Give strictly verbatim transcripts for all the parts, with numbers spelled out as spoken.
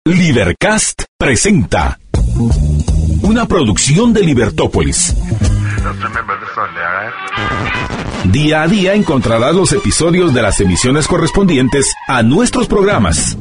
Libercast presenta una producción de Libertópolis. Día a día encontrarás los episodios de las emisiones correspondientes a nuestros programas.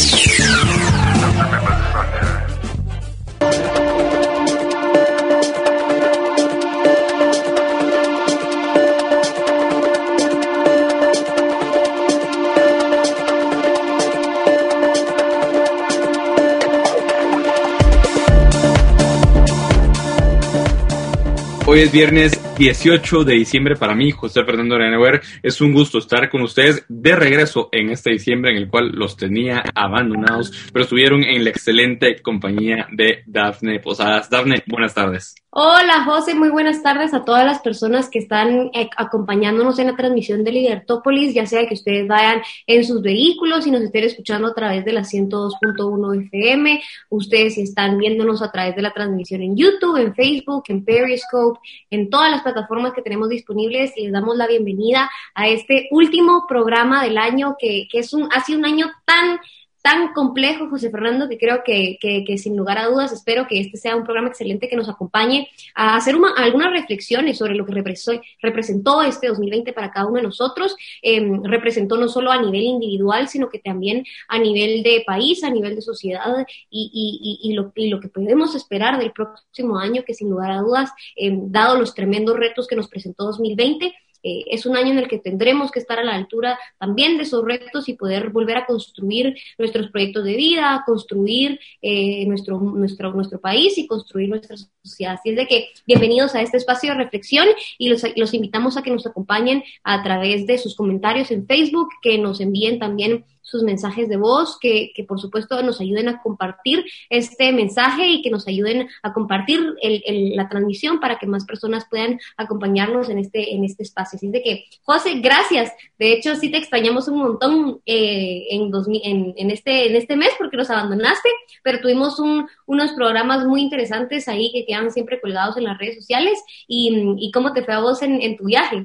Hoy es viernes dieciocho de diciembre para mí, José Fernando Aranauer. Es un gusto estar con ustedes de regreso en este diciembre en el cual los tenía abandonados, pero estuvieron en la excelente compañía de Dafne Posadas. Dafne, buenas tardes. Hola José, muy buenas tardes a todas las personas que están eh, acompañándonos en la transmisión de Libertópolis, ya sea que ustedes vayan en sus vehículos y nos estén escuchando a través de la ciento dos punto uno F M, ustedes si están viéndonos a través de la transmisión en YouTube, en Facebook, en Periscope, en todas las plataformas que tenemos disponibles, y les damos la bienvenida a este último programa del año que, que es un, ha sido un año tan tan complejo, José Fernando, que creo que, que, que sin lugar a dudas espero que este sea un programa excelente que nos acompañe a hacer una, algunas reflexiones sobre lo que represó, representó este dos mil veinte para cada uno de nosotros. Eh, representó no solo a nivel individual, sino que también a nivel de país, a nivel de sociedad y, y, y, y, lo, y lo que podemos esperar del próximo año, que sin lugar a dudas, eh, dado los tremendos retos que nos presentó dos mil veinte, Eh, es un año en el que tendremos que estar a la altura también de esos retos y poder volver a construir nuestros proyectos de vida, construir eh, nuestro, nuestro, nuestro país y construir nuestra sociedad. Así es de que bienvenidos a este espacio de reflexión y los, los invitamos a que nos acompañen a través de sus comentarios en Facebook, que nos envíen también sus mensajes de voz, que, que por supuesto nos ayuden a compartir este mensaje y que nos ayuden a compartir el, el, la transmisión para que más personas puedan acompañarnos en este, en este espacio. Así de que, José, gracias. De hecho, sí te extrañamos un montón eh, en, dos mil, en, en, este, en este mes porque nos abandonaste, pero tuvimos un, unos programas muy interesantes ahí que quedan siempre colgados en las redes sociales. ¿Y, y cómo te fue a vos en, en tu viaje?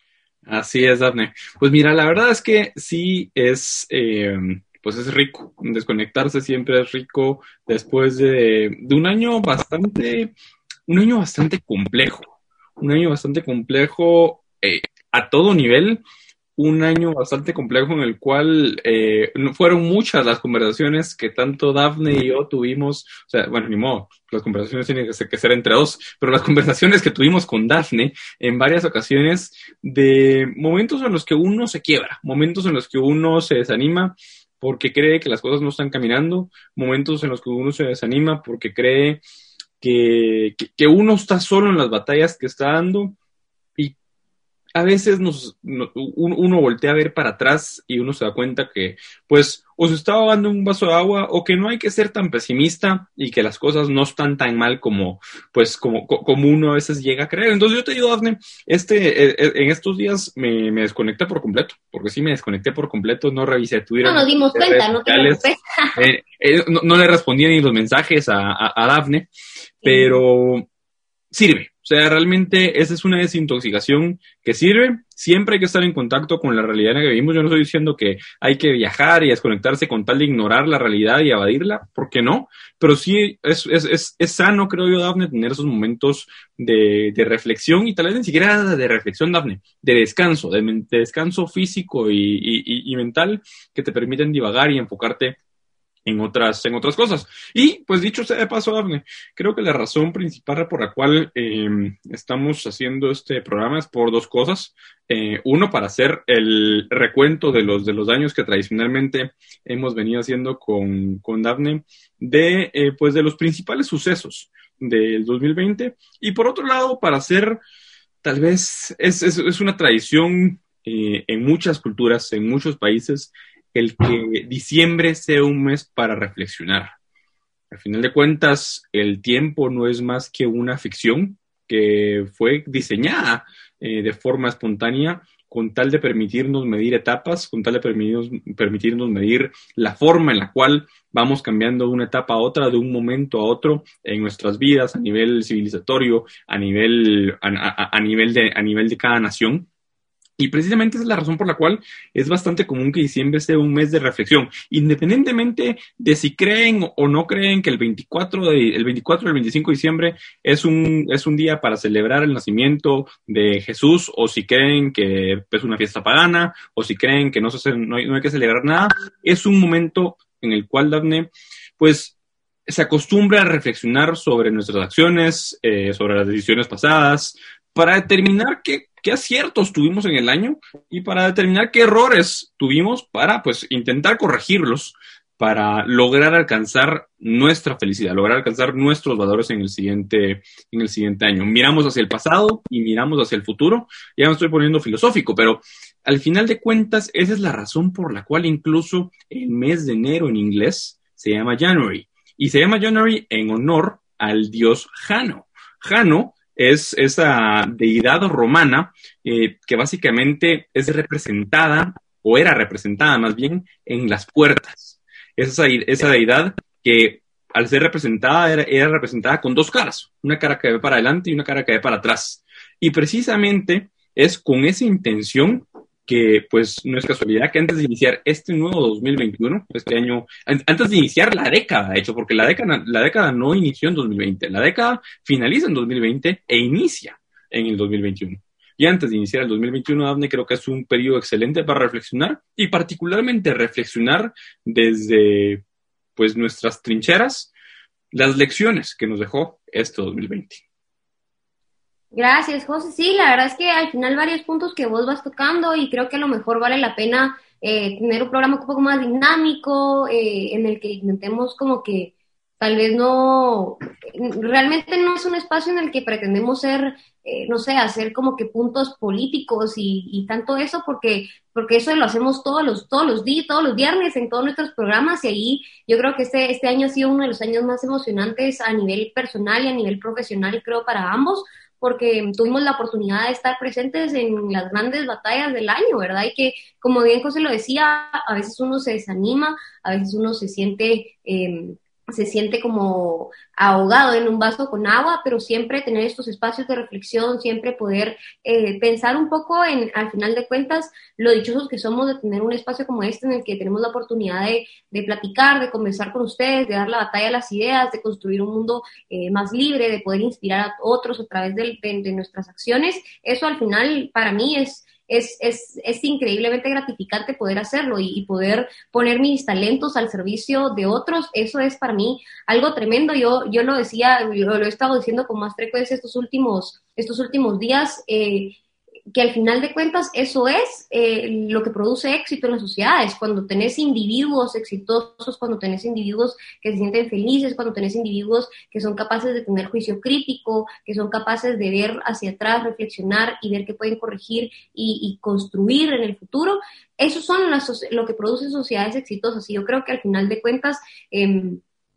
Así es, Dafne. Pues mira, la verdad es que sí es, eh, pues es rico. Desconectarse siempre es rico después de, de un año bastante, un año bastante complejo. Un año bastante complejo eh, a todo nivel. Un año bastante complejo en el cual eh, fueron muchas las conversaciones que tanto Dafne y yo tuvimos. O sea, bueno, ni modo, las conversaciones tienen que ser, que ser entre dos, pero las conversaciones que tuvimos con Dafne en varias ocasiones de momentos en los que uno se quiebra, momentos en los que uno se desanima porque cree que las cosas no están caminando, momentos en los que uno se desanima porque cree que, que, que uno está solo en las batallas que está dando. A veces nos, no, uno voltea a ver para atrás y uno se da cuenta que, pues, o se está ahogando en un vaso de agua o que no hay que ser tan pesimista y que las cosas no están tan mal como, pues, como, como uno a veces llega a creer. Entonces yo te digo, Dafne, este, eh, en estos días me, me desconecté por completo, porque sí me desconecté por completo, no revisé Twitter. No nos dimos cuenta, no te preocupes. eh, eh, no, no le respondí ni los mensajes a, a, a Dafne, pero sirve. O sea, realmente esa es una desintoxicación que sirve. Siempre hay que estar en contacto con la realidad en la que vivimos. Yo no estoy diciendo que hay que viajar y desconectarse con tal de ignorar la realidad y evadirla, ¿por qué no? Pero sí es, es, es, es sano, creo yo, Dafne, tener esos momentos de, de reflexión y tal vez ni siquiera de reflexión, Dafne, de descanso, de, de descanso físico y, y, y mental que te permiten divagar y enfocarte en otras, en otras cosas. Y, pues dicho sea de paso, Dafne, creo que la razón principal por la cual eh, estamos haciendo este programa es por dos cosas. Eh, uno, para hacer el recuento de los, de los años que tradicionalmente hemos venido haciendo con, con Dafne, de, eh, pues de los principales sucesos del dos mil veinte. Y por otro lado, para hacer, tal vez, es, es, es una tradición eh, en muchas culturas, en muchos países, el que diciembre sea un mes para reflexionar. Al final de cuentas, el tiempo no es más que una ficción que fue diseñada eh, de forma espontánea con tal de permitirnos medir etapas, con tal de permitirnos, permitirnos medir la forma en la cual vamos cambiando de una etapa a otra, de un momento a otro en nuestras vidas, a nivel civilizatorio, a nivel, a, a, a nivel, de, a nivel de cada nación. Y precisamente esa es la razón por la cual es bastante común que diciembre sea un mes de reflexión, independientemente de si creen o no creen que el veinticuatro, de, el veinticuatro y el veinticinco de diciembre es un, es un día para celebrar el nacimiento de Jesús, o si creen que es una fiesta pagana, o si creen que no, se, no, hay, no hay que celebrar nada. Es un momento en el cual, Dafne, pues se acostumbra a reflexionar sobre nuestras acciones, eh, sobre las decisiones pasadas, para determinar qué, qué aciertos tuvimos en el año y para determinar qué errores tuvimos para, pues, intentar corregirlos para lograr alcanzar nuestra felicidad, lograr alcanzar nuestros valores en el siguiente, en el siguiente año. Miramos hacia el pasado y miramos hacia el futuro. Ya me estoy poniendo filosófico, pero al final de cuentas, esa es la razón por la cual incluso el mes de enero en inglés se llama January. Y se llama January en honor al dios Jano. Jano es esa deidad romana eh, que básicamente es representada, o era representada más bien, en las puertas. Es esa, esa deidad que al ser representada era, era representada con dos caras, una cara que ve para adelante y una cara que ve para atrás. Y precisamente es con esa intención que, pues, no es casualidad que antes de iniciar este nuevo dos mil veintiuno, este año, antes de iniciar la década, de hecho, porque la década, la década no inició en dos mil veinte, la década finaliza en dos mil veinte e inicia en el dos mil veintiuno. Y antes de iniciar el dos mil veintiuno, Dafne, creo que es un periodo excelente para reflexionar, y particularmente reflexionar desde, pues, nuestras trincheras, las lecciones que nos dejó este dos mil veinte. Gracias, José. Sí, la verdad es que al final varios puntos que vos vas tocando, y creo que a lo mejor vale la pena eh, tener un programa un poco más dinámico, eh, en el que intentemos como que tal vez no, realmente no es un espacio en el que pretendemos ser, eh, no sé, hacer como que puntos políticos y, y tanto eso, porque porque eso lo hacemos todos los todos los días, todos los viernes en todos nuestros programas, y ahí yo creo que este este año ha sido uno de los años más emocionantes a nivel personal y a nivel profesional, creo, para ambos, porque tuvimos la oportunidad de estar presentes en las grandes batallas del año, ¿verdad? Y que, como bien José lo decía, a veces uno se desanima, a veces uno se siente... Eh, se siente como ahogado en un vaso con agua, pero siempre tener estos espacios de reflexión, siempre poder eh, pensar un poco en, al final de cuentas, lo dichosos que somos de tener un espacio como este en el que tenemos la oportunidad de, de platicar, de conversar con ustedes, de dar la batalla a las ideas, de construir un mundo eh, más libre, de poder inspirar a otros a través de, de, de nuestras acciones. Eso al final para mí es Es, es, es increíblemente gratificante poder hacerlo y, y poder poner mis talentos al servicio de otros. Eso es para mí algo tremendo. Yo, yo lo decía, lo, lo he estado diciendo con más frecuencia estos últimos, estos últimos días, eh, que al final de cuentas eso es eh, lo que produce éxito en las sociedades. Cuando tenés individuos exitosos, cuando tenés individuos que se sienten felices, cuando tenés individuos que son capaces de tener juicio crítico, que son capaces de ver hacia atrás, reflexionar y ver qué pueden corregir y, y construir en el futuro, eso son las, lo que produce sociedades exitosas. Y yo creo que al final de cuentas eh,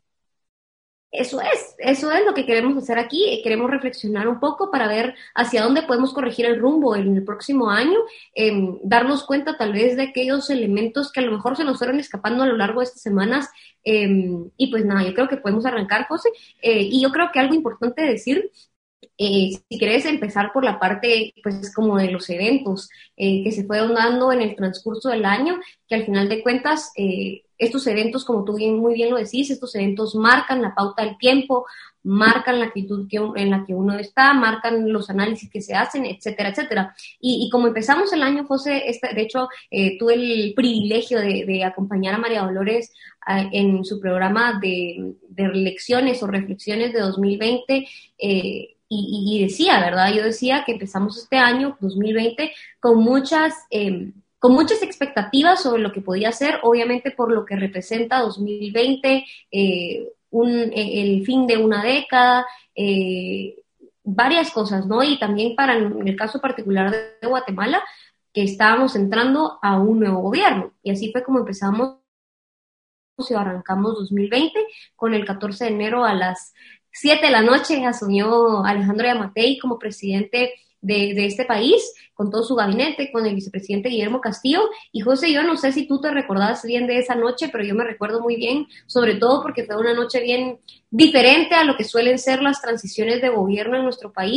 Eso es, eso es lo que queremos hacer aquí. Queremos reflexionar un poco para ver hacia dónde podemos corregir el rumbo en el próximo año, eh, darnos cuenta tal vez de aquellos elementos que a lo mejor se nos fueron escapando a lo largo de estas semanas, eh, y pues nada, yo creo que podemos arrancar, José, eh, y yo creo que algo importante decir, Eh, si querés empezar por la parte, pues, como de los eventos eh, que se fueron dando en el transcurso del año, que al final de cuentas, eh, estos eventos, como tú bien, muy bien lo decís, estos eventos marcan la pauta del tiempo, marcan la actitud que, en la que uno está, marcan los análisis que se hacen, etcétera, etcétera. Y, y como empezamos el año, José, este, de hecho, eh, tuve el privilegio de, de acompañar a María Dolores eh, en su programa de, de lecciones o reflexiones de dos mil veinte, eh, Y, y decía, ¿verdad? Yo decía que empezamos este año, dos mil veinte, con muchas, eh, con muchas expectativas sobre lo que podía ser, obviamente por lo que representa dos mil veinte, eh, un, el fin de una década, eh, varias cosas, ¿no? Y también para, en el caso particular de Guatemala, que estábamos entrando a un nuevo gobierno. Y así fue como empezamos y arrancamos dos mil veinte, con el catorce de enero a las siete de la noche asumió Alejandro Yamatei como presidente de, de este país, con todo su gabinete, con el vicepresidente Guillermo Castillo. Y José, yo no sé si tú te recordás bien de esa noche, pero yo me recuerdo muy bien, sobre todo porque fue una noche bien diferente a lo que suelen ser las transiciones de gobierno en nuestro país.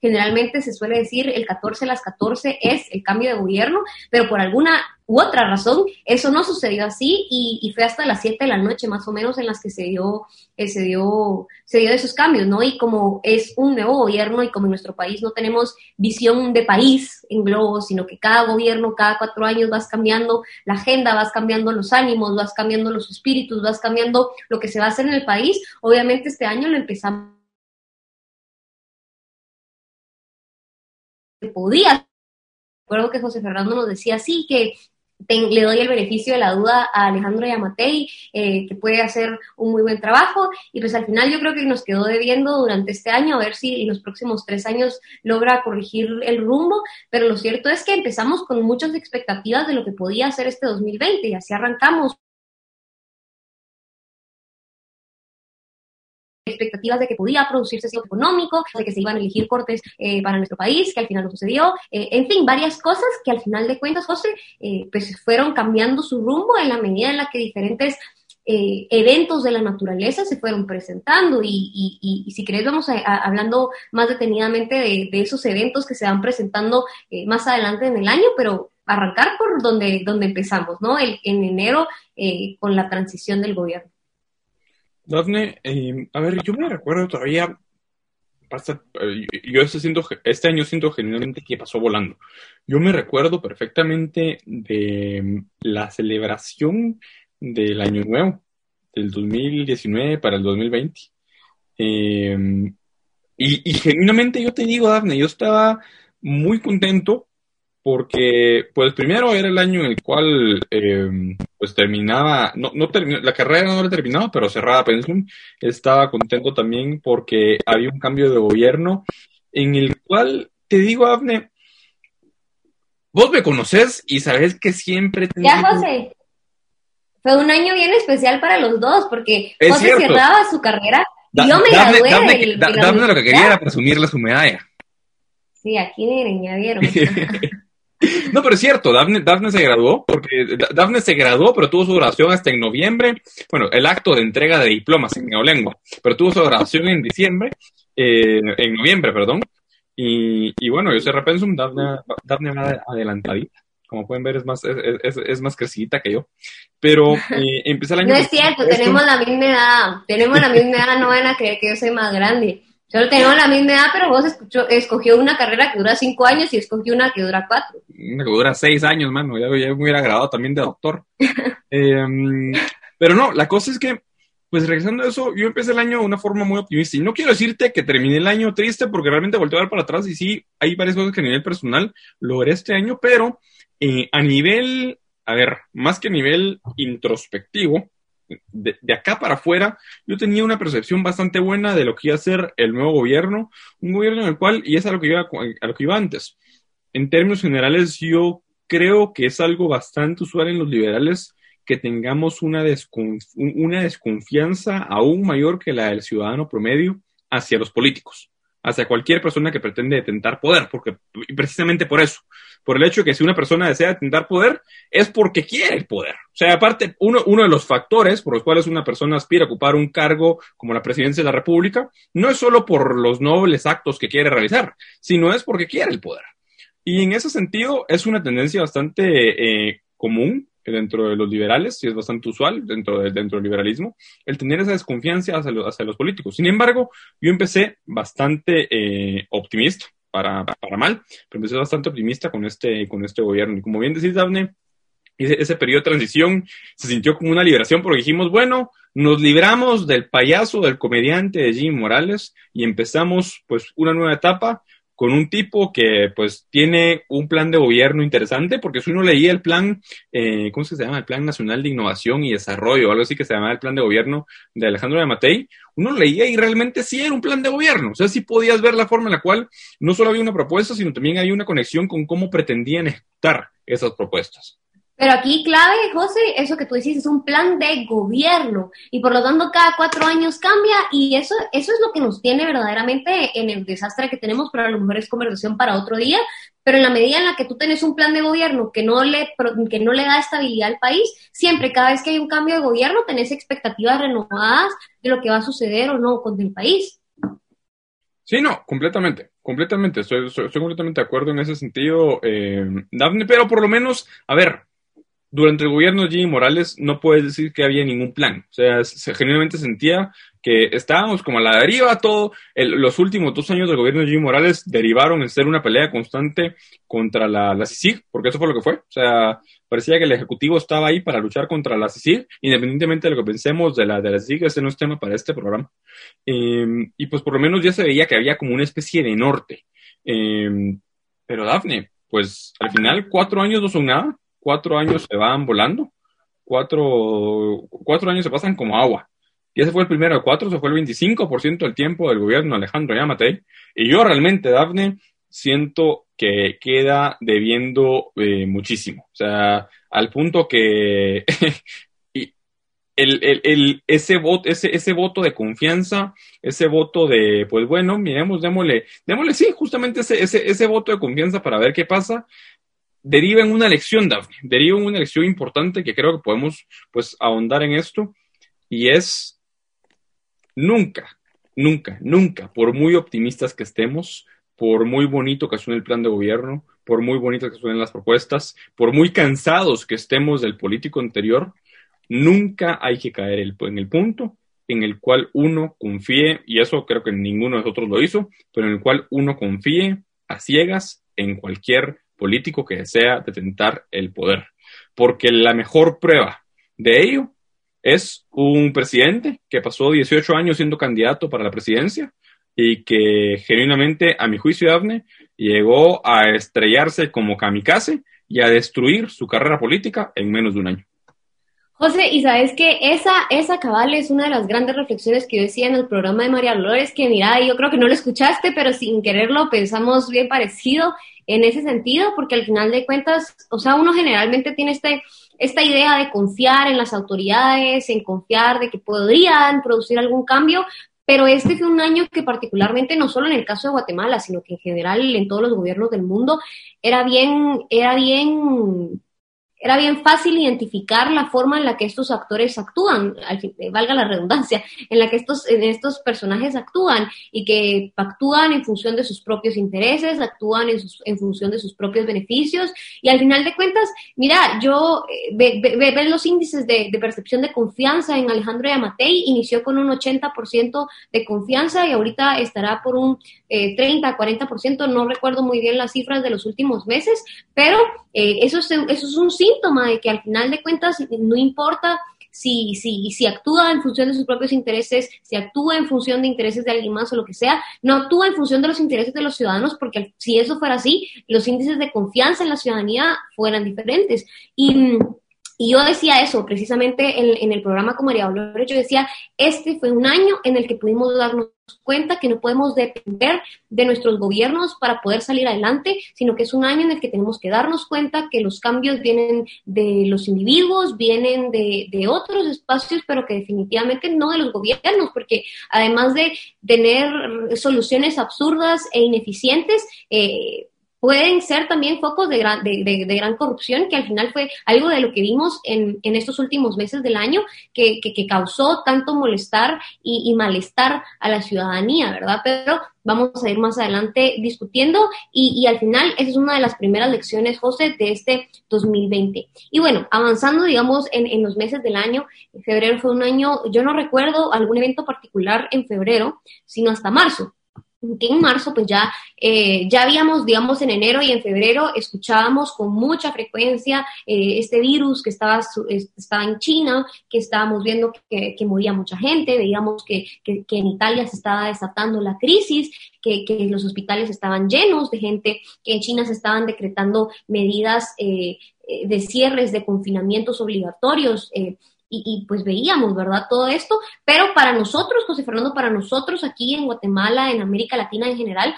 Generalmente se suele decir el catorce a las catorce es el cambio de gobierno, pero por alguna u otra razón eso no sucedió así y, y fue hasta las siete de la noche más o menos en las que se dio, eh, se dio, se dio esos cambios, ¿no? Y como es un nuevo gobierno y como en nuestro país no tenemos visión de país en globo, sino que cada gobierno, cada cuatro años vas cambiando la agenda, vas cambiando los ánimos, vas cambiando los espíritus, vas cambiando lo que se va a hacer en el país, obviamente este año lo empezamos podía. Recuerdo que José Fernando nos decía así que ten, le doy el beneficio de la duda a Alejandro Yamatei, eh, que puede hacer un muy buen trabajo, y pues al final yo creo que nos quedó debiendo durante este año, a ver si en los próximos tres años logra corregir el rumbo, pero lo cierto es que empezamos con muchas expectativas de lo que podía hacer este dos mil veinte, y así arrancamos. Expectativas de que podía producirse ciclo económico, de que se iban a elegir cortes eh, para nuestro país, que al final no sucedió, eh, en fin, varias cosas que al final de cuentas, José, eh, pues fueron cambiando su rumbo en la medida en la que diferentes eh, eventos de la naturaleza se fueron presentando y, y, y, y si querés vamos a, a, hablando más detenidamente de, de esos eventos que se van presentando eh, más adelante en el año, pero arrancar por donde, donde empezamos, ¿no? El, en enero eh, con la transición del gobierno. Dafne, eh, a ver, yo me recuerdo todavía, pasa, eh, yo este, siento, este año siento genuinamente que pasó volando. Yo me recuerdo perfectamente de la celebración del Año Nuevo, del dos mil diecinueve para el dos mil veinte. Eh, y, y genuinamente yo te digo, Dafne, yo estaba muy contento porque, pues, primero era el año en el cual, eh, pues, terminaba, no, no terminó, la carrera no la terminaba, pero cerraba Pensum. Estaba contento también porque había un cambio de gobierno en el cual, te digo, Dafne, vos me conocés y sabés que siempre... Ya, José, fue un año bien especial para los dos, porque es José cierto. cerraba su carrera y Da, yo me Dafne, gradué Dafne, del, da, de la Dafne lo que quería universidad. era presumirle su medalla. Sí, aquí miren, ya vieron. No, pero es cierto, Dafne, Dafne se graduó, porque Dafne se graduó, pero tuvo su graduación hasta en noviembre, bueno, el acto de entrega de diplomas en neolengua, pero tuvo su graduación en diciembre, eh, en noviembre, perdón, y, y bueno, yo cerré Pensum, Dafne, Dafne va adelantadita, como pueden ver es más, es, es, es más crecidita que yo, pero eh, empecé el año... No es cierto, tenemos la misma edad, tenemos la misma edad, no van a creer que yo soy más grande. Solo tenemos la misma edad, pero vos escuchó, escogió una carrera que dura cinco años y escogió una que dura cuatro. Una que dura seis años, mano. Ya, ya me hubiera graduado también de doctor. eh, pero no, la cosa es que, pues regresando a eso, yo empecé el año de una forma muy optimista. Y no quiero decirte que terminé el año triste, porque realmente volteo a ver para atrás y sí, hay varias cosas que a nivel personal logré este año, pero eh, a nivel, a ver, más que a nivel introspectivo, De, de acá para afuera, yo tenía una percepción bastante buena de lo que iba a ser el nuevo gobierno, un gobierno en el cual, y es a lo que iba, a lo que iba antes, en términos generales yo creo que es algo bastante usual en los liberales que tengamos una, desconf- una desconfianza aún mayor que la del ciudadano promedio hacia los políticos, hacia cualquier persona que pretende detentar poder, porque precisamente por eso, por el hecho de que si una persona desea detentar poder, es porque quiere el poder. O sea, aparte, uno, uno de los factores por los cuales una persona aspira a ocupar un cargo como la presidencia de la República, no es solo por los nobles actos que quiere realizar, sino es porque quiere el poder. Y en ese sentido, es una tendencia bastante eh, común dentro de los liberales, y es bastante usual dentro, de, dentro del liberalismo, el tener esa desconfianza hacia, lo, hacia los políticos. Sin embargo, yo empecé bastante eh, optimista, para, para mal, pero empecé bastante optimista con este, con este gobierno. Y como bien decís, Dafne, ese, ese periodo de transición se sintió como una liberación porque dijimos, bueno, nos libramos del payaso, del comediante de Jimmy Morales y empezamos pues una nueva etapa con un tipo que pues tiene un plan de gobierno interesante, porque si uno leía el plan, eh, ¿cómo se llama? El Plan Nacional de Innovación y Desarrollo, algo así que se llamaba el plan de gobierno de Alejandro Yamatei, uno leía y realmente sí era un plan de gobierno, o sea, sí podías ver la forma en la cual no solo había una propuesta, sino también había una conexión con cómo pretendían ejecutar esas propuestas. Pero aquí clave, José, eso que tú decís, es un plan de gobierno y por lo tanto cada cuatro años cambia y eso, eso es lo que nos tiene verdaderamente en el desastre que tenemos, pero a lo mejor es conversación para otro día, pero en la medida en la que tú tenés un plan de gobierno que no le, que no le da estabilidad al país, siempre cada vez que hay un cambio de gobierno tenés expectativas renovadas de lo que va a suceder o no con el país. Sí, no, completamente, completamente, estoy, estoy, estoy completamente de acuerdo en ese sentido, eh, Dafne, pero por lo menos, a ver, durante el gobierno de Jimmy Morales no puedes decir que había ningún plan, o sea, se genuinamente sentía que estábamos como a la deriva, todo, el, los últimos dos años del gobierno de Jimmy Morales derivaron en ser una pelea constante contra la, la CICIG, porque eso fue lo que fue, o sea, parecía que el Ejecutivo estaba ahí para luchar contra la CICIG, independientemente de lo que pensemos de la, de la CICIG, ese no es tema para este programa. Eh, y pues por lo menos ya se veía que había como una especie de norte. Eh, pero Dafne, pues al final cuatro años no son nada, cuatro años se van volando, cuatro, cuatro años se pasan como agua. Y ese fue el primero de cuatro, se fue el veinticinco por ciento del tiempo del gobierno de Alejandro Yamatei. Y yo realmente, Dafne, siento que queda debiendo eh, muchísimo. O sea, al punto que el, el, el, ese, voto, ese, ese voto de confianza, ese voto de, pues bueno, miremos, démosle, démosle, sí, justamente ese, ese, ese voto de confianza para ver qué pasa, deriva en una lección, Dafne, deriva en una lección importante que creo que podemos, pues, ahondar en esto, y es nunca, nunca, nunca, por muy optimistas que estemos, por muy bonito que suene el plan de gobierno, por muy bonitas que suenen las propuestas, por muy cansados que estemos del político anterior, nunca hay que caer en el punto en el cual uno confíe, y eso creo que ninguno de nosotros lo hizo, pero en el cual uno confíe a ciegas en cualquier político que desea detentar el poder. Porque la mejor prueba de ello es un presidente que pasó dieciocho años siendo candidato para la presidencia y que genuinamente, a mi juicio, Dafne, llegó a estrellarse como kamikaze y a destruir su carrera política en menos de un año. José, y sabes que esa, esa cabal es una de las grandes reflexiones que yo decía en el programa de María Dolores, que mira, yo creo que no lo escuchaste, pero sin quererlo pensamos bien parecido en ese sentido, porque al final de cuentas, o sea, uno generalmente tiene este, esta idea de confiar en las autoridades, en confiar de que podrían producir algún cambio, pero este fue un año que particularmente, no solo en el caso de Guatemala, sino que en general en todos los gobiernos del mundo, era bien, era bien... Era bien fácil identificar la forma en la que estos actores actúan, valga la redundancia, en la que estos, en estos personajes actúan y que actúan en función de sus propios intereses, actúan en, sus, en función de sus propios beneficios y al final de cuentas, mira, yo ve, ve, ve los índices de, de percepción de confianza en Alejandro Yamatei, inició con un ochenta por ciento de confianza y ahorita estará por un eh, treinta, cuarenta por ciento, no recuerdo muy bien las cifras de los últimos meses, pero eh, eso, es, eso es un síntoma de que al final de cuentas no importa si, si, si actúa en función de sus propios intereses, si actúa en función de intereses de alguien más o lo que sea, no actúa en función de los intereses de los ciudadanos, porque si eso fuera así, los índices de confianza en la ciudadanía fueran diferentes. Y Y yo decía eso, precisamente en, en el programa con María Dolores, yo decía, este fue un año en el que pudimos darnos cuenta que no podemos depender de nuestros gobiernos para poder salir adelante, sino que es un año en el que tenemos que darnos cuenta que los cambios vienen de los individuos, vienen de, de otros espacios, pero que definitivamente no de los gobiernos, porque además de tener soluciones absurdas e ineficientes, eh, pueden ser también focos de gran, de, de, de gran corrupción, que al final fue algo de lo que vimos en, en estos últimos meses del año, que, que, que causó tanto molestar y, y malestar a la ciudadanía, ¿verdad? Pero vamos a ir más adelante discutiendo y, y al final esa es una de las primeras lecciones, José, de este dos mil veinte. Y bueno, avanzando, digamos, en, en los meses del año, en febrero fue un año, yo no recuerdo algún evento particular en febrero, sino hasta marzo. Que en marzo pues ya, eh, ya habíamos, digamos, en enero y en febrero escuchábamos con mucha frecuencia eh, este virus que estaba, estaba en China, que estábamos viendo que, que moría mucha gente, veíamos que, que, que en Italia se estaba desatando la crisis, que, que los hospitales estaban llenos de gente, que en China se estaban decretando medidas eh, de cierres, de confinamientos obligatorios, eh, Y, y pues veíamos, ¿verdad? Todo esto, pero para nosotros, José Fernando, para nosotros aquí en Guatemala, en América Latina en general,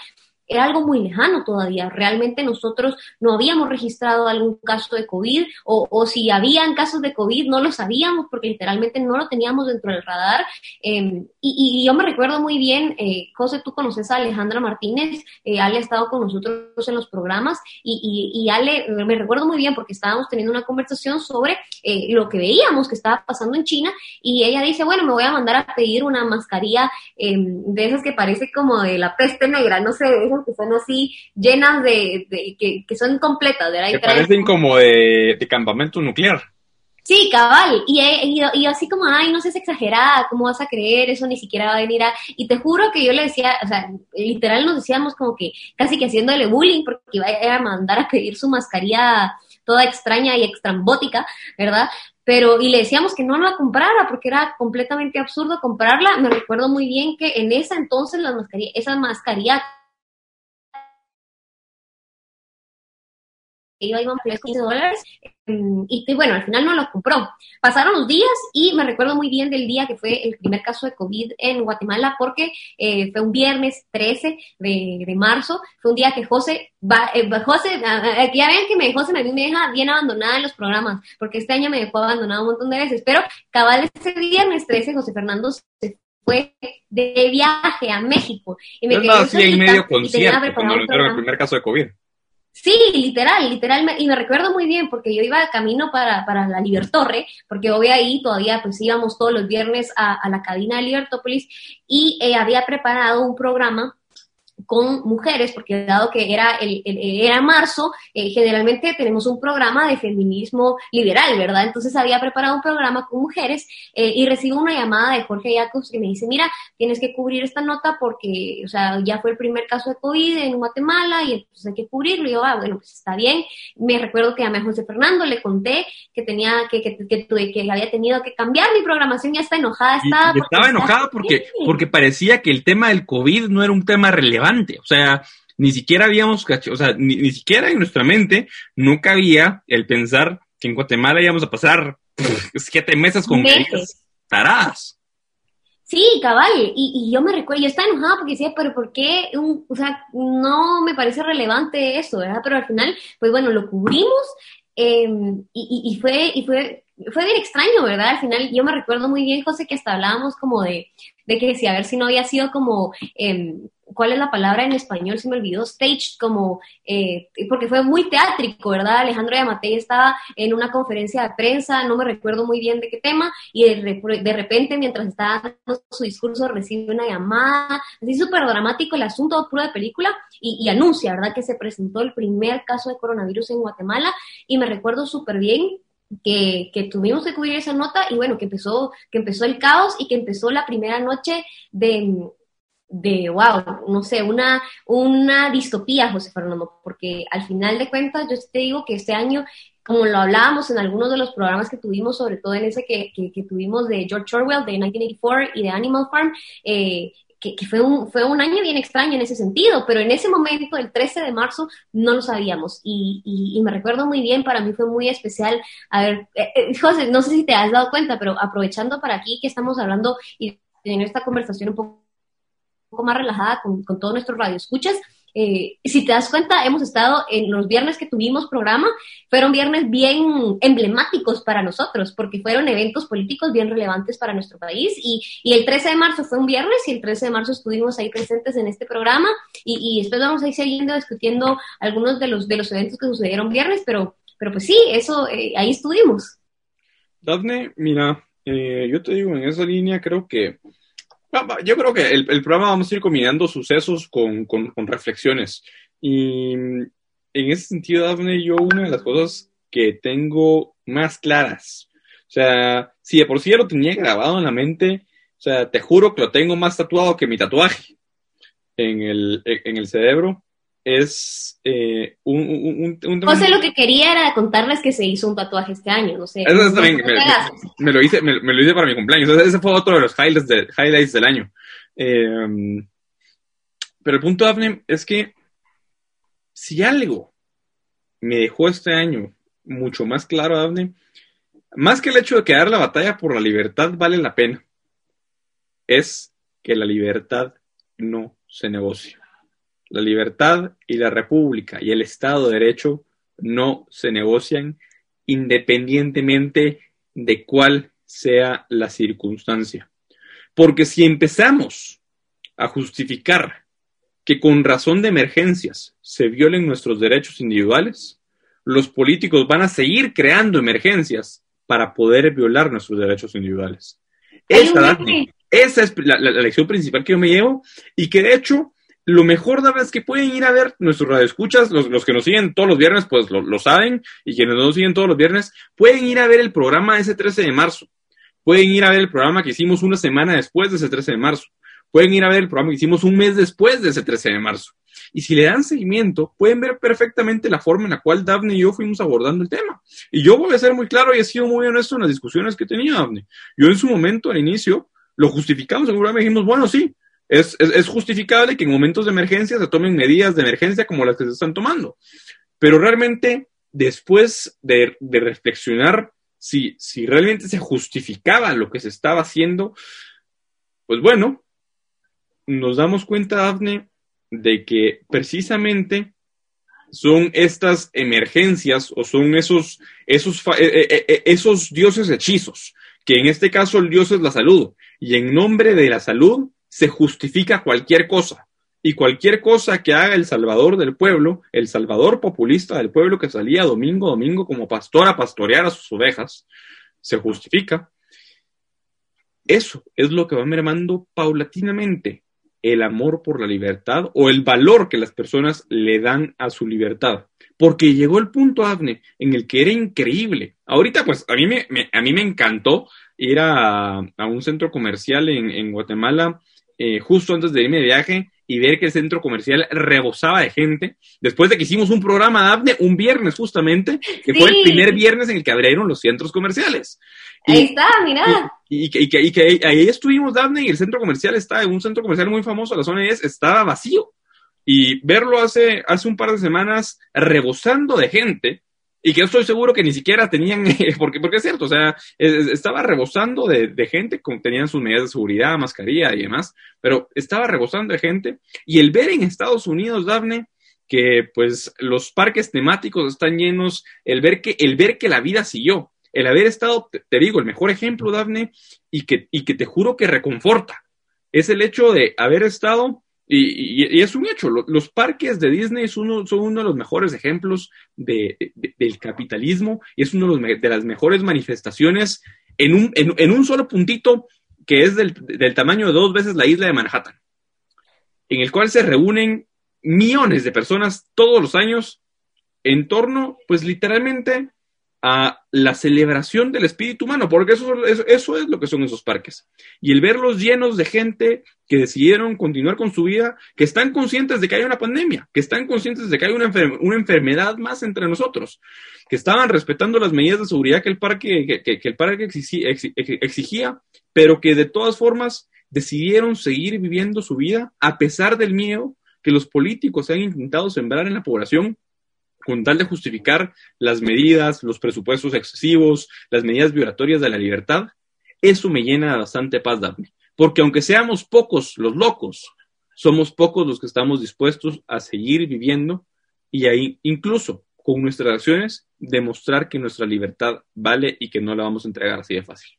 era algo muy lejano todavía. Realmente nosotros no habíamos registrado algún caso de COVID, o, o si habían casos de COVID no lo sabíamos porque literalmente no lo teníamos dentro del radar. Eh, y, y yo me recuerdo muy bien, eh, José, tú conoces a Alejandra Martínez, eh, Ale ha estado con nosotros en los programas, y, y, y Ale, me recuerdo muy bien porque estábamos teniendo una conversación sobre eh, lo que veíamos que estaba pasando en China, y ella dice, bueno, me voy a mandar a pedir una mascarilla eh, de esas que parece como de la peste negra, no sé, de esas que son así llenas de, de que, que son completas, ¿verdad? Que parecen como de, de campamento nuclear. Sí, cabal, y, y, y así como, ay, no seas exagerada, ¿cómo vas a creer? Eso ni siquiera va a venir a... Y te juro que yo le decía, o sea, literal nos decíamos como que casi que haciéndole bullying porque iba a mandar a pedir su mascarilla toda extraña y extrambótica, ¿verdad? Pero, y le decíamos que no la comprara porque era completamente absurdo comprarla. Me recuerdo muy bien que en ese entonces la mascarilla, esa mascarilla iba a quince dólares, y bueno, al final no lo compró. Pasaron los días y me recuerdo muy bien del día que fue el primer caso de COVID en Guatemala, porque eh, fue un viernes trece de, de marzo, fue un día que José, va, eh, José, aquí ya ven que me, José me, me deja bien abandonada en los programas, porque este año me dejó abandonada un montón de veces, pero cabal ese viernes trece, José Fernando se fue de viaje a México. Y me es quedé más, sí, en medio concierto, cuando un entró el primer caso de COVID. Sí, literal, literal, y me recuerdo muy bien porque yo iba camino para, para la Libertorre, porque obvio ahí todavía pues íbamos todos los viernes a, a la cabina de Libertópolis, y eh, había preparado un programa con mujeres, porque dado que era el, el era marzo, eh, generalmente tenemos un programa de feminismo liberal, ¿verdad? Entonces había preparado un programa con mujeres, eh, y recibo una llamada de Jorge Jacobs que me dice, mira, tienes que cubrir esta nota porque, o sea, ya fue el primer caso de COVID en Guatemala y entonces hay que cubrirlo. Y yo, ah, bueno, pues está bien. Me recuerdo que llamé a José Fernando, le conté que tenía, que, que, que, que, que había tenido que cambiar mi programación, ya está enojada, estaba. Y, y estaba enojada porque, porque parecía que el tema del COVID no era un tema relevante. O sea, ni siquiera habíamos, o sea, ni, ni siquiera en nuestra mente no cabía el pensar que en Guatemala íbamos a pasar pff, siete meses con medidas taradas. Sí, cabal, y, y yo me recuerdo, yo estaba enojada porque decía, pero ¿por qué? Un, o sea, no me parece relevante eso, ¿verdad? Pero al final, pues bueno, lo cubrimos, eh, y, y, y fue, y fue, fue bien extraño, ¿verdad? Al final yo me recuerdo muy bien, José, que hasta hablábamos como de, de que si a ver si no había sido como, eh, ¿cuál es la palabra en español? Se me olvidó, staged, como, eh, porque fue muy teátrico, ¿verdad? Alejandro Yamatei estaba en una conferencia de prensa, no me recuerdo muy bien de qué tema, y de, de repente, mientras estaba dando su discurso, recibe una llamada, así súper dramático el asunto, puro de película, y, y anuncia, ¿verdad?, que se presentó el primer caso de coronavirus en Guatemala, y me recuerdo súper bien que, que tuvimos que cubrir esa nota, y bueno, que empezó, que empezó el caos, y que empezó la primera noche de... de, wow, no sé, una, una distopía, José Fernando, porque al final de cuentas yo te digo que este año, como lo hablábamos en algunos de los programas que tuvimos, sobre todo en ese que, que, que tuvimos de George Orwell, de mil novecientos ochenta y cuatro, y de Animal Farm, eh, que, que fue, un, fue un año bien extraño en ese sentido, pero en ese momento, el trece de marzo, no lo sabíamos, y, y, y me recuerdo muy bien, para mí fue muy especial. A ver, eh, eh, José, no sé si te has dado cuenta, pero aprovechando para aquí que estamos hablando y en esta conversación un poco un poco más relajada con, con todos nuestros radioescuchas, eh, si te das cuenta, hemos estado en los viernes que tuvimos programa, fueron viernes bien emblemáticos para nosotros, porque fueron eventos políticos bien relevantes para nuestro país, y, y el trece de marzo fue un viernes, y el trece de marzo estuvimos ahí presentes en este programa, y, y después vamos a ir siguiendo discutiendo algunos de los, de los eventos que sucedieron viernes, pero, pero pues sí, eso, eh, ahí estuvimos. Dafne, mira, eh, yo te digo, en esa línea creo que yo creo que el, el programa vamos a ir combinando sucesos con, con, con reflexiones. Y en ese sentido, Dafne, yo una de las cosas que tengo más claras, o sea, si de por sí ya lo tenía grabado en la mente, o sea, te juro que lo tengo más tatuado que mi tatuaje en el, en el cerebro, es eh, un, un, un, un... José lo que quería era contarles que se hizo un tatuaje este año, no sé. Eso también, me, me, me, lo hice, me, me lo hice para mi cumpleaños, ese fue otro de los highlights, de, highlights del año. Eh, pero el punto, Dafne, es que si algo me dejó este año mucho más claro, Dafne, más que el hecho de que dar la batalla por la libertad vale la pena, es que la libertad no se negocia. la libertad y la república y el Estado de Derecho no se negocian independientemente de cuál sea la circunstancia. Porque si empezamos a justificar que con razón de emergencias se violen nuestros derechos individuales, los políticos van a seguir creando emergencias para poder violar nuestros derechos individuales. Esa, Daphne, esa es la, la, la lección principal que yo me llevo, y que de hecho lo mejor, Daphne, es que pueden ir a ver nuestros radioescuchas, los, los que nos siguen todos los viernes pues lo, lo saben, y quienes no nos siguen todos los viernes pueden ir a ver el programa de ese trece de marzo, pueden ir a ver el programa que hicimos una semana después de ese trece de marzo, pueden ir a ver el programa que hicimos un mes después de ese trece de marzo. Y si le dan seguimiento, pueden ver perfectamente la forma en la cual Daphne y yo fuimos abordando el tema. Y yo voy a ser muy claro y he sido muy honesto en las discusiones que tenía, Daphne. Yo en su momento, al inicio, lo justificamos en un programa y dijimos, bueno, sí, es, es, es justificable que en momentos de emergencia se tomen medidas de emergencia como las que se están tomando. Pero realmente, después de, de reflexionar si, si realmente se justificaba lo que se estaba haciendo, pues bueno, nos damos cuenta, Daphne, de que precisamente son estas emergencias o son esos, esos, esos dioses hechizos, que en este caso el dios es la salud, y en nombre de la salud se justifica cualquier cosa, y cualquier cosa que haga el salvador del pueblo, el salvador populista del pueblo que salía domingo a domingo como pastor a pastorear a sus ovejas, se justifica. Eso es lo que va mermando paulatinamente el amor por la libertad o el valor que las personas le dan a su libertad. Porque llegó el punto, Daphne, en el que era increíble. Ahorita, pues, a mí me, me, a mí me encantó ir a, a un centro comercial en, en Guatemala eh, justo antes de irme de viaje y ver que el centro comercial rebosaba de gente. Después de que hicimos un programa, Daphne, un viernes justamente, que sí. Fue el primer viernes en el que abrieron los centros comerciales. Y, ahí está, mira. Y, y, y, que, y que ahí estuvimos, Daphne, y el centro comercial está, un centro comercial muy famoso, la zona diez, estaba vacío. Y verlo hace, hace un par de semanas rebosando de gente, y que yo estoy seguro que ni siquiera tenían, porque, porque es cierto, o sea, estaba rebosando de, de gente, tenían sus medidas de seguridad, mascarilla y demás, pero estaba rebosando de gente, y el ver en Estados Unidos, Daphne, que pues los parques temáticos están llenos, el ver que, el ver que la vida siguió, el haber estado, te, te digo, el mejor ejemplo, Daphne, y que, y que te juro que reconforta, es el hecho de haber estado. Y, y, y es un hecho, los parques de Disney son uno, son uno de los mejores ejemplos de, de, del capitalismo, y es uno de, los, de las mejores manifestaciones en un, en, en un solo puntito que es del, del tamaño de dos veces la isla de Manhattan, en el cual se reúnen millones de personas todos los años en torno, pues literalmente, a la celebración del espíritu humano, porque eso, eso, eso es lo que son esos parques. Y el verlos llenos de gente que decidieron continuar con su vida, que están conscientes de que hay una pandemia, que están conscientes de que hay una, enfer- una enfermedad más entre nosotros, que estaban respetando las medidas de seguridad que el parque, que, que, que el parque exigía, exigía, pero que de todas formas decidieron seguir viviendo su vida a pesar del miedo que los políticos han intentado sembrar en la población, con tal de justificar las medidas, los presupuestos excesivos, las medidas violatorias de la libertad. Eso me llena de bastante paz, Daphne. Porque aunque seamos pocos los locos, somos pocos los que estamos dispuestos a seguir viviendo y ahí, incluso con nuestras acciones, demostrar que nuestra libertad vale y que no la vamos a entregar así de fácil.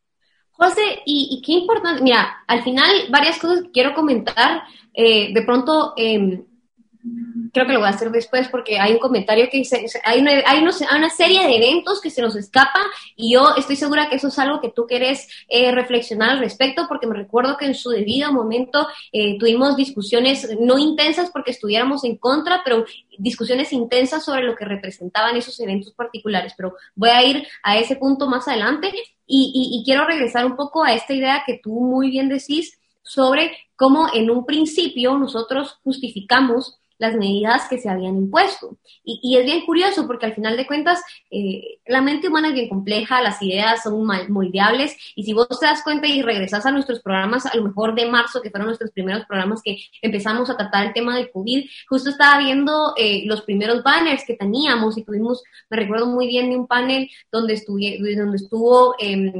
José, y, y qué importante, mira, al final varias cosas que quiero comentar, eh, de pronto... Eh, creo que lo voy a hacer después porque hay un comentario que dice, hay una, hay, unos, hay una serie de eventos que se nos escapan y yo estoy segura que eso es algo que tú querés eh, reflexionar al respecto, porque me recuerdo que en su debido momento eh, tuvimos discusiones no intensas porque estuviéramos en contra, pero discusiones intensas sobre lo que representaban esos eventos particulares, pero voy a ir a ese punto más adelante y, y, y quiero regresar un poco a esta idea que tú muy bien decís sobre cómo en un principio nosotros justificamos las medidas que se habían impuesto. Y, y es bien curioso porque al final de cuentas eh, la mente humana es bien compleja, las ideas son mal, moldeables, y si vos te das cuenta y regresás a nuestros programas, a lo mejor de marzo, que fueron nuestros primeros programas que empezamos a tratar el tema del COVID, justo estaba viendo eh, los primeros banners que teníamos y tuvimos, me recuerdo muy bien de un panel donde, estuve, donde estuvo... Eh,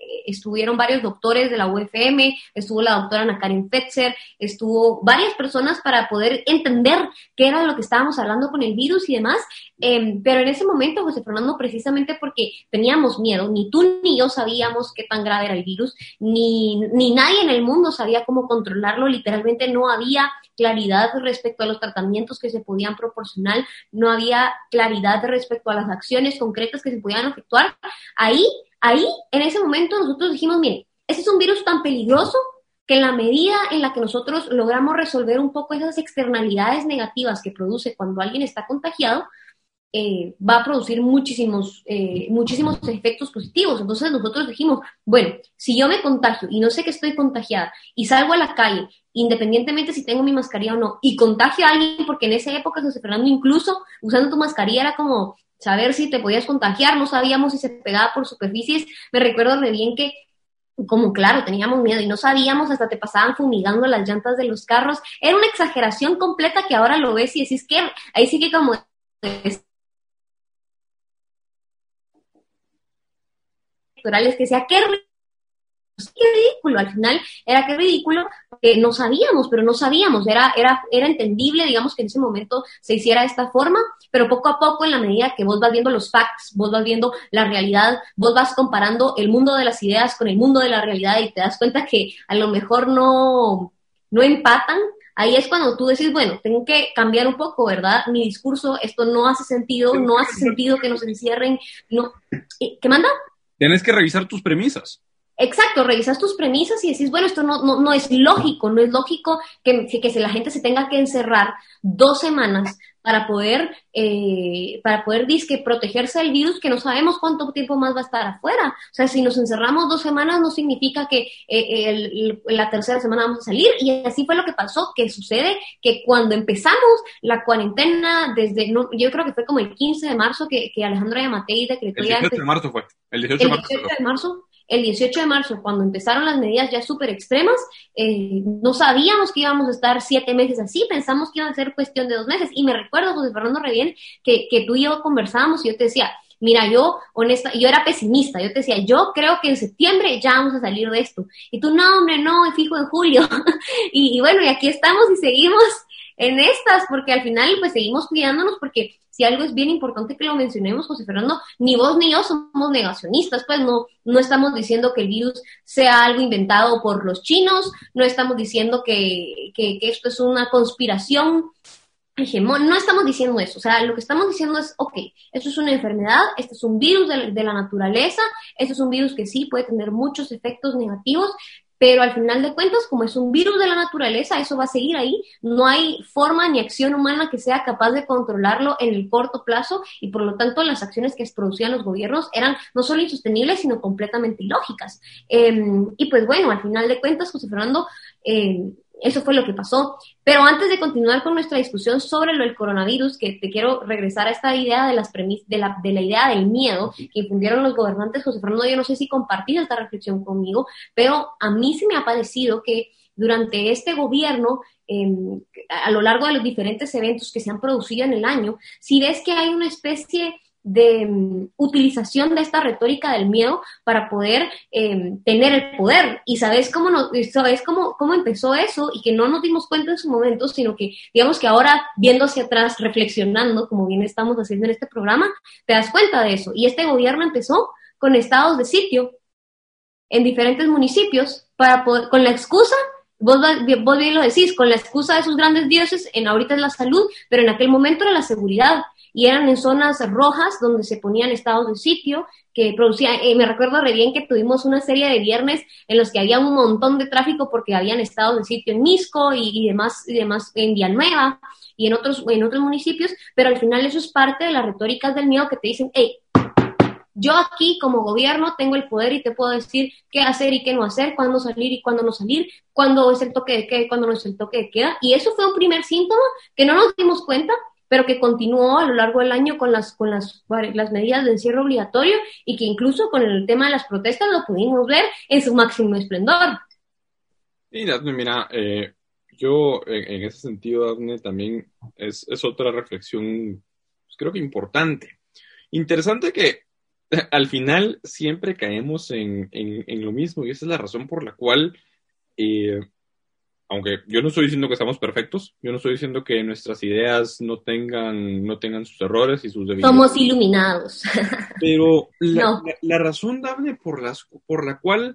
estuvieron varios doctores de la U F M, estuvo la doctora Ana Karen Fetzer, estuvo varias personas para poder entender qué era lo que estábamos hablando con el virus y demás, eh, pero en ese momento, José Fernando, precisamente porque teníamos miedo, ni tú ni yo sabíamos qué tan grave era el virus, ni, ni nadie en el mundo sabía cómo controlarlo, literalmente no había claridad respecto a los tratamientos que se podían proporcionar, no había claridad respecto a las acciones concretas que se podían efectuar. Ahí, ahí, en ese momento nosotros dijimos, miren, este es un virus tan peligroso que en la medida en la que nosotros logramos resolver un poco esas externalidades negativas que produce cuando alguien está contagiado, Eh, va a producir muchísimos, eh, muchísimos efectos positivos. Entonces nosotros dijimos, bueno, si yo me contagio y no sé que estoy contagiada y salgo a la calle, independientemente si tengo mi mascarilla o no, y contagio a alguien, porque en esa época, José Fernando, incluso usando tu mascarilla era como saber si te podías contagiar, no sabíamos si se pegaba por superficies. Me recuerdo re bien que como claro, teníamos miedo y no sabíamos, hasta te pasaban fumigando las llantas de los carros. Era una exageración completa que ahora lo ves y decís que ahí sí que como electorales que sea, qué, qué ridículo, al final era qué ridículo, que no sabíamos, pero no sabíamos, era, era, era entendible, digamos, que en ese momento se hiciera de esta forma, pero poco a poco, en la medida que vos vas viendo los facts, vos vas viendo la realidad, vos vas comparando el mundo de las ideas con el mundo de la realidad y te das cuenta que a lo mejor no, no empatan. Ahí es cuando tú decís, bueno, tengo que cambiar un poco, ¿verdad? Mi discurso, esto no hace sentido, no hace sentido que nos encierren, no. ¿Qué manda? Tienes que revisar tus premisas. Exacto, revisas tus premisas y decís, bueno, esto no, no, no es lógico, no es lógico que, que la gente se tenga que encerrar dos semanas para poder, eh, para poder disque protegerse del virus, que no sabemos cuánto tiempo más va a estar afuera. O sea, si nos encerramos dos semanas no significa que eh, el, el, la tercera semana vamos a salir, y así fue lo que pasó, que sucede que cuando empezamos la cuarentena, desde, no, yo creo que fue como el quince de marzo que, que Alejandro Yamatei decretó. El dieciocho de marzo fue, el dieciocho de marzo. El dieciocho de marzo. El dieciocho de marzo, cuando empezaron las medidas ya súper extremas, eh, no sabíamos que íbamos a estar siete meses así, pensamos que iba a ser cuestión de dos meses. Y me recuerdo, José Fernando, re bien, que, que tú y yo conversábamos y yo te decía, mira, yo, honesta, yo era pesimista, yo te decía, yo creo que en septiembre ya vamos a salir de esto. Y tú, no, hombre, no, fijo en julio. y, y bueno, y aquí estamos y seguimos en estas, porque al final pues seguimos cuidándonos, porque si algo es bien importante que lo mencionemos, José Fernando, ni vos ni yo somos negacionistas, pues no, no estamos diciendo que el virus sea algo inventado por los chinos, no estamos diciendo que, que, que esto es una conspiración hegemón, no estamos diciendo eso. O sea, lo que estamos diciendo es, ok, esto es una enfermedad, este es un virus de, de la naturaleza, este es un virus que sí puede tener muchos efectos negativos, pero al final de cuentas, como es un virus de la naturaleza, eso va a seguir ahí. No hay forma ni acción humana que sea capaz de controlarlo en el corto plazo, y por lo tanto las acciones que producían los gobiernos eran no solo insostenibles, sino completamente ilógicas. Eh, y pues bueno, al final de cuentas, José Fernando, eh, eso fue lo que pasó. Pero antes de continuar con nuestra discusión sobre lo del coronavirus, que te quiero regresar a esta idea de las premis de la, de la idea del miedo que infundieron los gobernantes. José Fernando, yo no sé si compartís esta reflexión conmigo, pero a mí sí me ha parecido que durante este gobierno, eh, a lo largo de los diferentes eventos que se han producido en el año, si ves que hay una especie de um, utilización de esta retórica del miedo para poder eh, tener el poder. Y sabes cómo no, sabes cómo, cómo empezó eso, y que no nos dimos cuenta en su momento, sino que digamos que ahora, viendo hacia atrás, reflexionando, como bien estamos haciendo en este programa, te das cuenta de eso. Y este gobierno empezó con estados de sitio en diferentes municipios para poder, con la excusa, vos, vos bien lo decís, con la excusa de sus grandes dioses, en ahorita es la salud, pero en aquel momento era la seguridad. Y eran en zonas rojas donde se ponían estados de sitio que producían, eh, me recuerdo re bien que tuvimos una serie de viernes en los que había un montón de tráfico porque habían estados de sitio en Misco y, y demás, y demás en Villanueva y en otros, en otros municipios, pero al final eso es parte de las retóricas del miedo que te dicen, hey, yo aquí como gobierno tengo el poder y te puedo decir qué hacer y qué no hacer, cuándo salir y cuándo no salir, cuándo es el toque de queda y cuándo no es el toque de queda. Y eso fue un primer síntoma que no nos dimos cuenta, pero que continuó a lo largo del año con las con las, las medidas de encierro obligatorio, y que incluso con el tema de las protestas lo pudimos ver en su máximo esplendor. Y Dafne, mira, eh, yo en, en ese sentido, Dafne, también es, es otra reflexión, pues, creo que importante. Interesante que al final siempre caemos en, en, en lo mismo y esa es la razón por la cual, eh, aunque yo no estoy diciendo que estamos perfectos, yo no estoy diciendo que nuestras ideas no tengan, no tengan sus errores y sus debilidades. Somos iluminados. Pero la, No. la, la razón, Dafne, por, las, por la cual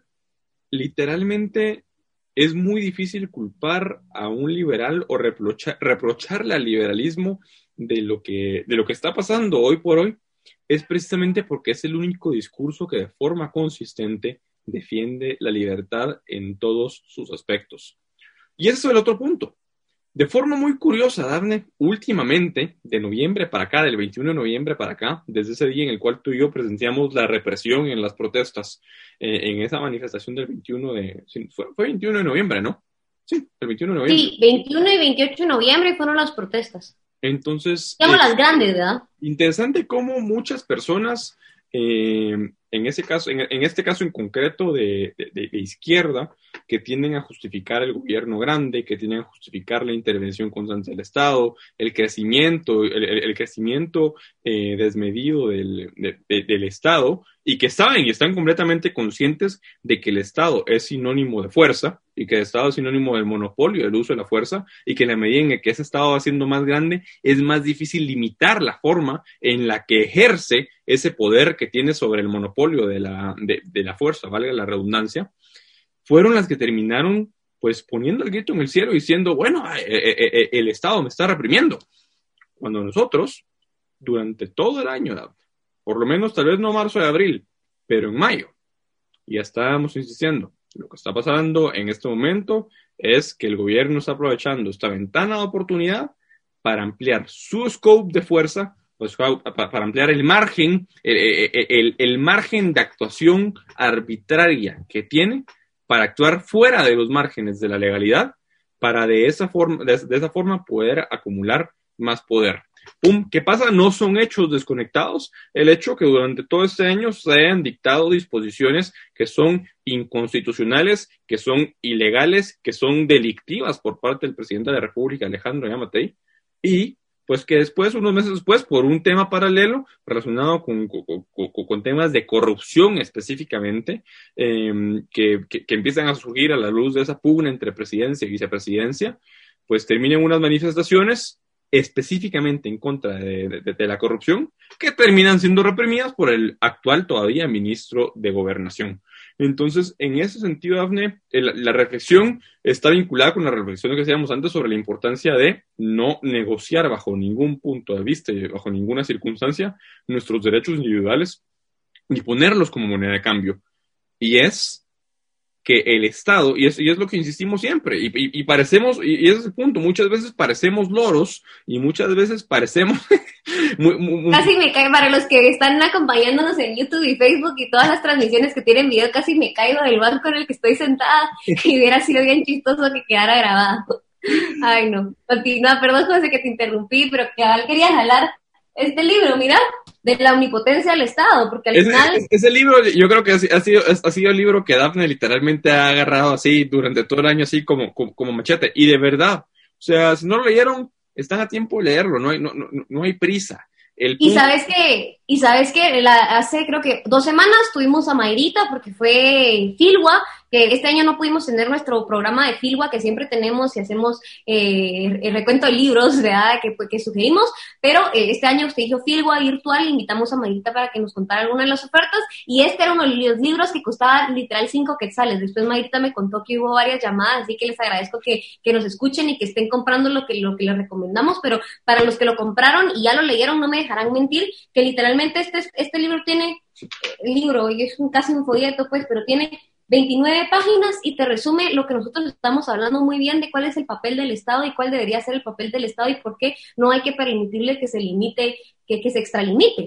literalmente es muy difícil culpar a un liberal o reprocha, reprocharle al liberalismo de lo, que, de lo que está pasando hoy por hoy, es precisamente porque es el único discurso que de forma consistente defiende la libertad en todos sus aspectos. Y ese es el otro punto. De forma muy curiosa, Dafne, últimamente, de noviembre para acá, del veintiuno de noviembre para acá, desde ese día en el cual tú y yo presenciamos la represión en las protestas, eh, en esa manifestación del veintiuno de... Fue, fue veintiuno de noviembre, ¿no? Sí, el veintiuno de noviembre. Sí, veintiuno y veintiocho de noviembre fueron las protestas. Entonces... Digamos eh, las grandes, ¿verdad? Interesante cómo muchas personas, eh, en ese caso, en, en este caso en concreto de, de, de izquierda, que tienden a justificar el gobierno grande, que tienden a justificar la intervención constante del Estado, el crecimiento, el, el, el crecimiento eh, desmedido del, de, de, del Estado, y que saben y están completamente conscientes de que el Estado es sinónimo de fuerza, y que el Estado es sinónimo del monopolio, del uso de la fuerza, y que en la medida en que ese Estado va siendo más grande, es más difícil limitar la forma en la que ejerce ese poder que tiene sobre el monopolio de la, de, de la fuerza, valga la redundancia, fueron las que terminaron pues poniendo el grito en el cielo diciendo, bueno, eh, eh, eh, el Estado me está reprimiendo. Cuando nosotros, durante todo el año, por lo menos tal vez no marzo y abril, pero en mayo, ya estábamos insistiendo, lo que está pasando en este momento es que el gobierno está aprovechando esta ventana de oportunidad para ampliar su scope de fuerza, pues, para ampliar el margen, el, el, el margen de actuación arbitraria que tiene para actuar fuera de los márgenes de la legalidad, para de esa forma, de, de esa forma poder acumular más poder. Pum, ¿qué pasa? No son hechos desconectados. El hecho que durante todo este año se hayan dictado disposiciones que son inconstitucionales, que son ilegales, que son delictivas por parte del presidente de la República, Alejandro Yamatei, y pues que después, unos meses después, por un tema paralelo relacionado con, con, con, con temas de corrupción específicamente, eh, que, que, que empiezan a surgir a la luz de esa pugna entre presidencia y vicepresidencia, pues terminan unas manifestaciones específicamente en contra de, de, de la corrupción, que terminan siendo reprimidas por el actual todavía ministro de Gobernación. Entonces, en ese sentido, Dafne, el, la reflexión está vinculada con la reflexión que hacíamos antes sobre la importancia de no negociar bajo ningún punto de vista y bajo ninguna circunstancia nuestros derechos individuales ni ponerlos como moneda de cambio. Y es que el Estado, y es, y es lo que insistimos siempre, y, y, y parecemos, y, y ese es el punto, muchas veces parecemos loros, y muchas veces parecemos... muy, muy, casi me cae, para los que están acompañándonos en YouTube y Facebook y todas las transmisiones que tienen video, casi me caigo del banco en el que estoy sentada, y hubiera sido bien chistoso que quedara grabado. Ay, no. Continúa, perdón, José, que te interrumpí, pero que al quería jalar este libro, mira, de la omnipotencia del Estado, porque al ese, final... Ese libro, yo creo que ha sido, ha sido el libro que Dafne literalmente ha agarrado así durante todo el año, así como, como, como machete, y de verdad, o sea, si no lo leyeron, están a tiempo de leerlo, no hay, no, no, no hay prisa. El y sabes que, y sabes que la, hace creo que dos semanas tuvimos a Mayrita porque fue Filwa, que este año no pudimos tener nuestro programa de Filwa que siempre tenemos y hacemos eh, el recuento de libros, ¿verdad? Que, que sugerimos, pero eh, este año usted dijo Filwa virtual, invitamos a Mayrita para que nos contara alguna de las ofertas y este era uno de los libros que costaba literal cinco quetzales. Después Mayrita me contó que hubo varias llamadas, así que les agradezco que, que nos escuchen y que estén comprando lo que, lo que les recomendamos, pero para los que lo compraron y ya lo leyeron, no me dejarán mentir, que literalmente este, este libro tiene, el libro, y es un, casi un folleto pues, pero tiene veintinueve páginas y te resume lo que nosotros estamos hablando muy bien de cuál es el papel del Estado y cuál debería ser el papel del Estado y por qué no hay que permitirle que se limite, que, que se extralimite.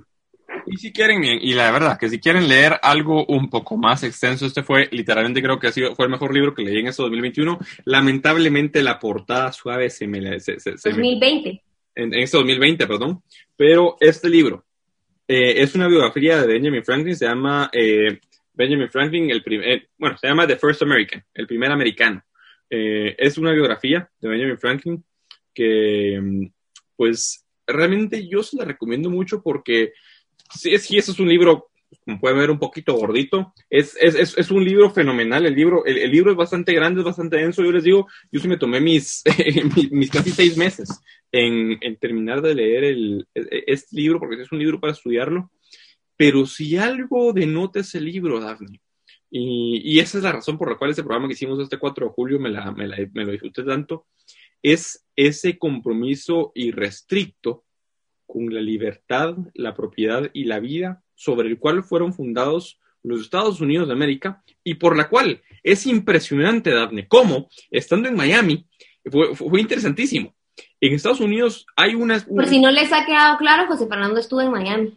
Y si quieren, y la verdad, que si quieren leer algo un poco más extenso, este fue, literalmente creo que ha sido, fue el mejor libro que leí en este dos mil veintiuno. Lamentablemente la portada suave se me... Se, se, se dos mil veinte. Me, en, en este dos mil veinte, perdón. Pero este libro eh, es una biografía de Benjamin Franklin, se llama... Eh, Benjamin Franklin, el primer, bueno, se llama The First American, el primer americano. Eh, es una biografía de Benjamin Franklin que, pues, realmente yo se la recomiendo mucho porque sí, sí, eso es un libro, como pueden ver, un poquito gordito. Es, es, es, es un libro fenomenal. El libro, el, el libro es bastante grande, es bastante denso. Yo les digo, yo sí me tomé mis, mis, mis casi seis meses en, en terminar de leer el, este libro, porque es un libro para estudiarlo. Pero si algo denota ese libro, Dafne, y, y esa es la razón por la cual ese programa que hicimos este cuatro de julio me, la, me, la, me lo disfruté tanto, es ese compromiso irrestricto con la libertad, la propiedad y la vida sobre el cual fueron fundados los Estados Unidos de América y por la cual es impresionante, Dafne, cómo, estando en Miami, fue, fue interesantísimo. En Estados Unidos hay unas... Por si no les ha quedado claro, José Fernando estuvo en Miami.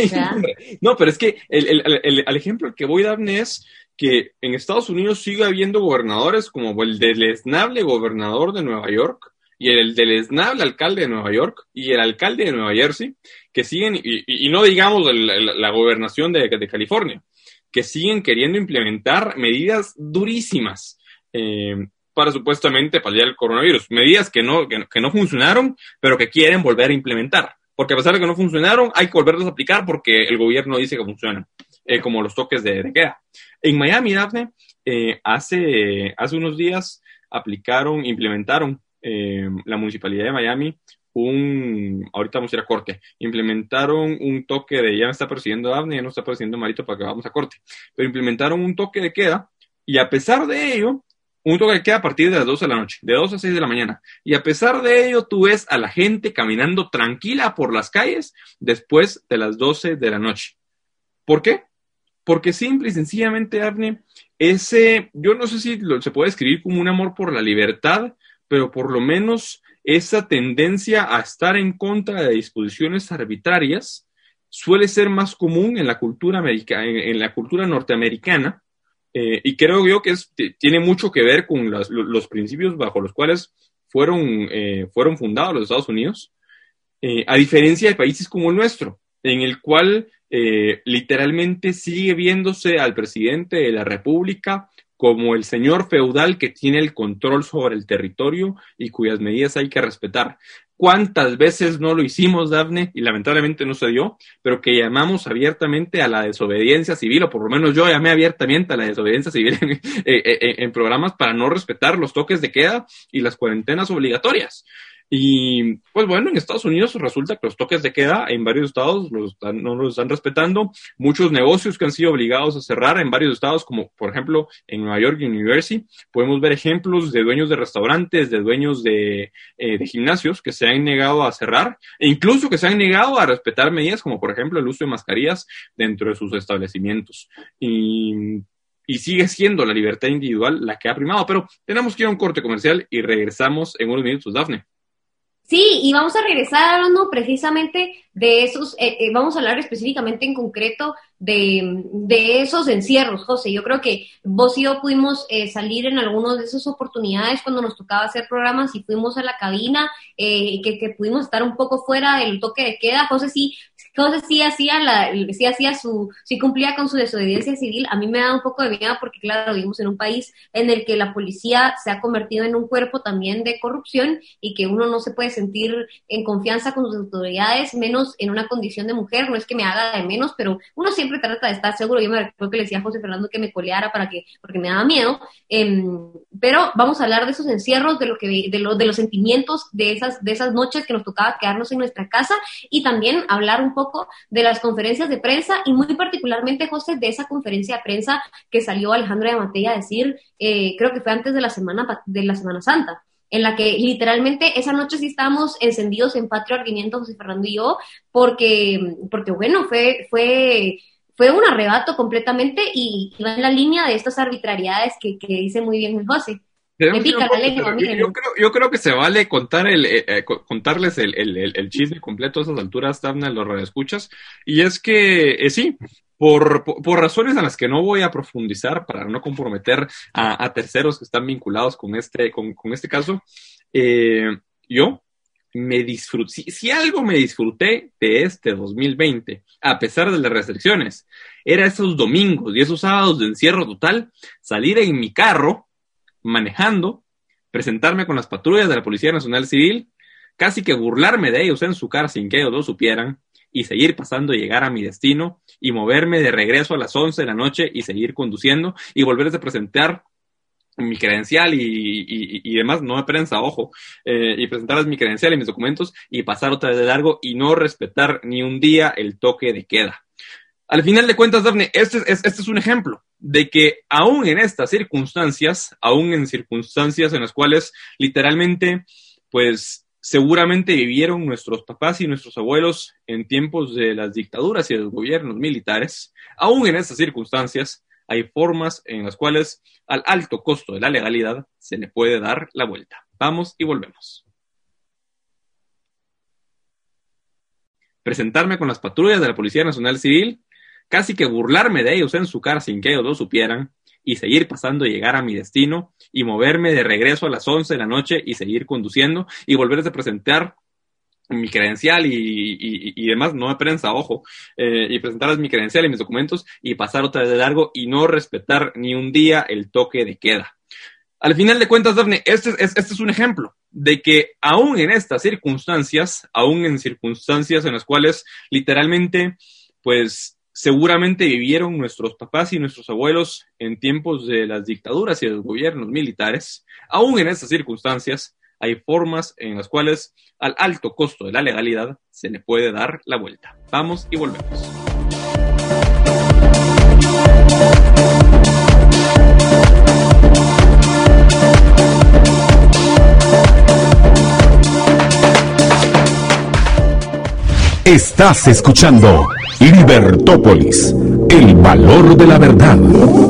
No, pero es que el, el, el, el ejemplo al que voy a dar es que en Estados Unidos sigue habiendo gobernadores como el deleznable gobernador de Nueva York y el deleznable alcalde de Nueva York y el alcalde de Nueva Jersey, que siguen, y, y, y no digamos el, el, la gobernación de, de California, que siguen queriendo implementar medidas durísimas eh, para supuestamente paliar el coronavirus, medidas que no, que, que no funcionaron, pero que quieren volver a implementar. Porque a pesar de que no funcionaron, hay que volverlos a aplicar porque el gobierno dice que funcionan, eh, como los toques de, de queda. En Miami, Dafne, eh, hace, hace unos días aplicaron, implementaron eh, la Municipalidad de Miami un, ahorita vamos a ir a corte, implementaron un toque de, ya me está persiguiendo Dafne, ya no está persiguiendo Marito para que vamos a corte, pero implementaron un toque de queda y a pesar de ello, un toque de queda a partir de las doce de la noche, de dos a seis de la mañana. Y a pesar de ello, tú ves a la gente caminando tranquila por las calles después de las doce de la noche. ¿Por qué? Porque simple y sencillamente, Dafne, ese, yo no sé si lo, se puede describir como un amor por la libertad, pero por lo menos esa tendencia a estar en contra de disposiciones arbitrarias suele ser más común en la cultura americana, en, en la cultura norteamericana. Eh, y creo yo que es, t- tiene mucho que ver con las, lo, los principios bajo los cuales fueron, eh, fueron fundados los Estados Unidos, eh, a diferencia de países como el nuestro, en el cual eh, literalmente sigue viéndose al presidente de la República como el señor feudal que tiene el control sobre el territorio y cuyas medidas hay que respetar. ¿Cuántas veces no lo hicimos, Dafne? Y lamentablemente no se dio, pero que llamamos abiertamente a la desobediencia civil, o por lo menos yo llamé abiertamente a la desobediencia civil en, en, en, en programas para no respetar los toques de queda y las cuarentenas obligatorias. Y pues bueno, en Estados Unidos resulta que los toques de queda en varios estados los están, no los están respetando. Muchos negocios que han sido obligados a cerrar en varios estados, como por ejemplo en Nueva York y en New Jersey, podemos ver ejemplos de dueños de restaurantes, de dueños de, eh, de gimnasios que se han negado a cerrar e incluso que se han negado a respetar medidas como por ejemplo el uso de mascarillas dentro de sus establecimientos. Y Y sigue siendo la libertad individual la que ha primado. Pero tenemos que ir a un corte comercial y regresamos en unos minutos, Dafne. Sí, y vamos a regresar hablando precisamente de esos, eh, eh, vamos a hablar específicamente en concreto de, de esos encierros, José. Yo creo que vos y yo pudimos eh, salir en algunas de esas oportunidades cuando nos tocaba hacer programas y fuimos a la cabina, eh, que, que pudimos estar un poco fuera del toque de queda. José sí, José sí hacía, la, sí hacía su, sí cumplía con su desobediencia civil. A mí me da un poco de miedo porque, claro, vivimos en un país en el que la policía se ha convertido en un cuerpo también de corrupción y que uno no se puede sentir en confianza con sus autoridades, menos en una condición de mujer. No es que me haga de menos, pero uno siempre trata de estar seguro. Yo me recuerdo que le decía a José Fernando que me coleara para que, porque me daba miedo. Eh, pero vamos a hablar de esos encierros, de lo que, de, lo, de los sentimientos de esas, de esas noches que nos tocaba quedarnos en nuestra casa y también hablar un poco de las conferencias de prensa y muy particularmente, José, de esa conferencia de prensa que salió Alejandro Yamatei a decir, eh, creo que fue antes de la semana de la Semana Santa, en la que literalmente esa noche sí estábamos encendidos en patrio argumento, José Fernando y yo, porque, porque bueno, fue, fue, fue un arrebato completamente y va en la línea de estas arbitrariedades que, que dice muy bien el José. Me pica la lengua, yo, yo, creo, yo creo que se vale contar el, eh, contarles el, el, el, el chisme completo a esas alturas, Dafne, los radioescuchas, y es que eh, sí, por, por, por razones en las que no voy a profundizar para no comprometer a, a terceros que están vinculados con este, con, con este caso, eh, yo me disfruté, si, si algo me disfruté de este dos mil veinte, a pesar de las restricciones, era esos domingos y esos sábados de encierro total, salir en mi carro, manejando, presentarme con las patrullas de la Policía Nacional Civil, casi que burlarme de ellos en su cara sin que ellos lo supieran, y seguir pasando y llegar a mi destino y moverme de regreso a las once de la noche y seguir conduciendo y volverles a presentar mi credencial y, y, y demás, no de prensa, ojo, eh, y presentarles mi credencial y mis documentos y pasar otra vez de largo y no respetar ni un día el toque de queda. Al final de cuentas, Dafne, este es, este es un ejemplo de que aún en estas circunstancias, aún en circunstancias en las cuales literalmente, pues seguramente vivieron nuestros papás y nuestros abuelos en tiempos de las dictaduras y de los gobiernos militares, aún en estas circunstancias hay formas en las cuales al alto costo de la legalidad se le puede dar la vuelta. Vamos y volvemos. Presentarme con las patrullas de la Policía Nacional Civil, casi que burlarme de ellos en su cara sin que ellos lo supieran, y seguir pasando y llegar a mi destino, y moverme de regreso a las once de la noche y seguir conduciendo, y volverles a presentar mi credencial y, y, y demás, no de prensa, ojo, eh, y presentarles mi credencial y mis documentos, y pasar otra vez de largo, y no respetar ni un día el toque de queda. Al final de cuentas, Dafne, este es, este es un ejemplo de que aún en estas circunstancias, aún en circunstancias en las cuales literalmente, pues, seguramente vivieron nuestros papás y nuestros abuelos en tiempos de las dictaduras y de los gobiernos militares, aún en estas circunstancias hay formas en las cuales al alto costo de la legalidad se le puede dar la vuelta. Vamos y volvemos. Estás escuchando Libertópolis, el valor de la verdad.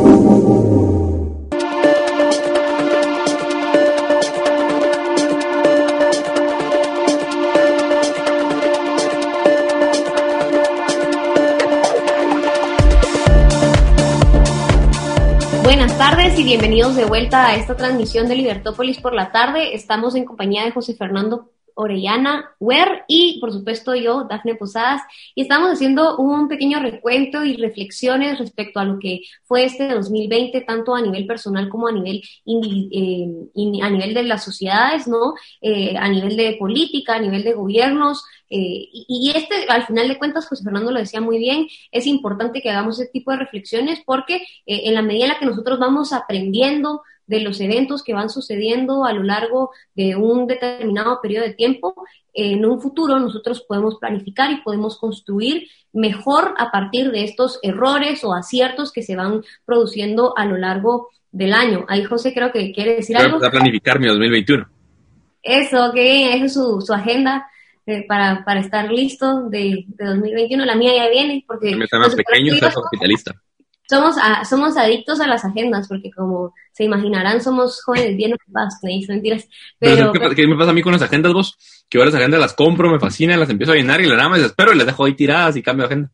Buenas tardes y bienvenidos de vuelta a esta transmisión de Libertópolis por la tarde. Estamos en compañía de José Fernando Orellana Wer y por supuesto yo, Dafne Posadas, y estamos haciendo un pequeño recuento y reflexiones respecto a lo que fue este dos mil veinte, tanto a nivel personal como a nivel eh, a nivel de las sociedades, ¿no? Eh, a nivel de política, a nivel de gobiernos, eh, y, y este, al final de cuentas, José Fernando lo decía muy bien, es importante que hagamos ese tipo de reflexiones porque eh, en la medida en la que nosotros vamos aprendiendo de los eventos que van sucediendo a lo largo de un determinado periodo de tiempo, eh, en un futuro nosotros podemos planificar y podemos construir mejor a partir de estos errores o aciertos que se van produciendo a lo largo del año. Ahí José creo que quiere decir Voy algo. Voy a planificar mi dos mil veintiuno. Eso, qué bien, esa es su, su agenda eh, para, para estar listo de, de dos mil veintiuno. La mía ya viene porque... Me está más pequeño, está hospitalista. Somos, a, somos adictos a las agendas, porque como se imaginarán, somos jóvenes bien ocupados, me dicen mentiras. Pero, pero ¿qué, ¿qué me pasa a mí con las agendas, vos? Que yo las agendas las compro, me fascinan, las empiezo a llenar y la nada me desespero y las dejo ahí tiradas y cambio de agenda.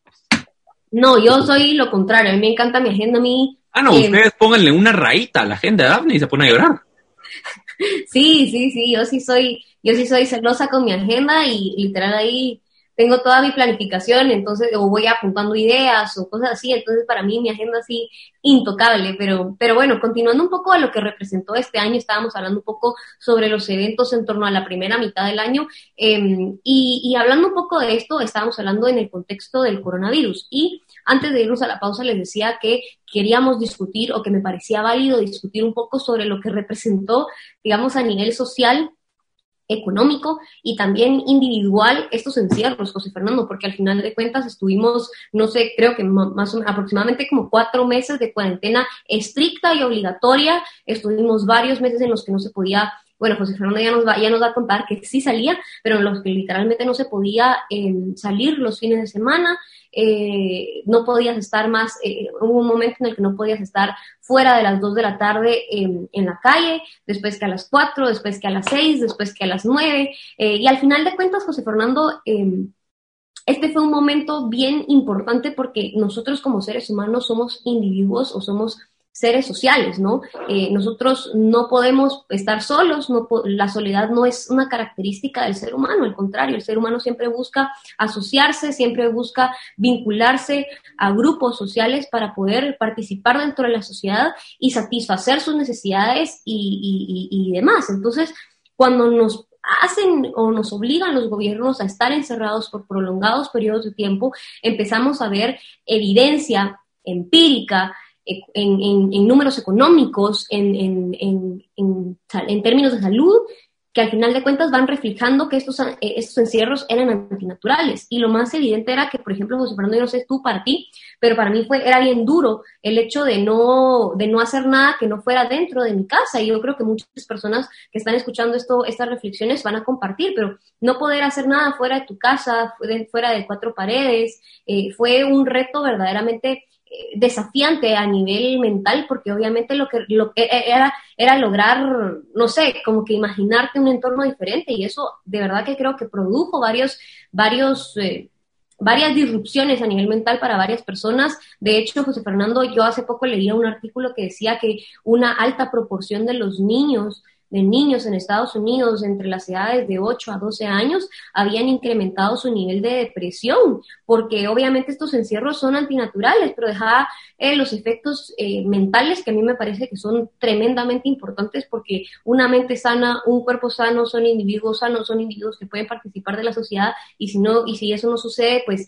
No, yo soy lo contrario, a mí me encanta mi agenda, a mí... Ah, no, eh, ustedes pónganle una rayita a la agenda de Dafne y se pone a llorar. Sí, sí, sí, yo sí soy, yo sí soy celosa con mi agenda y literal ahí... tengo toda mi planificación, entonces, o voy apuntando ideas o cosas así, entonces para mí mi agenda así intocable, pero, pero bueno, continuando un poco a lo que representó este año, estábamos hablando un poco sobre los eventos en torno a la primera mitad del año, eh, y, y hablando un poco de esto, estábamos hablando en el contexto del coronavirus, y antes de irnos a la pausa les decía que queríamos discutir, o que me parecía válido discutir un poco sobre lo que representó, digamos, a nivel social, económico y también individual estos encierros, José Fernando, porque al final de cuentas estuvimos, no sé, creo que más o menos aproximadamente como cuatro meses de cuarentena estricta y obligatoria, estuvimos varios meses en los que no se podía, bueno, José Fernando ya nos va, ya nos va a contar que sí salía, pero en los que literalmente no se podía eh, salir los fines de semana, eh, no podías estar más, eh, hubo un momento en el que no podías estar fuera de las dos de la tarde eh, en la calle, después que a las cuatro, después que a las seis, después que a las nueve, eh, y al final de cuentas, José Fernando, eh, este fue un momento bien importante porque nosotros como seres humanos somos individuos o somos seres sociales, ¿no? Eh, nosotros no podemos estar solos, no po- la soledad no es una característica del ser humano, al contrario, el ser humano siempre busca asociarse, siempre busca vincularse a grupos sociales para poder participar dentro de la sociedad y satisfacer sus necesidades y, y, y, y demás. Entonces, cuando nos hacen o nos obligan los gobiernos a estar encerrados por prolongados periodos de tiempo, empezamos a ver evidencia empírica en, en, en números económicos, en, en, en, en, en términos de salud, que al final de cuentas van reflejando que estos, estos encierros eran antinaturales. Y lo más evidente era que, por ejemplo, José Fernando, yo no sé tú para ti, pero para mí fue, era bien duro el hecho de no, de no hacer nada que no fuera dentro de mi casa. Y yo creo que muchas personas que están escuchando esto, estas reflexiones van a compartir, pero no poder hacer nada fuera de tu casa, fuera de cuatro paredes, eh, fue un reto verdaderamente desafiante a nivel mental, porque obviamente lo que, lo que era, era lograr, no sé, como que imaginarte un entorno diferente, y eso de verdad que creo que produjo varios, varios, eh, varias disrupciones a nivel mental para varias personas. De hecho, José Fernando, yo hace poco leía un artículo que decía que una alta proporción de los niños de niños en Estados Unidos entre las edades de ocho a doce años habían incrementado su nivel de depresión, porque obviamente estos encierros son antinaturales, pero dejaba eh, los efectos eh, mentales, que a mí me parece que son tremendamente importantes, porque una mente sana, un cuerpo sano, son individuos sanos, son individuos que pueden participar de la sociedad, y si no, y si eso no sucede, pues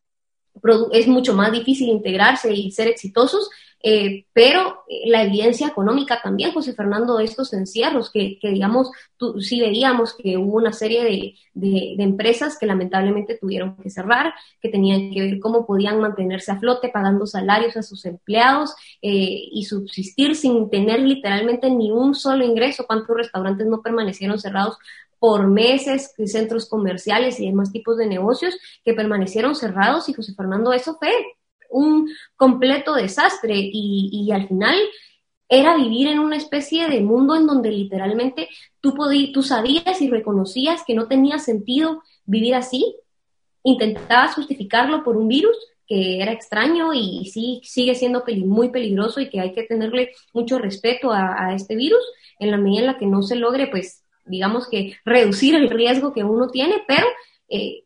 es mucho más difícil integrarse y ser exitosos. Eh, pero la evidencia económica también, José Fernando, de estos encierros, que, que digamos, tú, sí veíamos que hubo una serie de, de, de empresas que lamentablemente tuvieron que cerrar, que tenían que ver cómo podían mantenerse a flote pagando salarios a sus empleados eh, y subsistir sin tener literalmente ni un solo ingreso. ¿Cuántos restaurantes no permanecieron cerrados por meses, centros comerciales y demás tipos de negocios que permanecieron cerrados? Y José Fernando, eso fue un completo desastre, y, y al final era vivir en una especie de mundo en donde literalmente tú, podí, tú sabías y reconocías que no tenía sentido vivir así, intentabas justificarlo por un virus que era extraño y, y sí sigue siendo peli, muy peligroso, y que hay que tenerle mucho respeto a, a este virus en la medida en la que no se logre, pues digamos que reducir el riesgo que uno tiene, pero eh,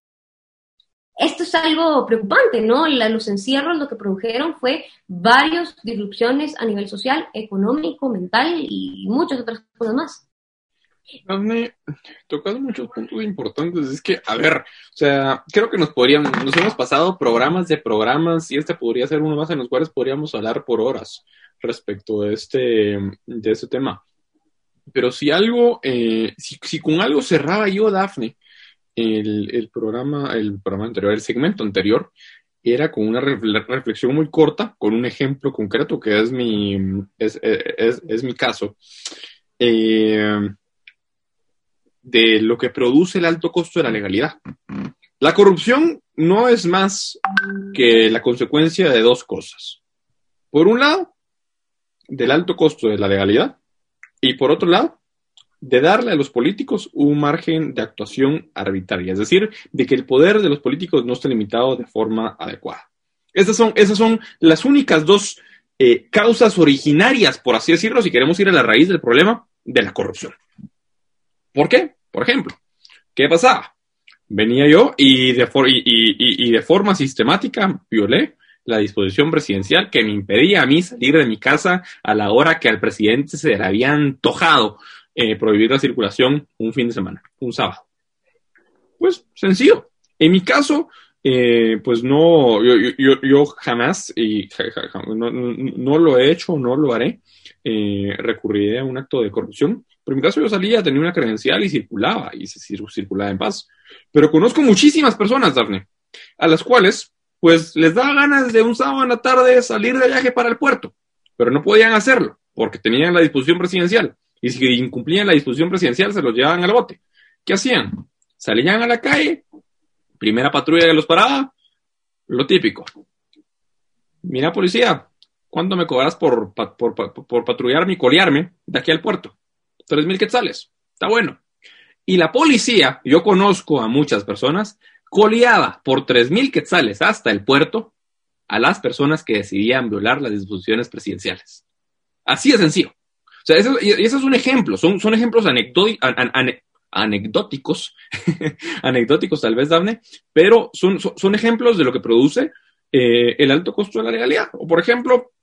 esto es algo preocupante, ¿no? La, los encierros lo que produjeron fue varias disrupciones a nivel social, económico, mental y muchas otras cosas más. Dafne, tocas muchos puntos importantes. Es que, a ver, o sea, creo que nos podríamos, nos hemos pasado programas de programas, y este podría ser uno más en los cuales podríamos hablar por horas respecto de este, de este tema. Pero si algo, eh, si, si con algo cerraba yo, Dafne, El, el programa, el programa anterior, el segmento anterior, era con una reflexión muy corta, con un ejemplo concreto que es mi, es, es, es mi caso, eh, de lo que produce el alto costo de la legalidad. La corrupción no es más que la consecuencia de dos cosas. Por un lado, del alto costo de la legalidad, y por otro lado, de darle a los políticos un margen de actuación arbitraria, es decir, de que el poder de los políticos no esté limitado de forma adecuada. Esas son, esas son las únicas dos eh, causas originarias, por así decirlo, si queremos ir a la raíz del problema de la corrupción. ¿Por qué? Por ejemplo, ¿qué pasaba? Venía yo y de, for- y, y, y, y de forma sistemática violé la disposición presidencial que me impedía a mí salir de mi casa a la hora que al presidente se le había antojado Eh, prohibir la circulación un fin de semana, un sábado. Pues sencillo. En mi caso, eh, pues no, yo, yo, yo jamás, y ja, ja, ja, no, no lo he hecho, no lo haré, eh, recurriré a un acto de corrupción. Pero en mi caso yo salía, tenía una credencial y circulaba, y se circulaba en paz. Pero conozco muchísimas personas, Dafne, a las cuales, pues les da ganas de un sábado en la tarde salir de viaje para el puerto, pero no podían hacerlo, porque tenían la disposición presidencial. Y si incumplían la disposición presidencial, se los llevaban al bote. ¿Qué hacían? Salían a la calle, primera patrulla que los paraba, lo típico. Mira, policía, ¿cuánto me cobras por, por, por, por patrullarme y colearme de aquí al puerto? Tres mil quetzales. Está bueno. Y la policía, yo conozco a muchas personas, coleaba por tres mil quetzales hasta el puerto a las personas que decidían violar las disposiciones presidenciales. Así de sencillo. O sea, eso, y eso es un ejemplo, son, son ejemplos anecdóticos, an, an, anecdóticos, anecdóticos tal vez, Dafne, pero son, son, son ejemplos de lo que produce eh, el alto costo de la legalidad. O por ejemplo,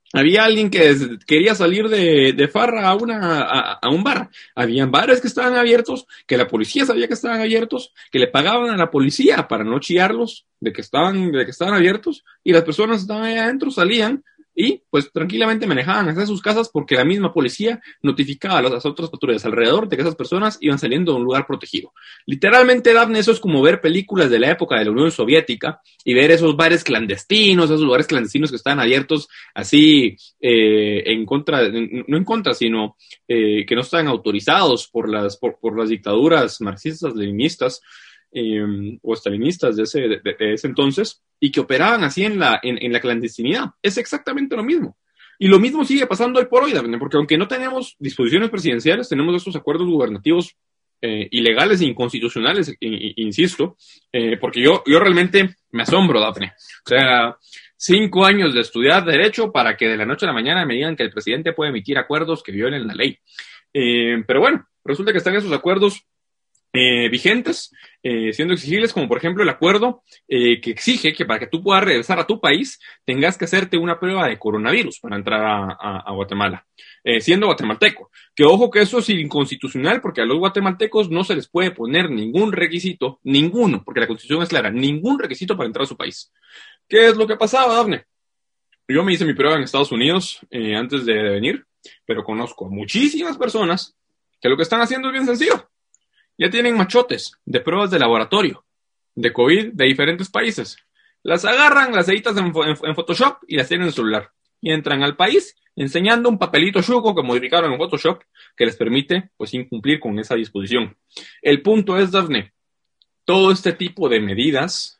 Había alguien que quería salir de, de farra a, una, a, a un bar. Habían bares que estaban abiertos, que la policía sabía que estaban abiertos, que le pagaban a la policía para no chillarlos de que estaban, de que estaban abiertos, y las personas estaban ahí adentro, salían y pues tranquilamente manejaban hacia sus casas porque la misma policía notificaba a las otras patrullas alrededor de que esas personas iban saliendo de un lugar protegido. Literalmente, Dafne, eso es como ver películas de la época de la Unión Soviética y ver esos bares clandestinos, esos lugares clandestinos que estaban abiertos así eh, en contra, no en contra, sino eh, que no estaban autorizados por las, por, por las dictaduras marxistas, leninistas, Eh, o estalinistas de ese, de, de ese entonces, y que operaban así en la, en, en la clandestinidad. Es exactamente lo mismo. Y lo mismo sigue pasando hoy por hoy, Daphne, porque aunque no tenemos disposiciones presidenciales, tenemos estos acuerdos gubernativos eh, ilegales e inconstitucionales, e, e, insisto, eh, porque yo, yo realmente me asombro, Daphne. O sea, cinco años de estudiar Derecho para que de la noche a la mañana me digan que el presidente puede emitir acuerdos que violen la ley. Eh, pero bueno, resulta que están esos acuerdos Eh, vigentes, eh, siendo exigibles, como por ejemplo el acuerdo eh, que exige que para que tú puedas regresar a tu país tengas que hacerte una prueba de coronavirus para entrar a, a, a Guatemala, eh, siendo guatemalteco. Que ojo que eso es inconstitucional porque a los guatemaltecos no se les puede poner ningún requisito, ninguno, porque la Constitución es clara, ningún requisito para entrar a su país. ¿Qué es lo que pasaba, Dafne? Yo me hice mi prueba en Estados Unidos eh, antes de, de venir, pero conozco a muchísimas personas que lo que están haciendo es bien sencillo. Ya tienen machotes de pruebas de laboratorio de COVID de diferentes países. Las agarran, las editas en, en, en Photoshop y las tienen en el celular. Y entran al país enseñando un papelito chuco que modificaron en Photoshop que les permite pues incumplir con esa disposición. El punto es, Dafne, todo este tipo de medidas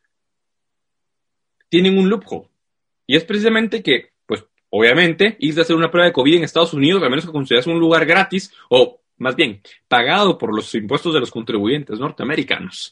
tienen un loophole. Y es precisamente que, pues, obviamente, ir a hacer una prueba de COVID en Estados Unidos, a menos que consideres un lugar gratis o más bien, pagado por los impuestos de los contribuyentes norteamericanos.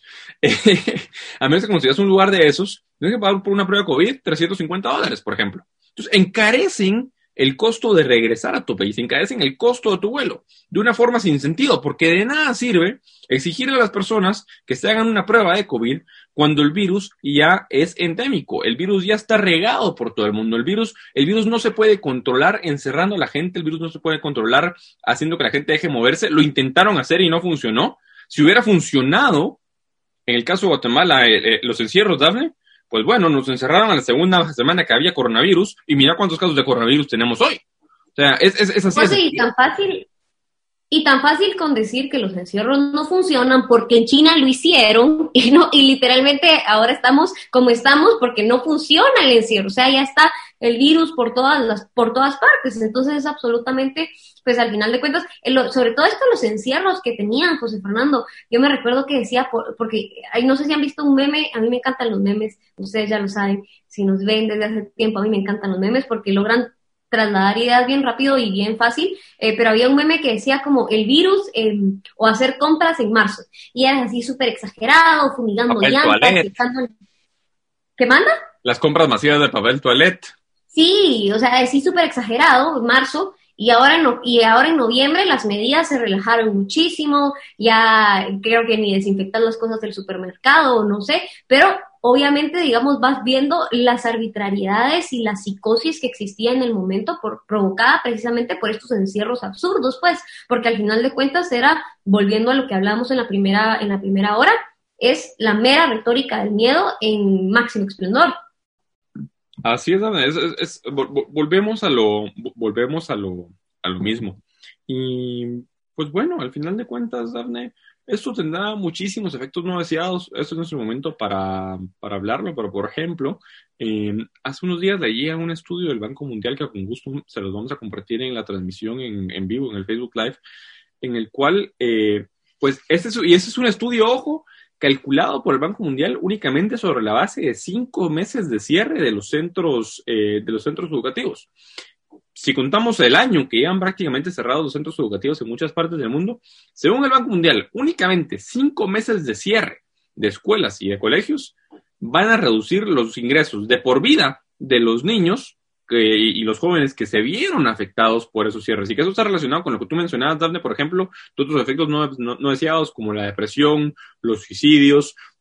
A menos que consideres un lugar de esos, tienes que pagar por una prueba de COVID trescientos cincuenta dólares, por ejemplo. Entonces, encarecen el costo de regresar a tu país, encarecen el costo de tu vuelo, de una forma sin sentido, porque de nada sirve exigirle a las personas que se hagan una prueba de COVID cuando el virus ya es endémico, el virus ya está regado por todo el mundo, el virus, el virus no se puede controlar encerrando a la gente, el virus no se puede controlar haciendo que la gente deje moverse, lo intentaron hacer y no funcionó. Si hubiera funcionado, en el caso de Guatemala, eh, eh, los encierros, Dafne, pues bueno, nos encerraron a la segunda semana que había coronavirus y mira cuántos casos de coronavirus tenemos hoy. O sea, es, es, es así. Pues sí, tan fácil, y tan fácil con decir que los encierros no funcionan porque en China lo hicieron y no y literalmente ahora estamos como estamos porque no funciona el encierro. O sea, ya está el virus por todas las por todas partes. Entonces es absolutamente, pues al final de cuentas, el, sobre todo esto los encierros que tenían, José Fernando. Yo me recuerdo que decía, por, porque ay, no sé si han visto un meme, a mí me encantan los memes, ustedes ya lo saben, si nos ven desde hace tiempo, a mí me encantan los memes porque logran trasladar ideas bien rápido y bien fácil, eh, pero había un meme que decía como el virus eh, o hacer compras en marzo, y era así súper exagerado, fumigando papel llantas, echando... ¿Qué manda? Las compras masivas de papel toilette. Sí, o sea, sí súper exagerado, en marzo, y ahora, en, y ahora en noviembre las medidas se relajaron muchísimo, ya creo que ni desinfectan las cosas del supermercado, no sé, pero obviamente, digamos, vas viendo las arbitrariedades y la psicosis que existía en el momento por, provocada precisamente por estos encierros absurdos, pues, porque al final de cuentas era, volviendo a lo que hablamos en la primera, en la primera hora, es la mera retórica del miedo en máximo esplendor. Así es, es, es, es volvemos a lo, volvemos a lo, a lo mismo. Y pues bueno, al final de cuentas, Dafne, esto tendrá muchísimos efectos no deseados. Esto no es el momento para, para hablarlo, pero por ejemplo, eh, hace unos días leía un estudio del Banco Mundial que con gusto se los vamos a compartir en la transmisión en, en vivo, en el Facebook Live, en el cual, eh, pues, este es, y ese es un estudio, ojo, calculado por el Banco Mundial únicamente sobre la base de cinco meses de cierre de los centros, eh, de los centros educativos. Si contamos el año que llevan prácticamente cerrados los centros educativos en muchas partes del mundo, según el Banco Mundial, únicamente cinco meses de cierre de escuelas y de colegios van a reducir los ingresos de por vida de los niños que, y los jóvenes que se vieron afectados por esos cierres. Y que eso está relacionado con lo que tú mencionabas, Dafne, por ejemplo, de otros efectos no, no, no deseados como la depresión, los suicidios,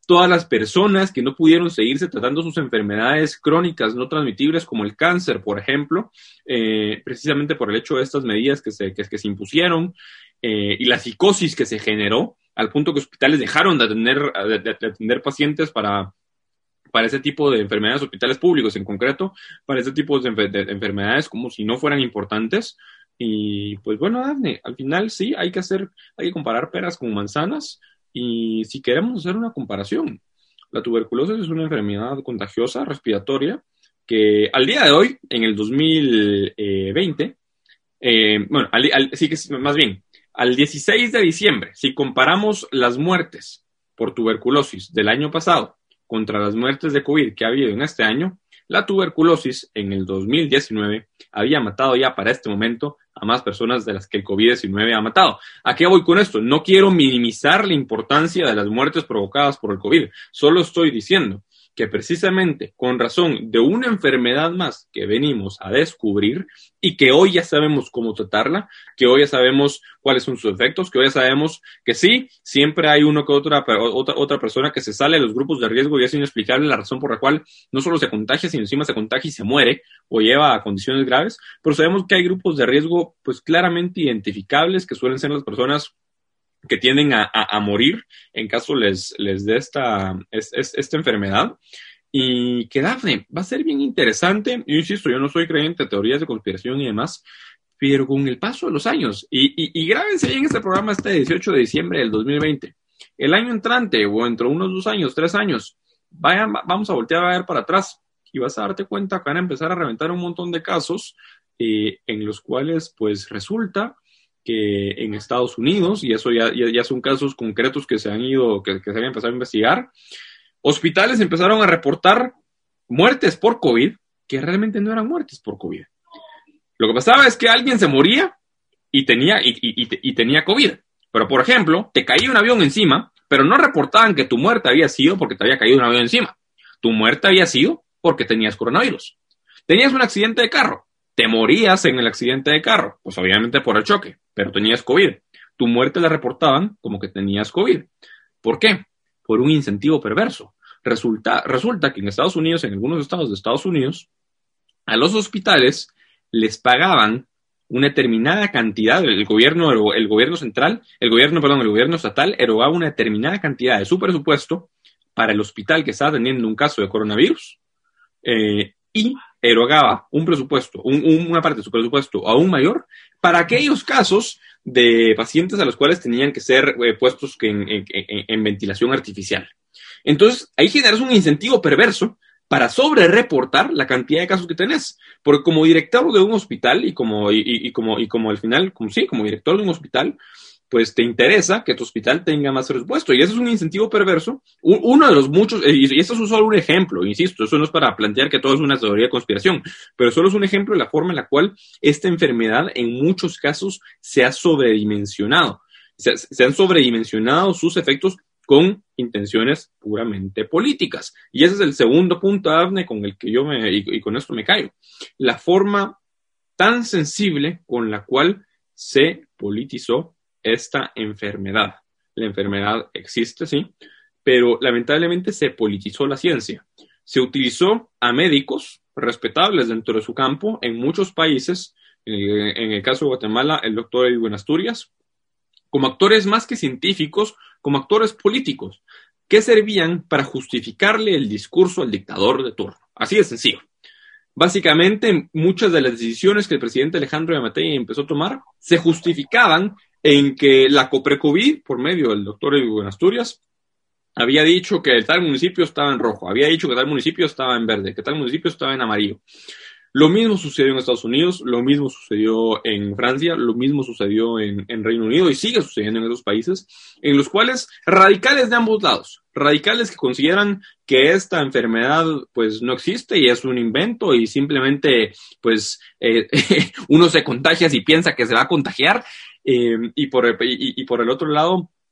todas las personas que no pudieron seguirse tratando sus enfermedades crónicas no transmitibles como el cáncer, por ejemplo, eh, precisamente por el hecho de estas medidas que se, que, que se impusieron eh, y la psicosis que se generó, al punto que hospitales dejaron de atender, de, de, de atender pacientes para, para ese tipo de enfermedades, hospitales públicos en concreto, para ese tipo de, de, de enfermedades como si no fueran importantes. Y pues bueno, Dafne, al final sí, hay que hacer, hay que comparar peras con manzanas. Y si queremos hacer una comparación, la tuberculosis es una enfermedad contagiosa, respiratoria, que al día de hoy, en el dos mil veinte, eh, bueno, al, al, sí que más bien, al dieciséis de diciembre, si comparamos las muertes por tuberculosis del año pasado contra las muertes de COVID que ha habido en este año, la tuberculosis en el dos mil diecinueve había matado ya para este momento a más personas de las que el COVID diecinueve ha matado. ¿A qué voy con esto? No quiero minimizar la importancia de las muertes provocadas por el COVID. Solo estoy diciendo que precisamente con razón de una enfermedad más que venimos a descubrir y que hoy ya sabemos cómo tratarla, que hoy ya sabemos cuáles son sus efectos, que hoy ya sabemos que sí, siempre hay uno que otra, otra, otra persona que se sale de los grupos de riesgo y es inexplicable la razón por la cual no solo se contagia, sino encima se contagia y se muere o lleva a condiciones graves, pero sabemos que hay grupos de riesgo pues claramente identificables que suelen ser las personas que tienden a, a, a morir en caso les, les dé esta, es, es, esta enfermedad. Y que, Dafne, va a ser bien interesante. Yo insisto, yo no soy creyente de teorías de conspiración y demás, pero con el paso de los años, y, y, y grábense ahí en este programa este dieciocho de diciembre del dos mil veinte, el año entrante o entre unos dos años, tres años, vayan, vamos a voltear a ver para atrás y vas a darte cuenta que van a empezar a reventar un montón de casos eh, en los cuales pues resulta que en Estados Unidos, y eso ya, ya, ya son casos concretos que se han ido, que, que se han empezado a investigar, hospitales empezaron a reportar muertes por COVID que realmente no eran muertes por COVID. Lo que pasaba es que alguien se moría y tenía, y, y, y, y tenía COVID. Pero, por ejemplo, te caía un avión encima, pero no reportaban que tu muerte había sido porque te había caído un avión encima. Tu muerte había sido porque tenías coronavirus. Tenías un accidente de carro. Te morías en el accidente de carro, pues obviamente por el choque, pero tenías COVID. Tu muerte la reportaban como que tenías COVID. ¿Por qué? Por un incentivo perverso. Resulta, resulta que en Estados Unidos, en algunos estados de Estados Unidos, a los hospitales les pagaban una determinada cantidad, el gobierno, el gobierno central, el gobierno, perdón, el gobierno estatal erogaba una determinada cantidad de su presupuesto para el hospital que estaba teniendo un caso de coronavirus, eh, y erogaba un presupuesto, un, un, una parte de su presupuesto aún mayor para aquellos casos de pacientes a los cuales tenían que ser eh, puestos en, en, en, en ventilación artificial. Entonces, ahí generas un incentivo perverso para sobrereportar la cantidad de casos que tenés. Porque como director de un hospital y como, y, y, y como, y como al final, como sí, como director de un hospital, pues te interesa que tu hospital tenga más presupuesto. Y eso es un incentivo perverso. Uno de los muchos, y esto es solo un ejemplo, insisto, eso no es para plantear que todo es una teoría de conspiración, pero solo es un ejemplo de la forma en la cual esta enfermedad en muchos casos se ha sobredimensionado. Se, se han sobredimensionado sus efectos con intenciones puramente políticas. Y ese es el segundo punto, Dafne, con el que yo me, y, y con esto me callo. La forma tan sensible con la cual se politizó esta enfermedad. La enfermedad existe, sí, pero lamentablemente se politizó la ciencia. Se utilizó a médicos respetables dentro de su campo en muchos países, en, en el caso de Guatemala, el doctor Edwin Asturias, como actores más que científicos, como actores políticos, que servían para justificarle el discurso al dictador de turno. Así de sencillo. Básicamente, muchas de las decisiones que el presidente Alejandro Yamatei empezó a tomar se justificaban en que la Coprecovid, por medio del doctor Edwin Asturias, había dicho que tal municipio estaba en rojo, había dicho que tal municipio estaba en verde, que tal municipio estaba en amarillo. Lo mismo sucedió en Estados Unidos, lo mismo sucedió en Francia, lo mismo sucedió en, en Reino Unido y sigue sucediendo en esos países, en los cuales radicales de ambos lados, radicales que consideran que esta enfermedad pues no existe y es un invento y simplemente pues eh, uno se contagia si piensa que se va a contagiar, eh, y, por, y, y por el otro lado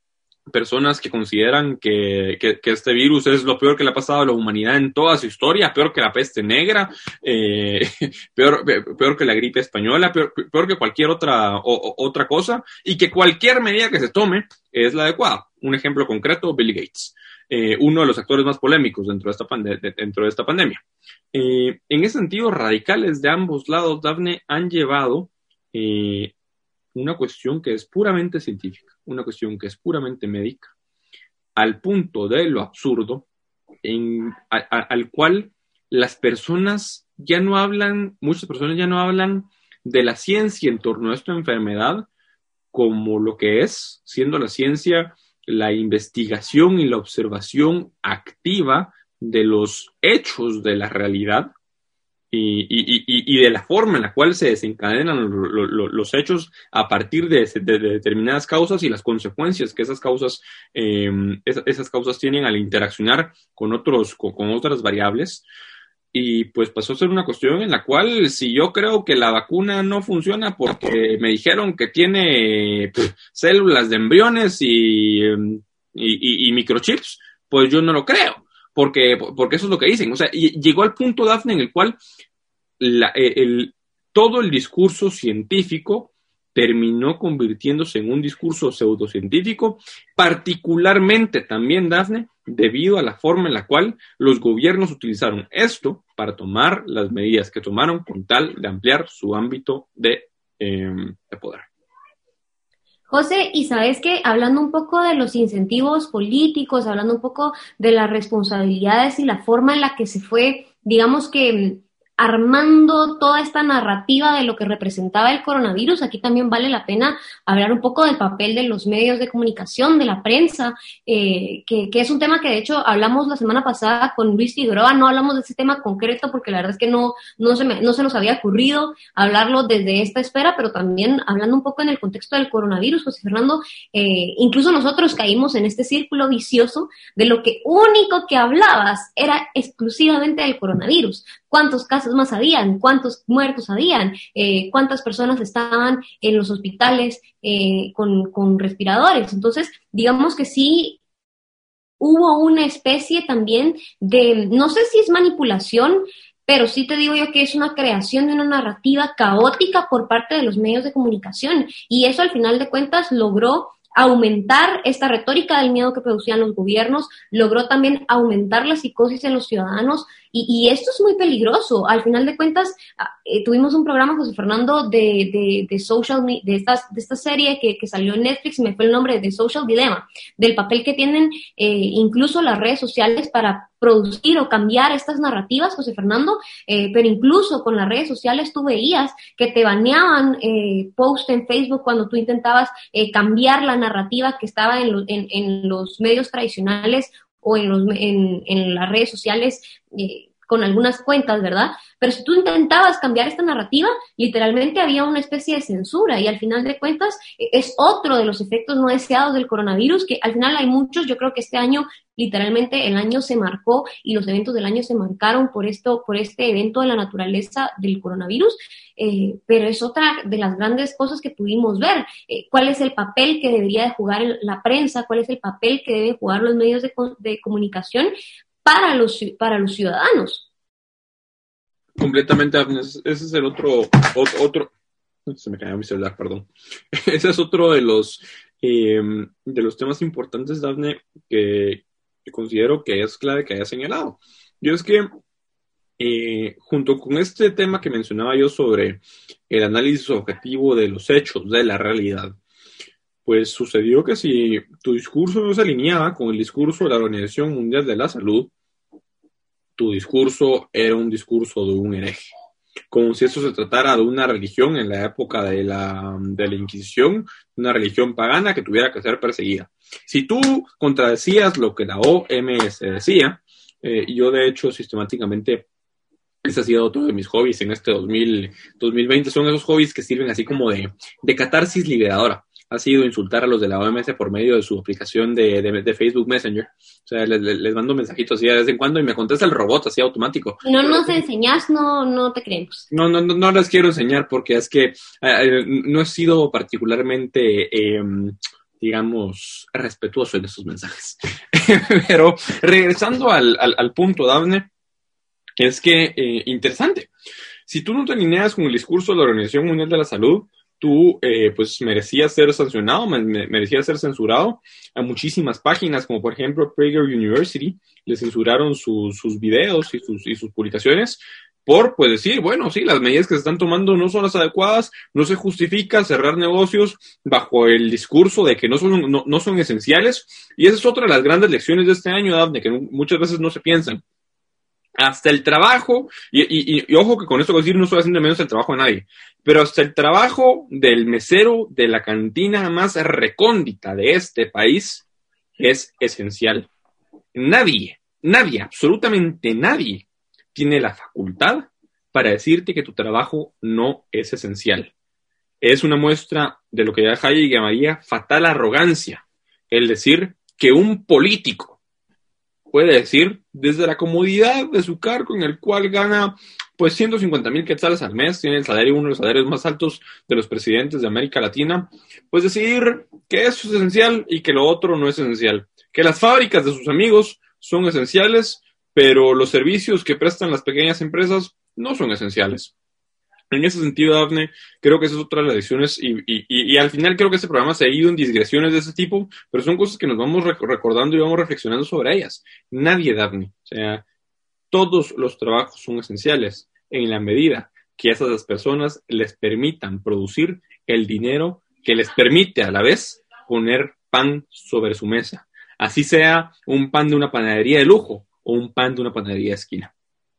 personas que consideran que, que, que este virus es lo peor que le ha pasado a la humanidad en toda su historia, peor que la peste negra, eh, peor, peor que la gripe española, peor, peor que cualquier otra, o, o, otra cosa, y que cualquier medida que se tome es la adecuada. Un ejemplo concreto, Bill Gates, eh, uno de los actores más polémicos dentro de esta, pande- de, dentro de esta pandemia. Eh, en ese sentido, radicales de ambos lados, Dafne, han llevado eh, una cuestión que es puramente científica, una cuestión que es puramente médica, al punto de lo absurdo, en, a, a, al cual las personas ya no hablan, muchas personas ya no hablan de la ciencia en torno a esta enfermedad como lo que es, siendo la ciencia la investigación y la observación activa de los hechos de la realidad, Y, y, y, y de la forma en la cual se desencadenan lo, lo, los hechos a partir de, de, de determinadas causas y las consecuencias que esas causas, eh, esas, esas causas tienen al interaccionar con, otros, con, con otras variables. Y pues pasó a ser una cuestión en la cual, si yo creo que la vacuna no funciona porque me dijeron que tiene pff, células de embriones y, y, y, y microchips, pues yo no lo creo. Porque, porque eso es lo que dicen. O sea, llegó al punto, Dafne, en el cual la, el, todo el discurso científico terminó convirtiéndose en un discurso pseudocientífico, particularmente también, Dafne, debido a la forma en la cual los gobiernos utilizaron esto para tomar las medidas que tomaron con tal de ampliar su ámbito de, eh, de poder. José, y sabes que hablando un poco de los incentivos políticos, hablando un poco de las responsabilidades y la forma en la que se fue, digamos que armando toda esta narrativa de lo que representaba el coronavirus, aquí también vale la pena hablar un poco del papel de los medios de comunicación, de la prensa, eh, que, que es un tema que de hecho hablamos la semana pasada con Luis Figueroa, no hablamos de ese tema concreto porque la verdad es que no, no, se, me, no se nos había ocurrido hablarlo desde esta esfera, pero también hablando un poco en el contexto del coronavirus, José Fernando, eh, incluso nosotros caímos en este círculo vicioso de lo que único que hablabas era exclusivamente del coronavirus. ¿Cuántos casos más habían? ¿Cuántos muertos habían? Eh, ¿Cuántas personas estaban en los hospitales eh, con, con respiradores? Entonces, digamos que sí hubo una especie también de, no sé si es manipulación, pero sí te digo yo que es una creación de una narrativa caótica por parte de los medios de comunicación. Y eso al final de cuentas logró aumentar esta retórica del miedo que producían los gobiernos, logró también aumentar la psicosis en los ciudadanos y, y esto es muy peligroso. Al final de cuentas, eh, tuvimos un programa, José Fernando, de, de, de social, de esta, de esta serie que, que salió en Netflix, me fue el nombre, de Social Dilemma, del papel que tienen eh, incluso las redes sociales para producir o cambiar estas narrativas, José Fernando, eh, pero incluso con las redes sociales tú veías que te baneaban eh, posts en Facebook cuando tú intentabas eh, cambiar la narrativa que estaba en, lo, en, en los medios tradicionales o en, los, en, en las redes sociales eh, con algunas cuentas, ¿verdad? Pero si tú intentabas cambiar esta narrativa, literalmente había una especie de censura y al final de cuentas es otro de los efectos no deseados del coronavirus, que al final hay muchos. Yo creo que este año, literalmente el año se marcó y los eventos del año se marcaron por esto, por este evento de la naturaleza del coronavirus, eh, pero es otra de las grandes cosas que pudimos ver. Eh, ¿Cuál es el papel que debería de jugar la prensa? ¿Cuál es el papel que deben jugar los medios de, de comunicación para los, para los ciudadanos? Completamente, ese es el otro, otro, se me cayó mi celular, perdón. Ese es otro de los, eh, de los temas importantes, Dafne, que, que considero que es clave que haya señalado. Yo es que, eh, junto con este tema que mencionaba yo sobre el análisis objetivo de los hechos, de la realidad, pues sucedió que si tu discurso no se alineaba con el discurso de la Organización Mundial de la Salud, tu discurso era un discurso de un hereje, como si eso se tratara de una religión en la época de la, de la Inquisición, una religión pagana que tuviera que ser perseguida. Si tú contradecías lo que la O M S decía, eh, yo de hecho sistemáticamente, ese ha sido otro de mis hobbies en este dos mil veinte, son esos hobbies que sirven así como de, de catarsis liberadora. Ha sido insultar a los de la O M S por medio de su aplicación de, de, de Facebook Messenger. O sea, les, les mando mensajitos así de vez en cuando y me contesta el robot así automático. Si no nos enseñas, no, no te creemos. No, no, no, no les quiero enseñar porque es que eh, no he sido particularmente eh, digamos, respetuoso en esos mensajes. Pero regresando al, al, al punto, Dafne, es que, eh, interesante, si tú no te alineas con el discurso de la Organización Mundial de la Salud, tú, eh, pues, merecías ser sancionado, me, me, merecías ser censurado. A muchísimas páginas, como por ejemplo Prager University, le censuraron su, sus videos y sus, y sus publicaciones por, pues, decir, bueno, sí, las medidas que se están tomando no son las adecuadas, no se justifica cerrar negocios bajo el discurso de que no son, no, no son esenciales. Y esa es otra de las grandes lecciones de este año, Dafne, que muchas veces no se piensan. Hasta el trabajo, y, y, y ojo que con esto voy a decir, no estoy haciendo menos el trabajo de nadie, pero hasta el trabajo del mesero de la cantina más recóndita de este país es esencial. Nadie, nadie, absolutamente nadie tiene la facultad para decirte que tu trabajo no es esencial. Es una muestra de lo que Hayek llamaría fatal arrogancia, el decir que un político puede decir, desde la comodidad de su cargo en el cual gana pues ciento cincuenta mil quetzales al mes, tiene el salario, uno de los salarios más altos de los presidentes de América Latina, pues decidir que eso es esencial y que lo otro no es esencial. Que las fábricas de sus amigos son esenciales, pero los servicios que prestan las pequeñas empresas no son esenciales. En ese sentido, Dafne, creo que esa es otra de las lecciones y, y, y, y al final creo que este programa se ha ido en digresiones de ese tipo, pero son cosas que nos vamos rec- recordando y vamos reflexionando sobre ellas. Nadie, Dafne, o sea, todos los trabajos son esenciales en la medida que a esas personas les permitan producir el dinero que les permite a la vez poner pan sobre su mesa. Así sea un pan de una panadería de lujo o un pan de una panadería de esquina.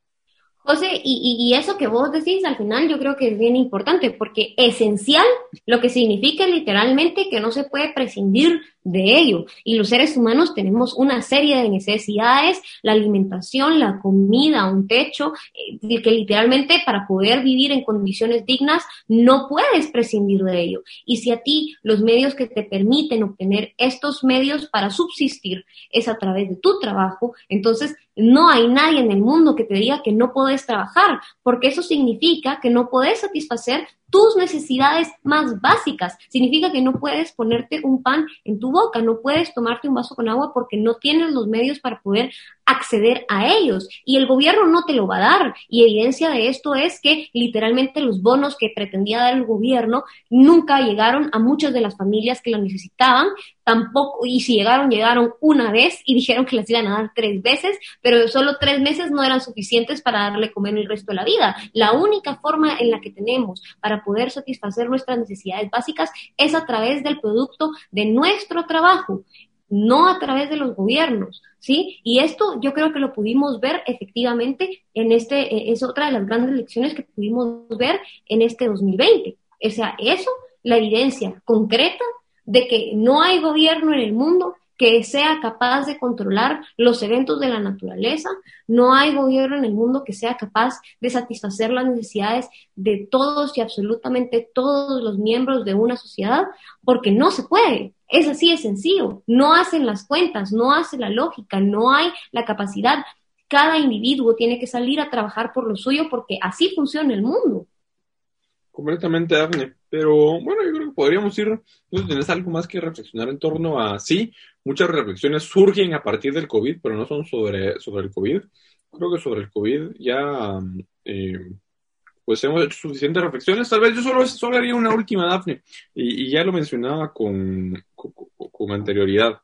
José, y, y, y eso que vos decís al final yo creo que es bien importante, porque esencial lo que significa literalmente que no se puede prescindir de ello. Y los seres humanos tenemos una serie de necesidades, la alimentación, la comida, un techo, eh, que literalmente para poder vivir en condiciones dignas no puedes prescindir de ello. Y si a ti los medios que te permiten obtener estos medios para subsistir es a través de tu trabajo, entonces no hay nadie en el mundo que te diga que no podés trabajar, porque eso significa que no podés satisfacer tus necesidades más básicas. Significa que no puedes ponerte un pan en tu boca, no puedes tomarte un vaso con agua porque no tienes los medios para poder acceder a ellos. Y el gobierno no te lo va a dar. Y evidencia de esto es que literalmente los bonos que pretendía dar el gobierno nunca llegaron a muchas de las familias que lo necesitaban, tampoco, y si llegaron, llegaron una vez y dijeron que les iban a dar tres veces, pero solo tres meses no eran suficientes para darle comer el resto de la vida. La única forma en la que tenemos para poder satisfacer nuestras necesidades básicas es a través del producto de nuestro trabajo, no a través de los gobiernos, ¿sí? Y esto yo creo que lo pudimos ver efectivamente en este, es otra de las grandes lecciones que pudimos ver en este dos mil veinte. O sea, eso, la evidencia concreta de que no hay gobierno en el mundo que sea capaz de controlar los eventos de la naturaleza, no hay gobierno en el mundo que sea capaz de satisfacer las necesidades de todos y absolutamente todos los miembros de una sociedad, porque no se puede. Es así de sencillo. No hacen las cuentas, no hace la lógica, no hay la capacidad. Cada individuo tiene que salir a trabajar por lo suyo porque así funciona el mundo. Completamente, Dafne. Pero bueno, yo creo que podríamos ir, no sé, ¿tienes algo más que reflexionar en torno a, sí, muchas reflexiones surgen a partir del COVID, pero no son sobre, sobre el COVID. Creo que sobre el COVID ya, eh, pues hemos hecho suficientes reflexiones. Tal vez yo solo, solo haría una última, Dafne, y, y ya lo mencionaba con, con, con anterioridad.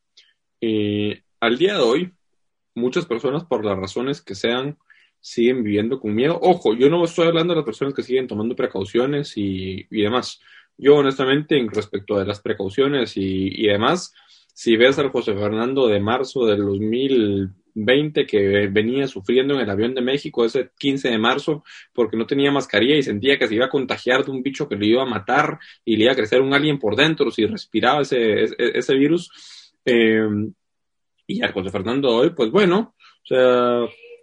Eh, al día de hoy, muchas personas, por las razones que sean, siguen viviendo con miedo. Ojo, yo no estoy hablando de las personas que siguen tomando precauciones y, y demás. Yo, honestamente, en respecto a las precauciones y, y demás, si ves al José Fernando de marzo del dos mil veinte que venía sufriendo en el avión de México ese quince de marzo porque no tenía mascarilla y sentía que se iba a contagiar de un bicho que lo iba a matar y le iba a crecer un alien por dentro si respiraba ese, ese, ese virus, eh, y al José Fernando hoy, pues bueno, o sea,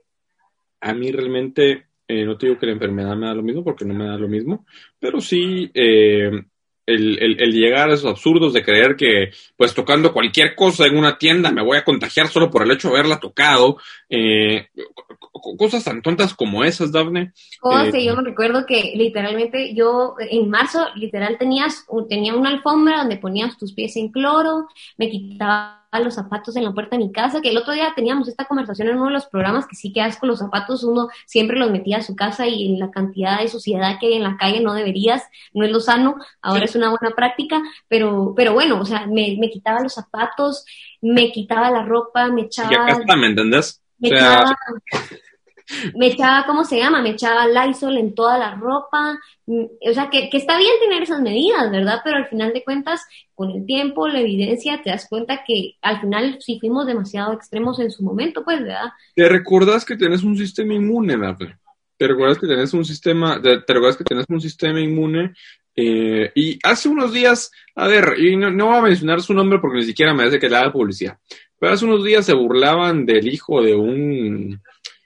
a mí realmente, eh, no te digo que la enfermedad me da lo mismo, porque no me da lo mismo, pero sí, eh, el, el, el llegar a esos absurdos de creer que, pues, tocando cualquier cosa en una tienda me voy a contagiar solo por el hecho de haberla tocado. Eh, cosas tan tontas como esas, Dafne. Oh, eh, sí, yo me recuerdo que literalmente yo en marzo literal tenías tenía una alfombra donde ponías tus pies en cloro, me quitaba los zapatos en la puerta de mi casa, que el otro día teníamos esta conversación en uno de los programas, que sí que asco los zapatos, uno siempre los metía a su casa y en la cantidad de suciedad que hay en la calle no deberías, no es lo sano, ahora sí. Es una buena práctica, pero pero bueno, o sea, me, me quitaba los zapatos, me quitaba la ropa, me echaba... Y acá está, ¿me entendés? Me o sea... echaba... Me echaba, ¿cómo se llama? Me echaba Lysol en toda la ropa, o sea, que, que está bien tener esas medidas, ¿verdad? Pero al final de cuentas, con el tiempo, la evidencia, te das cuenta que al final sí fuimos demasiado extremos en su momento, pues, ¿verdad? ¿Te recuerdas que tenés un sistema inmune, Dafne? ¿Te recuerdas que tenés un sistema, te, te recuerdas que tenés un sistema inmune? Eh, y hace unos días, a ver, y no, no voy a mencionar su nombre porque ni siquiera me hace que le haga publicidad, pero hace unos días se burlaban del hijo de un...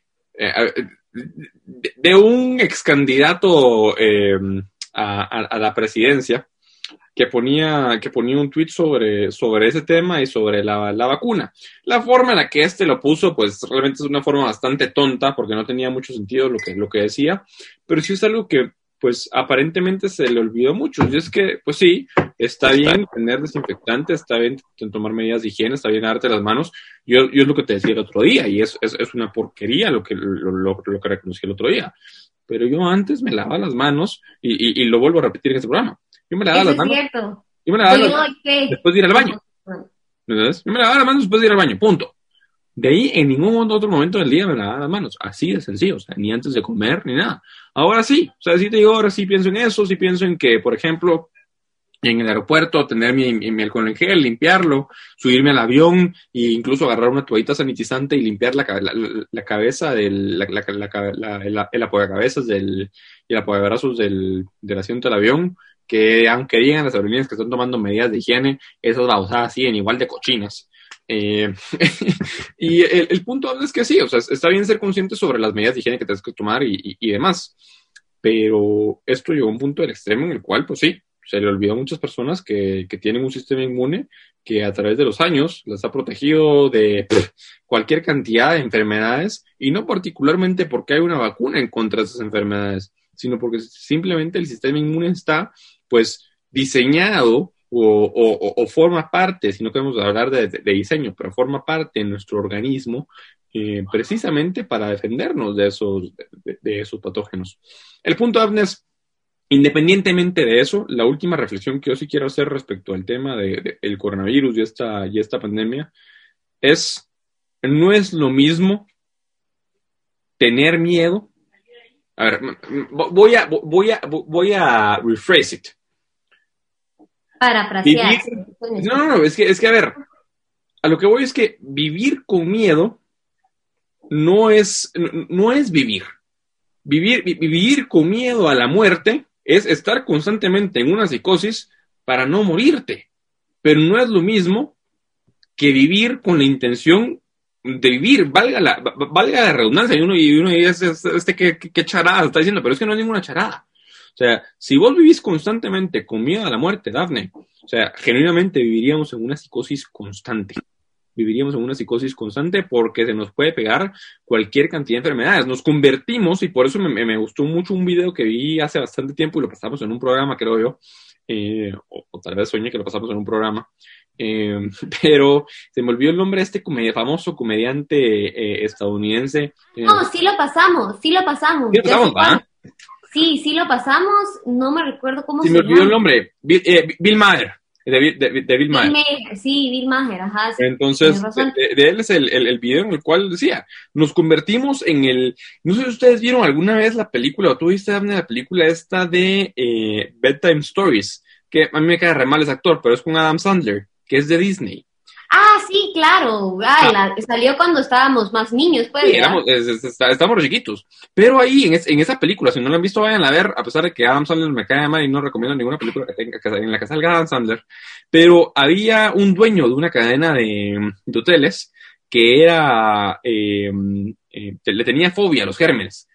de un ex candidato eh, a, a, a la presidencia que ponía, que ponía un tweet sobre, sobre ese tema y sobre la, la vacuna. La forma en la que este lo puso, pues realmente es una forma bastante tonta porque no tenía mucho sentido lo que, lo que decía, pero sí es algo que pues aparentemente se le olvidó mucho. Y es que, pues sí, está bien tener desinfectante, está bien tomar medidas de higiene, está bien lavarte las manos. Yo, yo es lo que te decía el otro día, y es, es, es una porquería lo que, lo, lo, lo que reconocí el otro día. Pero yo antes me lavaba las manos, y, y, y lo vuelvo a repetir en este programa. Yo me lavaba Eso las manos. Es cierto. Yo me lavaba yo las manos que... después de ir al baño. ¿Entendés? Yo me lavaba las manos después de ir al baño, punto. De ahí, en ningún otro momento del día me lavaba las manos. Así de sencillo, o sea, ni antes de comer, ni nada. Ahora sí, o sea, sí te digo, ahora sí pienso en eso, sí pienso en que, por ejemplo, en el aeropuerto, tener mi, mi alcohol en gel, limpiarlo, subirme al avión e incluso agarrar una toallita sanitizante y limpiar la, la, la, la cabeza, del, la, la, la, la, el, el apoyacabezas del, y el apoyabrazos del, del asiento del avión, que aunque digan las aerolíneas que están tomando medidas de higiene, esas babosadas siguen igual de cochinas. Eh, y el, el punto es que sí, o sea, está bien ser consciente sobre las medidas de higiene que tienes que tomar y, y, y demás, pero esto llegó a un punto del extremo en el cual, pues sí, se le olvidó a muchas personas que, que tienen un sistema inmune que a través de los años les ha protegido de pff, cualquier cantidad de enfermedades, y no particularmente porque hay una vacuna en contra de esas enfermedades, sino porque simplemente el sistema inmune está, pues, diseñado O, o, o forma parte, si no queremos hablar de, de, de diseño, pero forma parte de nuestro organismo eh, precisamente para defendernos de esos, de, de esos patógenos. El punto, Dafne, es, independientemente de eso, la última reflexión que yo sí quiero hacer respecto al tema del de, de coronavirus y esta, y esta pandemia es, no es lo mismo tener miedo. A ver, voy a, voy a, voy a rephrase it. Parafrasear. No, no, no, es que, es que, a ver, a lo que voy es que vivir con miedo no es, no, no es vivir. Vivir, vivir con miedo a la muerte es estar constantemente en una psicosis para no morirte. Pero no es lo mismo que vivir con la intención de vivir, valga la, valga la redundancia. Y uno, y uno dice, este, este qué, qué charada está diciendo, pero es que no es ninguna charada. O sea, si vos vivís constantemente con miedo a la muerte, Dafne, o sea, genuinamente viviríamos en una psicosis constante. Viviríamos en una psicosis constante porque se nos puede pegar cualquier cantidad de enfermedades. Nos convertimos, y por eso me, me gustó mucho un video que vi hace bastante tiempo y lo pasamos en un programa, creo yo, eh, o, o tal vez soñé que lo pasamos en un programa, eh, pero se me olvidó el nombre de este comedia, famoso comediante eh, estadounidense. Eh, no, sí lo pasamos, sí lo pasamos. Sí lo pasamos, ¿ah? Sí, sí lo pasamos, no me recuerdo cómo sí, se llama. Sí, me olvidó llama. el nombre, Bill, eh, Bill Maher, de, de, de, de Bill Maher. Bill, sí, Bill Maher, ajá. Sí, entonces, de, de él es el, el, el video en el cual decía, nos convertimos en el, no sé si ustedes vieron alguna vez la película, o tú viste la película esta de eh, Bedtime Stories, que a mí me cae re mal ese actor, pero es con Adam Sandler, que es de Disney. Ah, sí, claro. Ay, ah. La, salió cuando estábamos más niños, pues. Sí, éramos, es, es, es, estábamos chiquitos. Pero ahí, en, es, en esa película, si no la han visto, vayan a ver, a pesar de que Adam Sandler me cae mal y no recomiendo ninguna película que tenga, que, en la que salga Adam Sandler. Pero había un dueño de una cadena de, de hoteles que era, eh, eh, le tenía fobia a los gérmenes.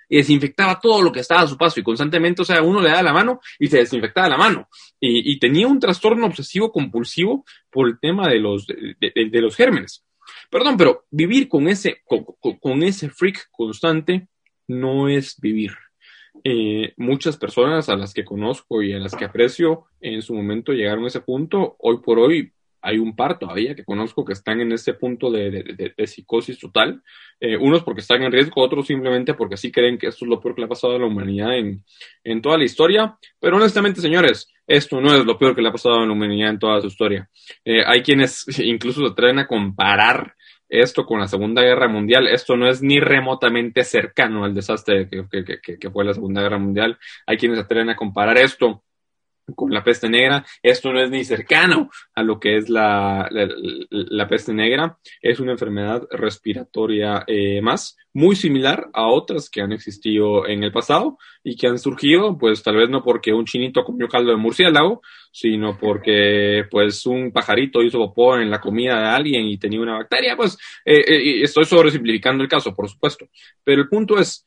y desinfectaba todo lo que estaba a su paso y constantemente, o sea, uno le daba la mano y se desinfectaba la mano y, y tenía un trastorno obsesivo compulsivo por el tema de los, de, de, de los gérmenes. Perdón, pero vivir con ese, con, con, con ese freak constante no es vivir. Eh, muchas personas a las que conozco y a las que aprecio en su momento llegaron a ese punto. Hoy por hoy hay un par todavía que conozco que están en ese punto de, de, de, de psicosis total. Eh, unos porque están en riesgo, otros simplemente porque sí creen que esto es lo peor que le ha pasado a la humanidad en, en toda la historia. Pero honestamente, señores, esto no es lo peor que le ha pasado a la humanidad en toda su historia. Eh, hay quienes incluso se atreven a comparar esto con la Segunda Guerra Mundial. Esto no es ni remotamente cercano al desastre que, que, que, que fue la Segunda Guerra Mundial. Hay quienes se atreven a comparar esto con la peste negra. Esto no es ni cercano a lo que es la, la, la peste negra. Es una enfermedad respiratoria eh, más, muy similar a otras que han existido en el pasado y que han surgido, pues tal vez no porque un chinito comió caldo de murciélago, sino porque pues un pajarito hizo popó en la comida de alguien y tenía una bacteria. Pues eh, eh, estoy sobresimplificando el caso, por supuesto, pero el punto es,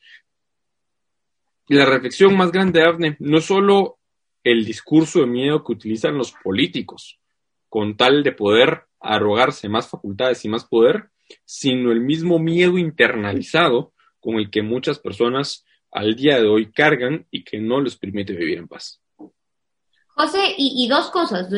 la reflexión más grande, Dafne, no solo el discurso de miedo que utilizan los políticos con tal de poder arrogarse más facultades y más poder, sino el mismo miedo internalizado con el que muchas personas al día de hoy cargan y que no les permite vivir en paz. José, y, y dos cosas,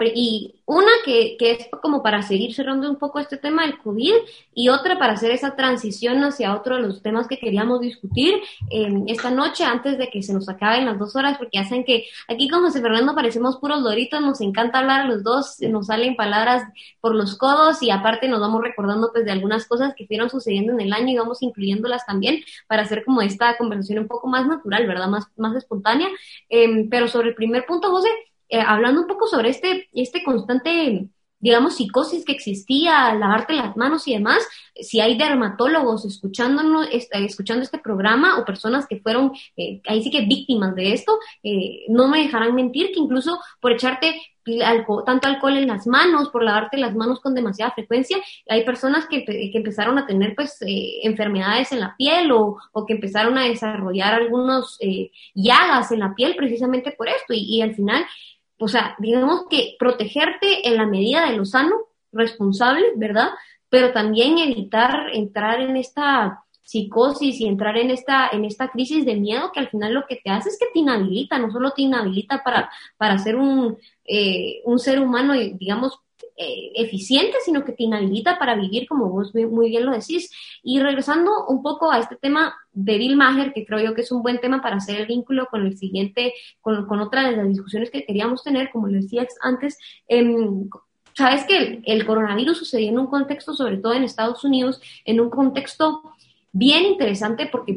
y una que, que es como para seguir cerrando un poco este tema del COVID, y otra para hacer esa transición hacia otro de los temas que queríamos discutir eh, esta noche antes de que se nos acaben las dos horas, porque ya saben que aquí con José Fernando parecemos puros loritos, nos encanta hablar a los dos, nos salen palabras por los codos y aparte nos vamos recordando pues de algunas cosas que fueron sucediendo en el año y vamos incluyéndolas también para hacer como esta conversación un poco más natural, ¿verdad? Más, más espontánea, eh, pero sobre el primer punto, José, Eh, hablando un poco sobre este, este constante, digamos, psicosis que existía, lavarte las manos y demás, si hay dermatólogos escuchándonos, este, escuchando este programa o personas que fueron, eh, ahí sí que víctimas de esto, eh, no me dejarán mentir que incluso por echarte alcohol, tanto alcohol en las manos, por lavarte las manos con demasiada frecuencia, hay personas que, que empezaron a tener pues eh, enfermedades en la piel o, o que empezaron a desarrollar algunos eh, llagas en la piel precisamente por esto y, y al final, o sea, digamos que protegerte en la medida de lo sano, responsable, ¿verdad? Pero también evitar entrar en esta psicosis y entrar en esta en esta crisis de miedo que al final lo que te hace es que te inhabilita, no solo te inhabilita para, para ser un, eh, un ser humano, digamos, eh, eficiente, sino que te inhabilita para vivir como vos muy bien lo decís. Y regresando un poco a este tema de Bill Maher, que creo yo que es un buen tema para hacer el vínculo con el siguiente, con, con otra de las discusiones que queríamos tener, como lo decía antes, eh, sabes que el, el coronavirus sucedió en un contexto, sobre todo en Estados Unidos, en un contexto bien interesante porque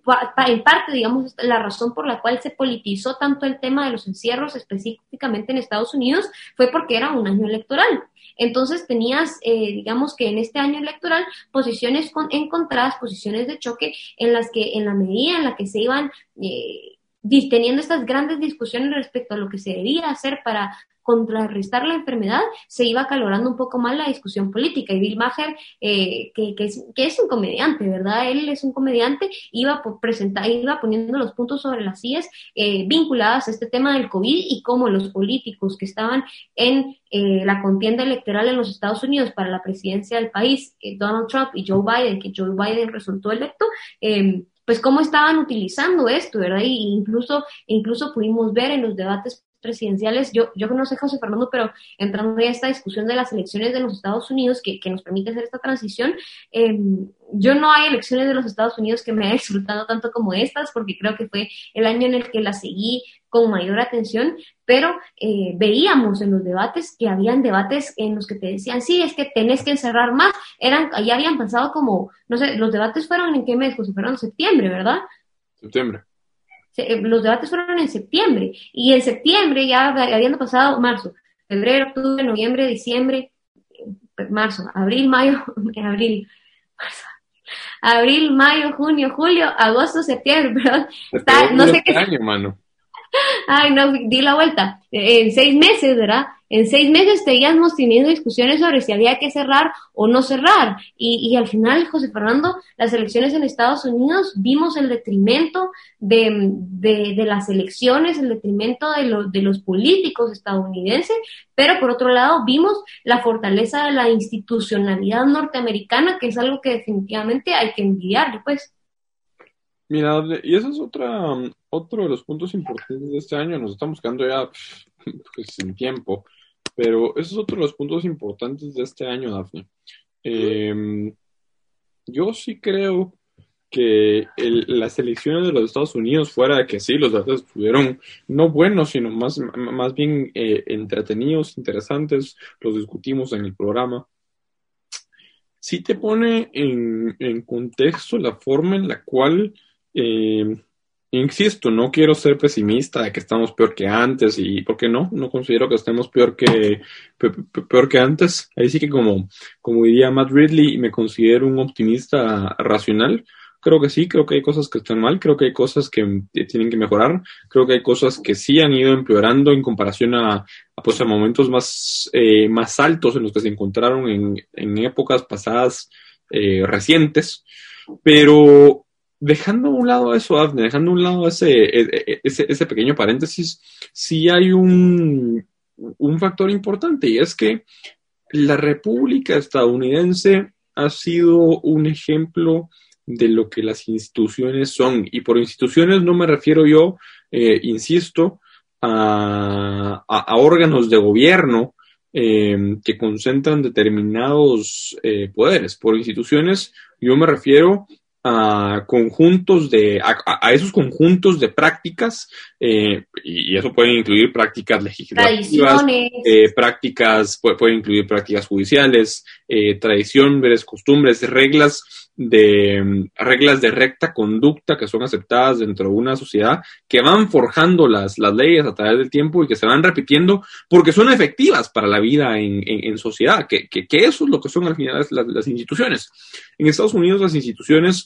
en parte, digamos, la razón por la cual se politizó tanto el tema de los encierros específicamente en Estados Unidos fue porque era un año electoral. Entonces tenías, eh, digamos que en este año electoral, posiciones con, encontradas, posiciones de choque en las que en la medida en la que se iban eh, teniendo estas grandes discusiones respecto a lo que se debía hacer para contrarrestar la enfermedad, se iba acalorando un poco más la discusión política. Y Bill Maher, eh, que, que, es, que es un comediante, ¿verdad? Él es un comediante, iba por presentar, iba poniendo los puntos sobre las sillas eh, vinculadas a este tema del COVID y cómo los políticos que estaban en eh, la contienda electoral en los Estados Unidos para la presidencia del país, eh, Donald Trump y Joe Biden, que Joe Biden resultó electo, eh, pues cómo estaban utilizando esto, ¿verdad? Y incluso, incluso pudimos ver en los debates presidenciales, yo, yo no sé, José Fernando, pero entrando ya a esta discusión de las elecciones de los Estados Unidos que, que nos permite hacer esta transición, eh, yo no hay elecciones de los Estados Unidos que me haya disfrutado tanto como estas, porque creo que fue el año en el que las seguí con mayor atención, pero eh, veíamos en los debates que habían debates en los que te decían, sí, es que tenés que encerrar más, eran, ya habían pasado como, no sé, los debates fueron en qué mes, José Fernando, septiembre, ¿verdad? Septiembre. Los debates fueron en septiembre, y en septiembre ya habiendo pasado marzo, febrero, octubre, noviembre, diciembre, marzo, abril, mayo, abril, marzo, abril, mayo, junio, julio, agosto, septiembre, perdón, está, no sé qué. Año, mano. Ay, no, di la vuelta, en seis meses, ¿verdad? en seis meses seguíamos teniendo discusiones sobre si había que cerrar o no cerrar. Y, y al final, José Fernando, las elecciones en Estados Unidos, vimos el detrimento de, de, de las elecciones, el detrimento de, lo, de los políticos estadounidenses, pero por otro lado vimos la fortaleza de la institucionalidad norteamericana, que es algo que definitivamente hay que envidiarle, pues. Mira, y ese es otra, otro de los puntos importantes de este año. Nos estamos quedando ya pues, sin tiempo, pero ese es otro de los puntos importantes de este año, Dafne. Eh, yo sí creo que el, las elecciones de los Estados Unidos, fuera de que sí, los datos estuvieron no buenos, sino más, más bien eh, entretenidos, interesantes, los discutimos en el programa, sí te pone en, en contexto la forma en la cual Eh, insisto, no quiero ser pesimista de que estamos peor que antes, y ¿por qué no? No considero que estemos peor que peor que antes. Ahí sí que como, como diría Matt Ridley, me considero un optimista racional. Creo que sí, creo que hay cosas que están mal, creo que hay cosas que tienen que mejorar, creo que hay cosas que sí han ido empeorando en comparación a, a, pues, a momentos más, eh, más altos en los que se encontraron en, en épocas pasadas eh, recientes, pero dejando a un lado eso, Dafne, dejando a un lado ese, ese, ese pequeño paréntesis, sí hay un, un factor importante, y es que la República estadounidense ha sido un ejemplo de lo que las instituciones son, y por instituciones no me refiero yo, eh, insisto, a, a, a órganos de gobierno eh, que concentran determinados eh, poderes. Por instituciones yo me refiero a conjuntos de, a, a esos conjuntos de prácticas, eh, y, y eso puede incluir prácticas legislativas, eh, prácticas, puede, puede incluir prácticas judiciales, eh, tradiciones, costumbres, reglas de reglas de recta conducta que son aceptadas dentro de una sociedad, que van forjando las, las leyes a través del tiempo y que se van repitiendo porque son efectivas para la vida en, en, en sociedad, que, que, que eso es lo que son al final las, las instituciones. En Estados Unidos las instituciones,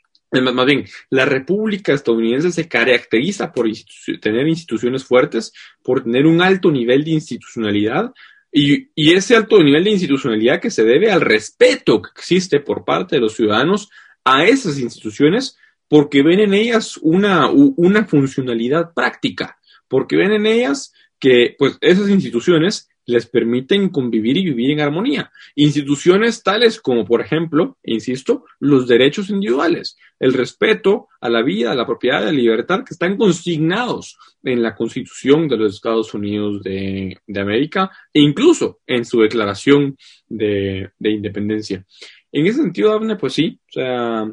más bien, la República estadounidense se caracteriza por institu- tener instituciones fuertes, por tener un alto nivel de institucionalidad, y, y ese alto nivel de institucionalidad que se debe al respeto que existe por parte de los ciudadanos a esas instituciones, porque ven en ellas una, una funcionalidad práctica, porque ven en ellas que pues esas instituciones les permiten convivir y vivir en armonía. Instituciones tales como, por ejemplo, insisto, los derechos individuales, el respeto a la vida, a la propiedad, a la libertad, que están consignados en la Constitución de los Estados Unidos de, de América, e incluso en su declaración de, de independencia. En ese sentido, Dafne, pues sí, o sea,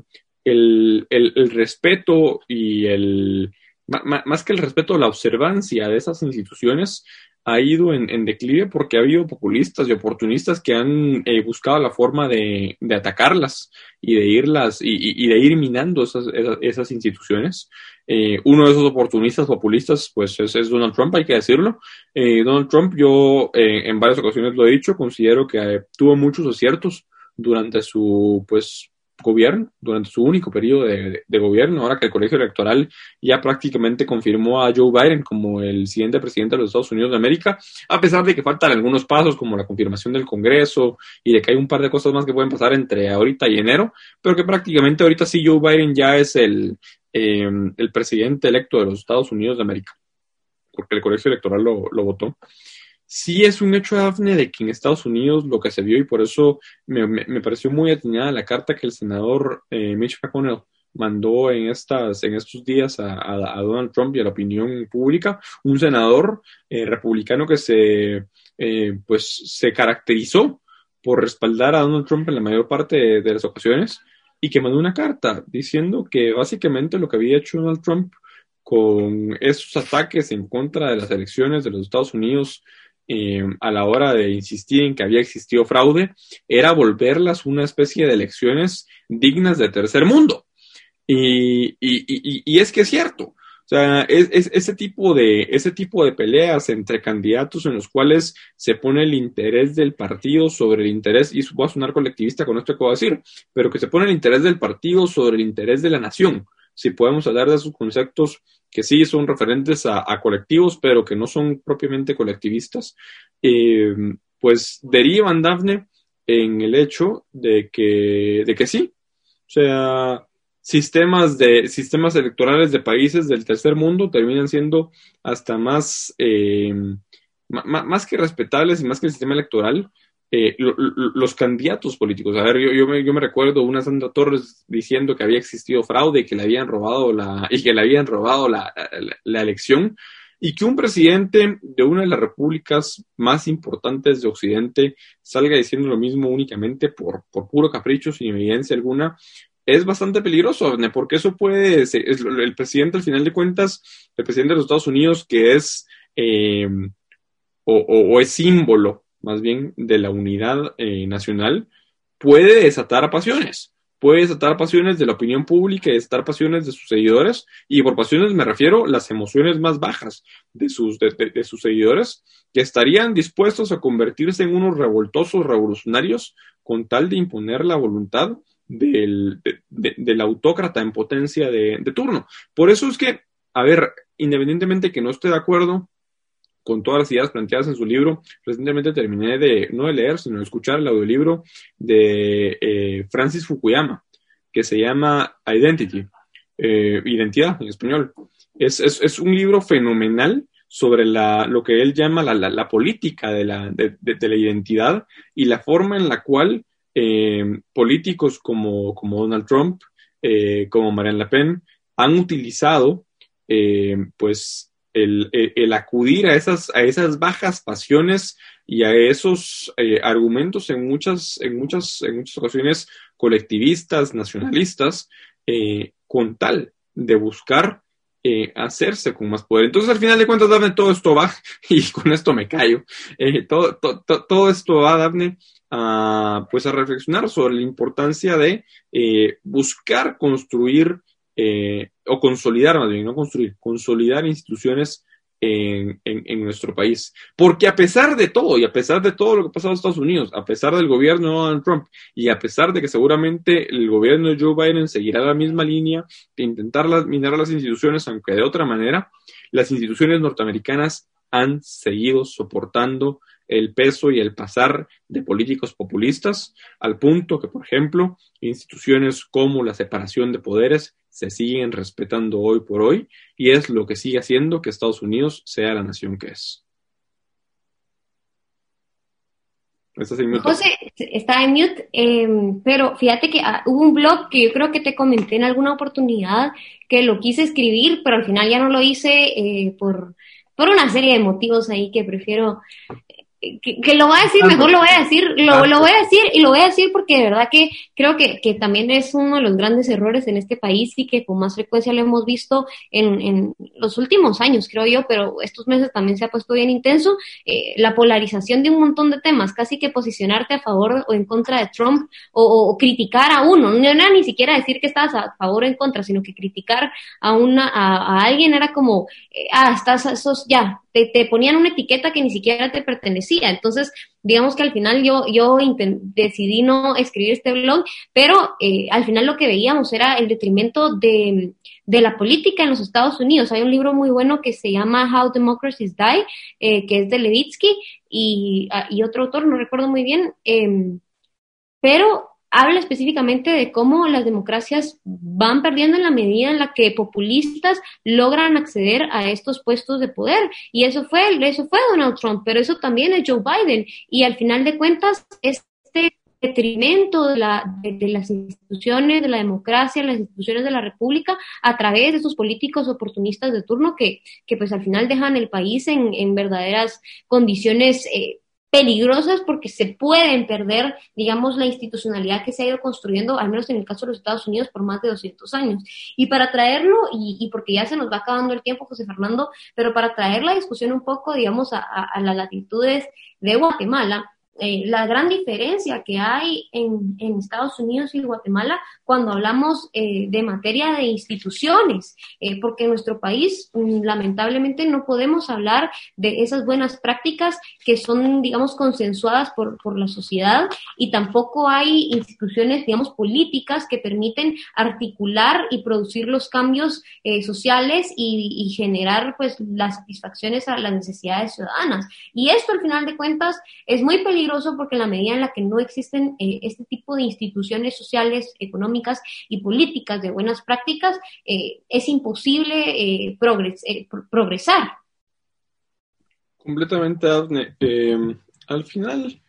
el, el, el respeto y el, más que el respeto, la observancia de esas instituciones ha ido en, en declive porque ha habido populistas y oportunistas que han eh, buscado la forma de, de atacarlas y de irlas y, y de ir minando esas, esas, esas instituciones. Eh, uno de esos oportunistas populistas pues es, es Donald Trump, hay que decirlo. Eh, Donald Trump, yo eh, en varias ocasiones lo he dicho, considero que eh, tuvo muchos aciertos durante su pues gobierno, durante su único periodo de, de, de gobierno, ahora que el colegio electoral ya prácticamente confirmó a Joe Biden como el siguiente presidente de los Estados Unidos de América, a pesar de que faltan algunos pasos como la confirmación del Congreso y de que hay un par de cosas más que pueden pasar entre ahorita y enero, pero que prácticamente ahorita sí Joe Biden ya es el, eh, el presidente electo de los Estados Unidos de América, porque el colegio electoral lo, lo votó. Sí es un hecho, Dafne, de que en Estados Unidos lo que se vio, y por eso me, me, me pareció muy atinada la carta que el senador eh, Mitch McConnell mandó en estas en estos días a, a, a Donald Trump y a la opinión pública, un senador eh, republicano que se eh, pues se caracterizó por respaldar a Donald Trump en la mayor parte de, de las ocasiones, y que mandó una carta diciendo que básicamente lo que había hecho Donald Trump con esos ataques en contra de las elecciones de los Estados Unidos, Eh, a la hora de insistir en que había existido fraude, era volverlas una especie de elecciones dignas de tercer mundo. Y, y, y, y es que es cierto. O sea, es, es ese tipo de, ese tipo de peleas entre candidatos en los cuales se pone el interés del partido sobre el interés, y voy a sonar colectivista con esto que voy a decir, pero que se pone el interés del partido sobre el interés de la nación. Si podemos hablar de esos conceptos que sí son referentes a, a colectivos, pero que no son propiamente colectivistas, eh, pues derivan, Dafne, en el hecho de que, de que sí, o sea, sistemas de sistemas electorales de países del tercer mundo terminan siendo hasta más, eh, m- más que respetables y más que el sistema electoral, eh, lo, lo, los candidatos políticos. A ver, yo, yo, me, yo me recuerdo una Sandra Torres diciendo que había existido fraude y que le habían robado la, y que le habían robado la, la, la elección, y que un presidente de una de las repúblicas más importantes de Occidente salga diciendo lo mismo únicamente por, por puro capricho, sin evidencia alguna, es bastante peligroso, porque eso puede ser, es, el presidente, al final de cuentas, el presidente de los Estados Unidos, que es eh, o, o, o es símbolo más bien de la unidad eh, nacional, puede desatar pasiones. Puede desatar pasiones de la opinión pública y desatar pasiones de sus seguidores, y por pasiones me refiero a las emociones más bajas de sus, de, de, de sus seguidores, que estarían dispuestos a convertirse en unos revoltosos revolucionarios con tal de imponer la voluntad del, de, de, del autócrata en potencia de, de turno. Por eso es que, a ver, independientemente que no esté de acuerdo con todas las ideas planteadas en su libro, recientemente terminé de, no de leer, sino de escuchar el audiolibro de eh, Francis Fukuyama, que se llama Identity, eh, Identidad en español. Es, es, es un libro fenomenal sobre la, lo que él llama la, la, la política de la, de, de, de la identidad, y la forma en la cual eh, políticos como, como Donald Trump, eh, como Marine Le Pen, han utilizado eh, pues El, el, el acudir a esas, a esas bajas pasiones y a esos eh, argumentos en muchas, en, muchas, en muchas ocasiones colectivistas, nacionalistas, eh, con tal de buscar eh, hacerse con más poder. Entonces, al final de cuentas, Dafne, todo esto va, y con esto me callo, eh, todo, to, to, todo esto va, Dafne, a, pues a reflexionar sobre la importancia de eh, buscar construir Eh, o consolidar, más bien, no construir, consolidar instituciones en, en, en nuestro país. Porque a pesar de todo, y a pesar de todo lo que ha pasado en Estados Unidos, a pesar del gobierno de Donald Trump, y a pesar de que seguramente el gobierno de Joe Biden seguirá la misma línea de intentar minar las instituciones, aunque de otra manera, las instituciones norteamericanas han seguido soportando el peso y el pasar de políticos populistas, al punto que, por ejemplo, instituciones como la separación de poderes se siguen respetando hoy por hoy, y es lo que sigue haciendo que Estados Unidos sea la nación que es. ¿Estás en mute? José, está en mute, eh, pero fíjate que ah, hubo un blog que yo creo que te comenté en alguna oportunidad que lo quise escribir, pero al final ya no lo hice eh, por, por una serie de motivos ahí que prefiero... Que, que lo voy a decir, mejor lo voy a decir, lo, lo voy a decir y lo voy a decir porque de verdad que creo que, que también es uno de los grandes errores en este país y que con más frecuencia lo hemos visto en, en los últimos años, creo yo, pero estos meses también se ha puesto bien intenso, eh, la polarización de un montón de temas, casi que posicionarte a favor o en contra de Trump o, o, o criticar a uno, no era ni siquiera decir que estabas a favor o en contra, sino que criticar a una a, a alguien era como, eh, ah, estás, esos ya, te, te ponían una etiqueta que ni siquiera te pertenecía. Entonces, digamos que al final yo, yo intent- decidí no escribir este blog, pero eh, al final lo que veíamos era el detrimento de, de la política en los Estados Unidos. Hay un libro muy bueno que se llama How Democracies Die, eh, que es de Levitsky, y, y otro autor, no recuerdo muy bien, eh, pero habla específicamente de cómo las democracias van perdiendo en la medida en la que populistas logran acceder a estos puestos de poder, y eso fue, eso fue Donald Trump, pero eso también es Joe Biden, y al final de cuentas este detrimento de, la, de, de las instituciones, de la democracia, las instituciones de la república, a través de esos políticos oportunistas de turno que, que pues al final dejan el país en, en verdaderas condiciones eh, peligrosas, porque se pueden perder, digamos, la institucionalidad que se ha ido construyendo, al menos en el caso de los Estados Unidos, por más de doscientos años. Y para traerlo, y, y porque ya se nos va acabando el tiempo, José Fernando, pero para traer la discusión un poco, digamos, a, a, a las latitudes de Guatemala, eh, la gran diferencia que hay en, en Estados Unidos y Guatemala cuando hablamos eh, de materia de instituciones, eh, porque en nuestro país mm, lamentablemente no podemos hablar de esas buenas prácticas que son, digamos, consensuadas por, por la sociedad, y tampoco hay instituciones, digamos, políticas que permiten articular y producir los cambios eh, sociales y, y generar, pues, las satisfacciones a las necesidades ciudadanas. Y esto, al final de cuentas, es muy peligroso porque en la medida en la que no existen eh, este tipo de instituciones sociales, económicas y políticas de buenas prácticas, eh, es imposible eh, progres- eh, pro- progresar. Completamente, Dafne. Eh, al final,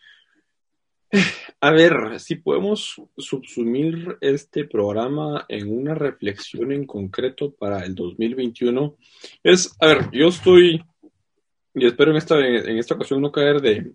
a ver, si podemos subsumir este programa en una reflexión en concreto para el dos mil veintiuno, es, a ver, yo estoy, y espero en esta, en esta ocasión no caer de,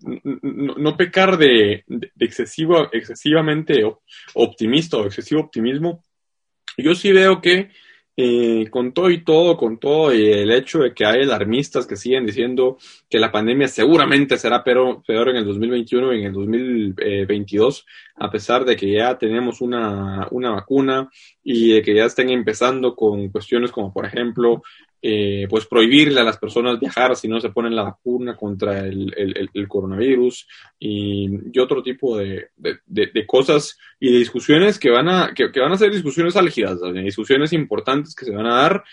no, no pecar de, de, de excesivo, excesivamente optimista o excesivo optimismo. Yo sí veo que eh, con todo y todo, con todo y el hecho de que hay alarmistas que siguen diciendo que la pandemia seguramente será peor, peor en el dos mil veintiuno y en el dos mil veintidós, a pesar de que ya tenemos una, una vacuna y de que ya estén empezando con cuestiones como, por ejemplo, eh, pues prohibirle a las personas viajar si no se ponen la vacuna contra el, el, el coronavirus y, y otro tipo de, de, de, de cosas y de discusiones que van a, que, que van a ser discusiones álgidas, discusiones importantes que se van a dar,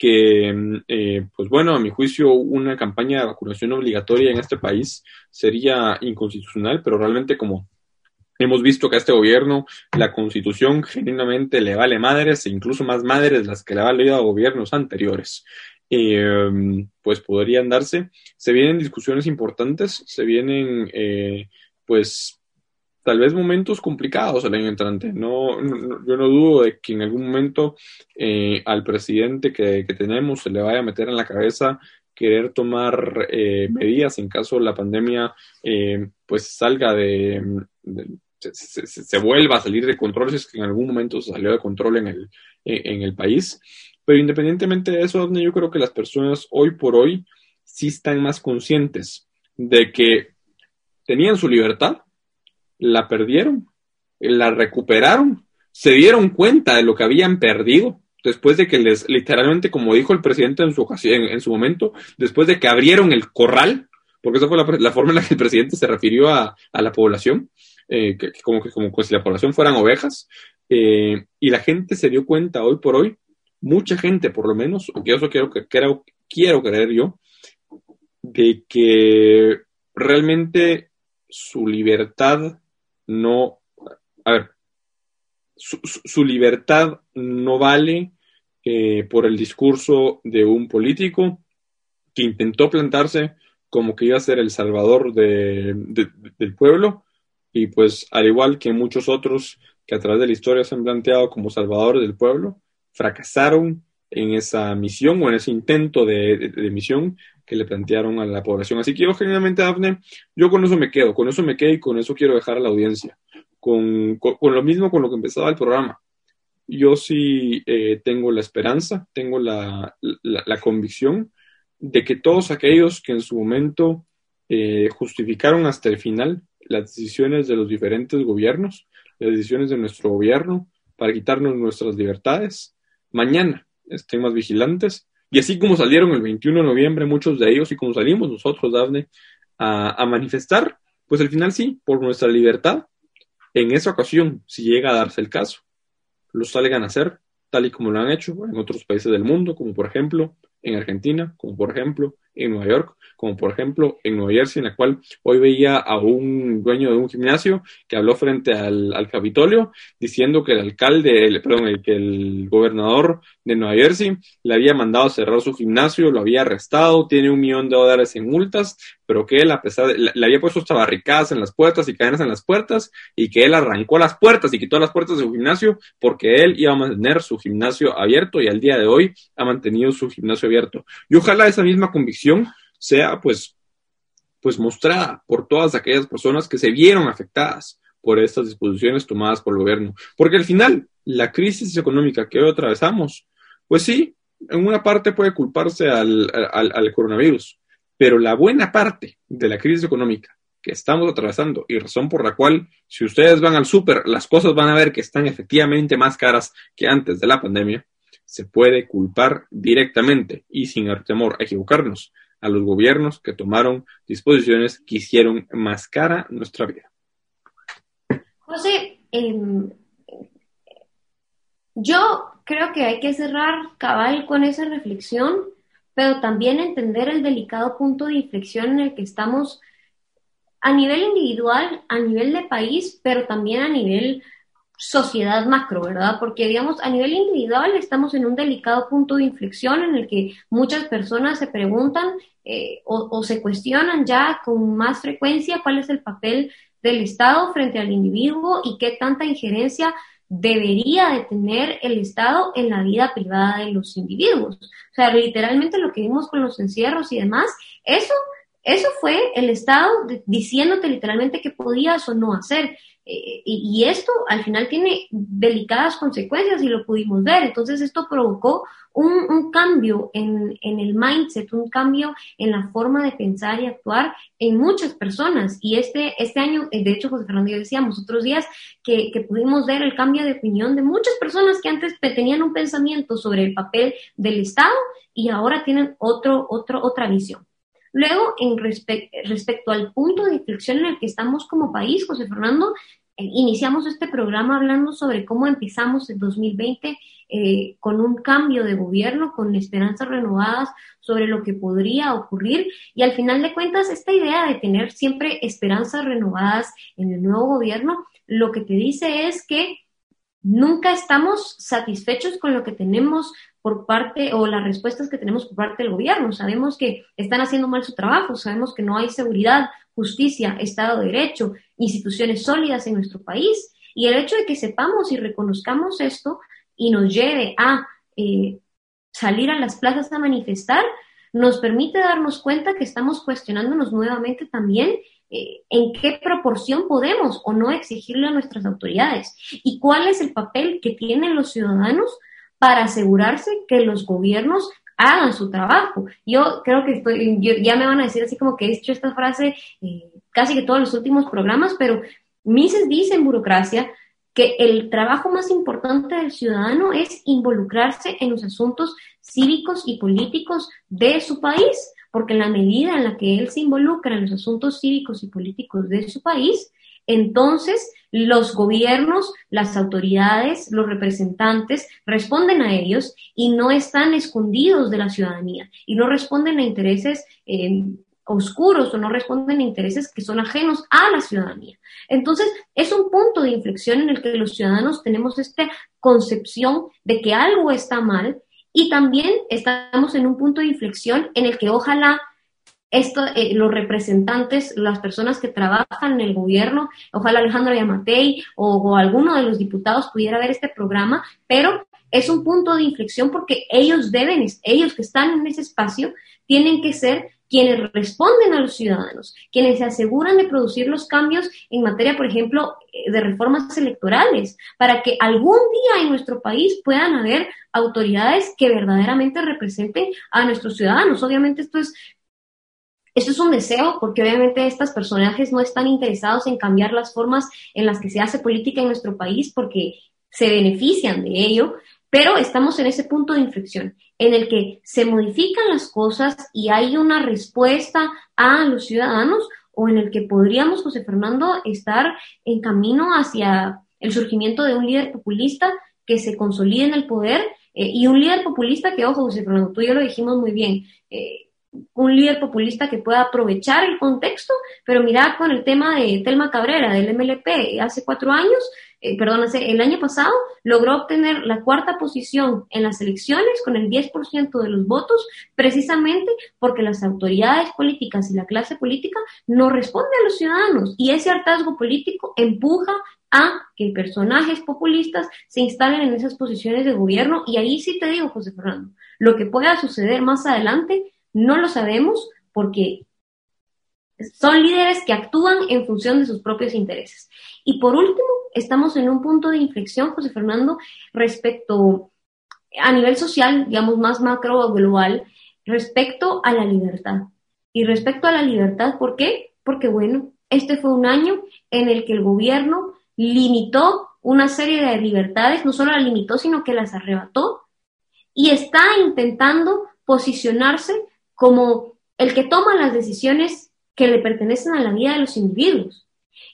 que, eh, pues bueno, a mi juicio, una campaña de vacunación obligatoria en este país sería inconstitucional, pero realmente como hemos visto que a este gobierno la Constitución genuinamente le vale madres, e incluso más madres las que le vale a gobiernos anteriores. Eh, pues podrían darse. Se vienen discusiones importantes, se vienen, eh, pues, tal vez momentos complicados el año entrante. No, no, yo no dudo de que en algún momento eh, al presidente que, que tenemos se le vaya a meter en la cabeza querer tomar eh, medidas en caso la pandemia eh, pues salga de, de Se, se, se vuelva a salir de control, si es que en algún momento se salió de control en el, en, en el país. Pero independientemente de eso, yo creo que las personas hoy por hoy sí están más conscientes de que tenían su libertad, la perdieron, la recuperaron, se dieron cuenta de lo que habían perdido después de que les, literalmente, como dijo el presidente en su ocasión, en, en su momento, después de que abrieron el corral, porque esa fue la, la forma en la que el presidente se refirió a, a la población, eh, que, como, que, como si la población fueran ovejas, eh, y la gente se dio cuenta hoy por hoy, mucha gente por lo menos, o que eso quiero, que, quiero, quiero creer yo, de que realmente su libertad no, a ver, su, su, su libertad no vale eh, por el discurso de un político que intentó plantarse como que iba a ser el salvador de, de, del pueblo, y pues al igual que muchos otros que a través de la historia se han planteado como salvadores del pueblo, fracasaron en esa misión o en ese intento de, de, de misión que le plantearon a la población. Así que yo generalmente, Dafne, yo con eso me quedo, con eso me quedo y con eso quiero dejar a la audiencia, con, con, con lo mismo con lo que empezaba el programa. Yo sí eh, tengo la esperanza, tengo la, la, la convicción de que todos aquellos que en su momento eh, justificaron hasta el final las decisiones de los diferentes gobiernos, las decisiones de nuestro gobierno para quitarnos nuestras libertades, mañana estén más vigilantes, y así como salieron el veintiuno de noviembre muchos de ellos, y como salimos nosotros, Dafne, a, a manifestar, pues al final sí, por nuestra libertad, en esa ocasión, si llega a darse el caso, lo salgan a hacer, tal y como lo han hecho en otros países del mundo, como por ejemplo en Argentina, como por ejemplo en Nueva York, como por ejemplo en Nueva Jersey, en la cual hoy veía a un dueño de un gimnasio que habló frente al, al Capitolio diciendo que el alcalde, el, perdón, el, que el gobernador de Nueva Jersey le había mandado a cerrar su gimnasio, lo había arrestado, tiene un millón de dólares en multas, pero que él, a pesar de, le, le había puesto hasta barricadas en las puertas y cadenas en las puertas, y que él arrancó las puertas y quitó las puertas de su gimnasio porque él iba a mantener su gimnasio abierto, y al día de hoy ha mantenido su gimnasio abierto. Y ojalá esa misma convicción sea pues, pues mostrada por todas aquellas personas que se vieron afectadas por estas disposiciones tomadas por el gobierno. Porque al final, la crisis económica que hoy atravesamos, pues sí, en una parte puede culparse al, al, al coronavirus, pero la buena parte de la crisis económica que estamos atravesando y razón por la cual, si ustedes van al súper, las cosas van a ver que están efectivamente más caras que antes de la pandemia, se puede culpar directamente y sin temor a equivocarnos a los gobiernos que tomaron disposiciones que hicieron más cara nuestra vida. José, eh, yo creo que hay que cerrar cabal con esa reflexión, pero también entender el delicado punto de inflexión en el que estamos a nivel individual, a nivel de país, pero también a nivel sociedad macro, ¿verdad? Porque, digamos, a nivel individual estamos en un delicado punto de inflexión en el que muchas personas se preguntan eh, o, o se cuestionan ya con más frecuencia cuál es el papel del Estado frente al individuo y qué tanta injerencia debería de tener el Estado en la vida privada de los individuos. O sea, literalmente lo que vimos con los encierros y demás, eso, eso fue el Estado diciéndote literalmente qué podías o no hacer. Eh, y, y esto al final tiene delicadas consecuencias y lo pudimos ver. Entonces esto provocó un, un cambio en, en el mindset, un cambio en la forma de pensar y actuar en muchas personas. Y este, este año, de hecho, José Fernando y yo decíamos otros días que, que pudimos ver el cambio de opinión de muchas personas que antes tenían un pensamiento sobre el papel del Estado y ahora tienen otro, otro, otra visión. Luego, en respe- respecto al punto de inflexión en el que estamos como país, José Fernando, eh, iniciamos este programa hablando sobre cómo empezamos el dos mil veinte eh, con un cambio de gobierno, con esperanzas renovadas sobre lo que podría ocurrir, y al final de cuentas esta idea de tener siempre esperanzas renovadas en el nuevo gobierno, lo que te dice es que nunca estamos satisfechos con lo que tenemos por parte, o las respuestas que tenemos por parte del gobierno. Sabemos que están haciendo mal su trabajo, sabemos que no hay seguridad, justicia, Estado de Derecho, instituciones sólidas en nuestro país. Y el hecho de que sepamos y reconozcamos esto y nos lleve a eh, salir a las plazas a manifestar, nos permite darnos cuenta que estamos cuestionándonos nuevamente también eh, en qué proporción podemos o no exigirle a nuestras autoridades y cuál es el papel que tienen los ciudadanos para asegurarse que los gobiernos hagan su trabajo. Yo creo que estoy, yo, ya me van a decir así como que he dicho esta frase eh, casi que todos los últimos programas, pero Mises dice en Burocracia que el trabajo más importante del ciudadano es involucrarse en los asuntos cívicos y políticos de su país, porque en la medida en la que él se involucra en los asuntos cívicos y políticos de su país, entonces los gobiernos, las autoridades, los representantes responden a ellos y no están escondidos de la ciudadanía y no responden a intereses eh, oscuros o no responden a intereses que son ajenos a la ciudadanía. Entonces, es un punto de inflexión en el que los ciudadanos tenemos esta concepción de que algo está mal y también estamos en un punto de inflexión en el que ojalá esto, eh, los representantes, las personas que trabajan en el gobierno, ojalá Alejandro Yamatei o, o alguno de los diputados pudiera ver este programa, pero es un punto de inflexión porque ellos deben, ellos que están en ese espacio, tienen que ser quienes responden a los ciudadanos, quienes se aseguran de producir los cambios en materia, por ejemplo, de reformas electorales, para que algún día en nuestro país puedan haber autoridades que verdaderamente representen a nuestros ciudadanos. Obviamente esto es Esto es un deseo, porque obviamente estos personajes no están interesados en cambiar las formas en las que se hace política en nuestro país porque se benefician de ello, pero estamos en ese punto de inflexión en el que se modifican las cosas y hay una respuesta a los ciudadanos, o en el que podríamos, José Fernando, estar en camino hacia el surgimiento de un líder populista que se consolide en el poder, eh, y un líder populista que, ojo, José Fernando, tú y yo lo dijimos muy bien, eh, un líder populista que pueda aprovechar el contexto, pero mira con el tema de Telma Cabrera, del M L P, hace cuatro años, eh, perdón, hace, el año pasado, logró obtener la cuarta posición en las elecciones con el diez por ciento de los votos, precisamente porque las autoridades políticas y la clase política no responden a los ciudadanos, y ese hartazgo político empuja a que personajes populistas se instalen en esas posiciones de gobierno, y ahí sí te digo, José Fernando, lo que pueda suceder más adelante no lo sabemos porque son líderes que actúan en función de sus propios intereses. Y por último, estamos en un punto de inflexión, José Fernando, respecto a nivel social, digamos más macro o global, respecto a la libertad. Y respecto a la libertad, ¿por qué? Porque, bueno, este fue un año en el que el gobierno limitó una serie de libertades, no solo las limitó, sino que las arrebató, y está intentando posicionarse como el que toma las decisiones que le pertenecen a la vida de los individuos.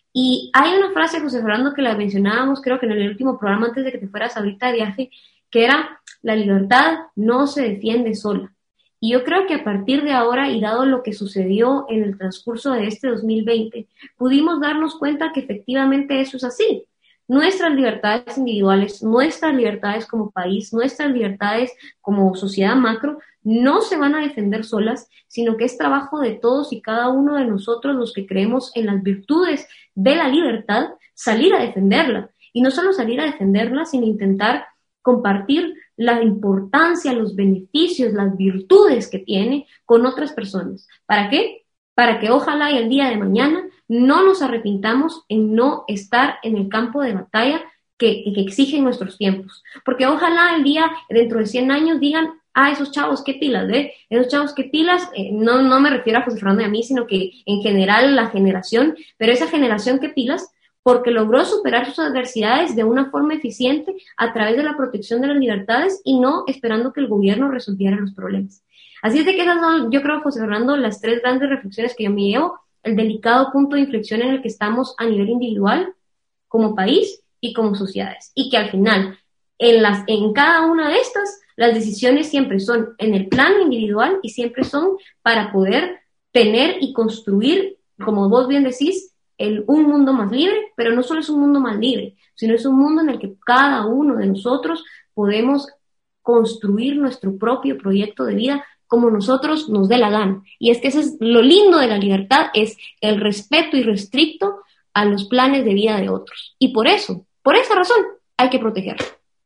Y hay una frase, José Fernando, que la mencionábamos, creo que en el último programa antes de que te fueras ahorita de viaje, que era: la libertad no se defiende sola. Y yo creo que a partir de ahora, y dado lo que sucedió en el transcurso de este dos mil veinte, pudimos darnos cuenta que efectivamente eso es así. Nuestras libertades individuales, nuestras libertades como país, nuestras libertades como sociedad macro, no se van a defender solas, sino que es trabajo de todos y cada uno de nosotros, los que creemos en las virtudes de la libertad, salir a defenderla. Y no solo salir a defenderla, sino intentar compartir la importancia, los beneficios, las virtudes que tiene con otras personas. ¿Para qué? Para que ojalá y el día de mañana no nos arrepintamos en no estar en el campo de batalla que, que exigen nuestros tiempos. Porque ojalá el día, dentro de cien años, digan: ah, esos chavos, qué pilas, ¿eh? Esos chavos, qué pilas, eh, no, no me refiero a José Fernando y a mí, sino que en general la generación, pero esa generación, qué pilas, porque logró superar sus adversidades de una forma eficiente a través de la protección de las libertades y no esperando que el gobierno resolviera los problemas. Así es de que esas son, yo creo, José Fernando, las tres grandes reflexiones que yo me llevo: el delicado punto de inflexión en el que estamos a nivel individual, como país y como sociedades, y que al final, en, las, en cada una de estas, las decisiones siempre son en el plano individual y siempre son para poder tener y construir, como vos bien decís, el, un mundo más libre, pero no solo es un mundo más libre, sino es un mundo en el que cada uno de nosotros podemos construir nuestro propio proyecto de vida como nosotros nos dé la gana. Y es que eso es lo lindo de la libertad, es el respeto irrestricto a los planes de vida de otros. Y por eso, por esa razón, hay que protegerlo.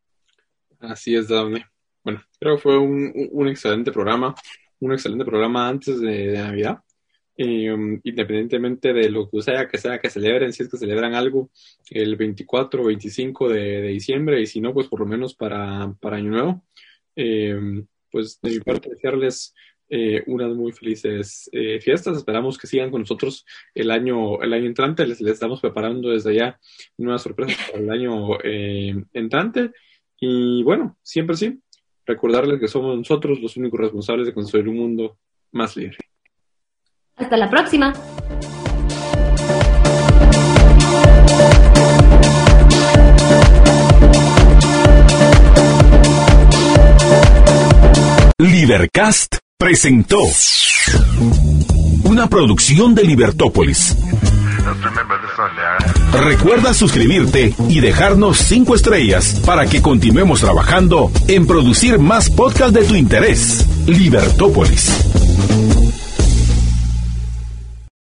Así es, Dafne. Bueno, creo que fue un, un excelente programa, un excelente programa antes de, de Navidad. Eh, um, independientemente de lo que sea que sea que celebren, si es que celebran algo el veinticuatro o veinticinco de, de diciembre, y si no, pues por lo menos para, para Año Nuevo. Eh, pues de mi parte, desearles eh, unas muy felices eh, fiestas. Esperamos que sigan con nosotros el año, el año entrante. Les, les estamos preparando desde ya nuevas sorpresas para el año eh, entrante. Y bueno, siempre sí, recordarles que somos nosotros los únicos responsables de construir un mundo más libre. Hasta la próxima. Libercast presentó una producción de Libertópolis. Recuerda suscribirte y dejarnos cinco estrellas para que continuemos trabajando en producir más podcasts de tu interés. Libertópolis.